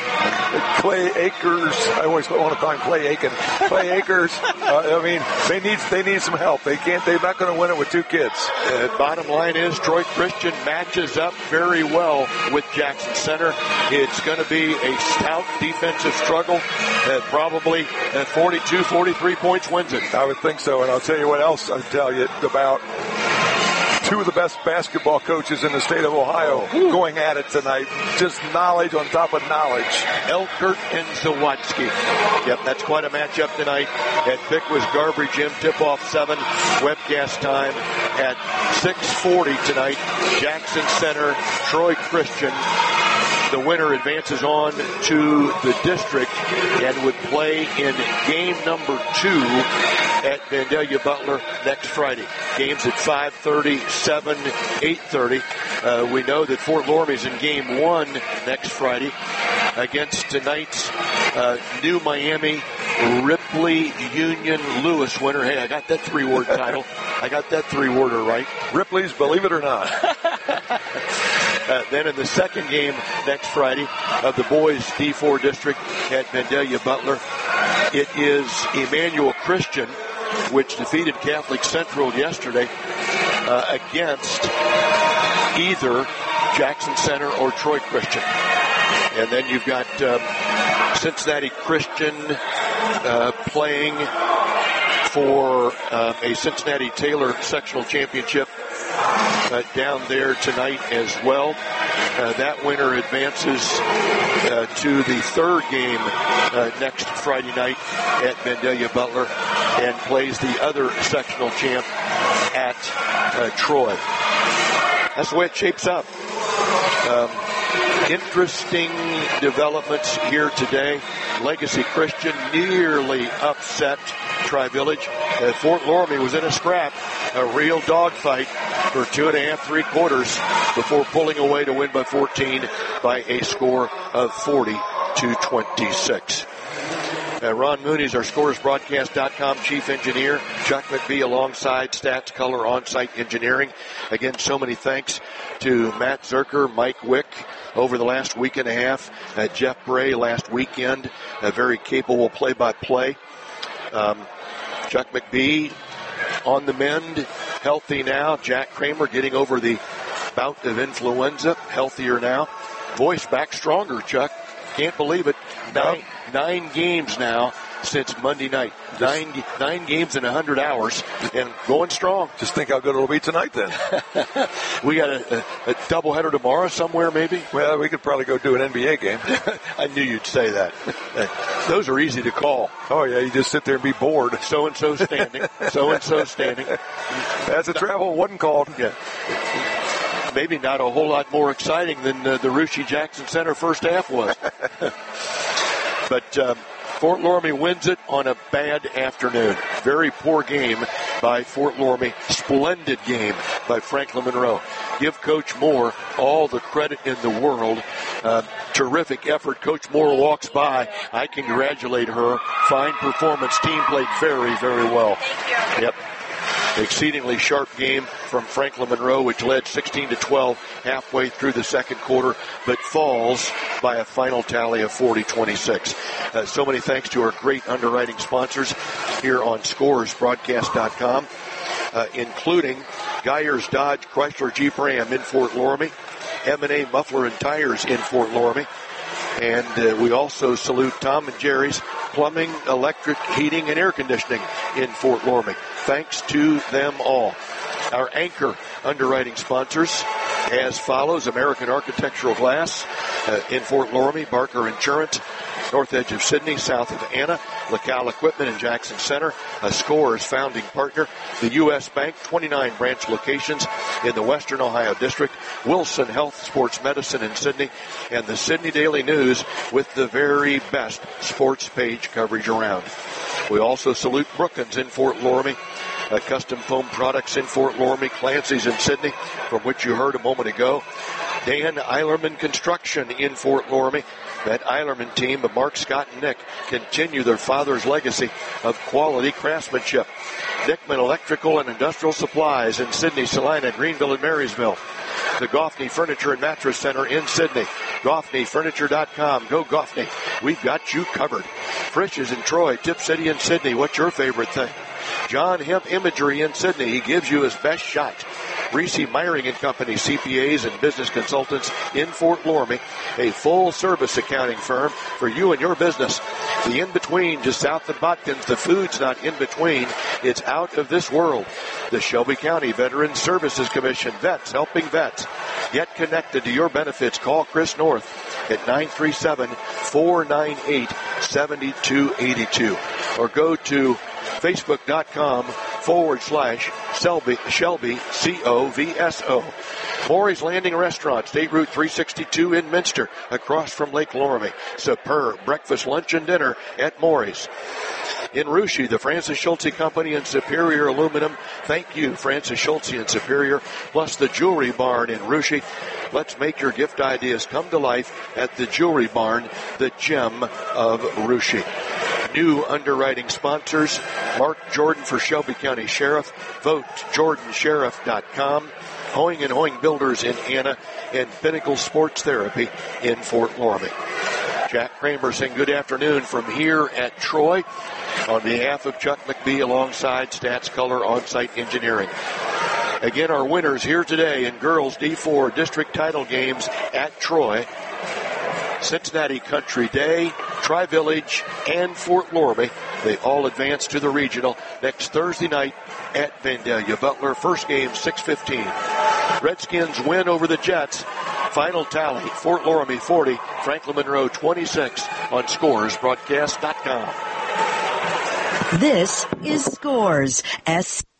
uh, Clay Akers. I always want to call him Clay Aiken. Clay Akers. Uh, I mean, they need they need some help. They can't. They're not going to win it with two kids. Uh, bottom line is Troy Christian matches up very well with Jackson Center. It's going to be a stout defensive struggle. Uh, probably uh, forty-two, forty-three points wins it. I would think so. And I'll tell you what else I'll tell you about. Two of the best basketball coaches in the state of Ohio oh. going at it tonight. Just knowledge on top of knowledge. Elkert and Zawatsky. Yep, that's quite a matchup tonight at Pickwas Garbry Gym. Tip-off seven. Webcast time at six forty tonight. Jackson Center, Troy Christian. The winner advances on to the district and would play in game number two at Vandalia Butler next Friday. Games at five thirty, seven, eight thirty. Uh, we know that Fort Loramie's in game one next Friday against tonight's uh, New Miami Ripley Union Lewis winner. Hey, I got that three-word title. I got that three-worder right. Ripley's, believe it or not. Uh, then in the second game next Friday of the boys D four district at Vandalia Butler, it is Emmanuel Christian, which defeated Catholic Central yesterday, uh, against either Jackson Center or Troy Christian. And then you've got um, Cincinnati Christian uh, playing for uh, a Cincinnati Taylor sectional championship uh, down there tonight as well. Uh, that winner advances uh, to the third game uh, next Friday night at Vandalia Butler and plays the other sectional champ at uh, Troy. That's the way it shapes up. Um, interesting developments here today. Legacy Christian nearly upset Tri-Village. Uh, Fort Loramie was in a scrap, a real dogfight for two and a half, three quarters before pulling away to win by fourteen by a score of forty to twenty-six. Uh, Ron Mooney's our Scores Broadcast dot com chief engineer. Chuck McBee alongside Stats Color On-Site Engineering. Again, so many thanks to Matt Zerker, Mike Wick over the last week and a half. Uh, Jeff Bray last weekend, a very capable play-by-play. Um, Chuck McBee on the mend, healthy now. Jack Kramer getting over the bout of influenza, healthier now. Voice back stronger, Chuck. Can't believe it. Nine, nine games now since Monday night. Nine, nine games in one hundred hours and going strong. Just think how good it'll be tonight then. We got a, a, a doubleheader tomorrow somewhere maybe? Well, we could probably go do an N B A game. I knew you'd say that. Those are easy to call. Oh, yeah, you just sit there and be bored. So-and-so standing. So-and-so standing. That's a travel wasn't called. Yeah. Maybe not a whole lot more exciting than uh, the Russia Jackson Center first half was. But um, Fort Loramie wins it on a bad afternoon. Very poor game by Fort Loramie. Splendid game by Franklin Monroe. Give Coach Moore all the credit in the world. Uh, terrific effort. Coach Moore walks by. I congratulate her. Fine performance. Team played very, very well. Thank you. Yep. Exceedingly sharp game from Franklin Monroe, which led sixteen to twelve halfway through the second quarter, but falls by a final tally of forty twenty-six. Uh, so many thanks to our great underwriting sponsors here on Scores Broadcast dot com, uh, including Geyers Dodge Chrysler Jeep Ram in Fort Loramie, M and A Muffler and Tires in Fort Loramie, and uh, we also salute Tom and Jerry's Plumbing, Electric, Heating, and Air Conditioning in Fort Loramie. Thanks to them all. Our anchor underwriting sponsors as follows: American Architectural Glass uh, in Fort Loramie, Barker Insurance, north edge of Sydney, south of Anna, LaCal Equipment in Jackson Center, a Scores founding partner, the U S Bank, twenty-nine branch locations in the Western Ohio District, Wilson Health Sports Medicine in Sydney, and the Sydney Daily News with the very best sports page coverage around. We also salute Brookins in Fort Loramie, uh, Custom Foam Products in Fort Loramie, Clancy's in Sydney, from which you heard a moment ago, Dan Eilerman Construction in Fort Loramie. That Eilerman team of Mark, Scott, and Nick continue their father's legacy of quality craftsmanship. Dickman Electrical and Industrial Supplies in Sydney, Salina, Greenville, and Marysville. The Goffney Furniture and Mattress Center in Sydney. Goffney Furniture dot com. Go Goffney. We've got you covered. Frisch's in Troy, Tip City in Sydney. What's your favorite thing? John Hemp Imagery in Sydney. He gives you his best shot. Reese Myring and Company, C P As and business consultants in Fort Loramie, a full-service accounting firm for you and your business. The in-between, just south of Botkins, the food's not in-between, it's out of this world. The Shelby County Veterans Services Commission, vets helping vets. Get connected to your benefits. Call Chris North at nine three seven, four nine eight, seven two eight two or go to Facebook.com forward slash Shelby, Shelby, C O V S O. Maury's Landing Restaurant, State Route three sixty-two in Minster, across from Lake Loramie. Superb breakfast, lunch, and dinner at Maury's. In Russia, the Francis Schultze Company and Superior Aluminum. Thank you, Francis Schultze and Superior, plus the Jewelry Barn in Russia. Let's make your gift ideas come to life at the Jewelry Barn, the gem of Russia. New underwriting sponsors: Mark Jordan for Shelby County Sheriff, vote jordan sheriff dot com, Hoeing and Hoeing Builders in Anna, and Pinnacle Sports Therapy in Fort Loramie. Jack Kramer saying good afternoon from here at Troy on behalf of Chuck McBee alongside Stats Color On-Site Engineering. Again, our winners here today in girls D four district title games at Troy: Cincinnati Country Day, Tri-Village, and Fort Loramie. They all advance to the regional next Thursday night at Vandalia Butler. First game, six fifteen. Redskins win over the Jets. Final tally, Fort Loramie forty, Franklin Monroe twenty-six on Scores Broadcast dot com. This is Scores. S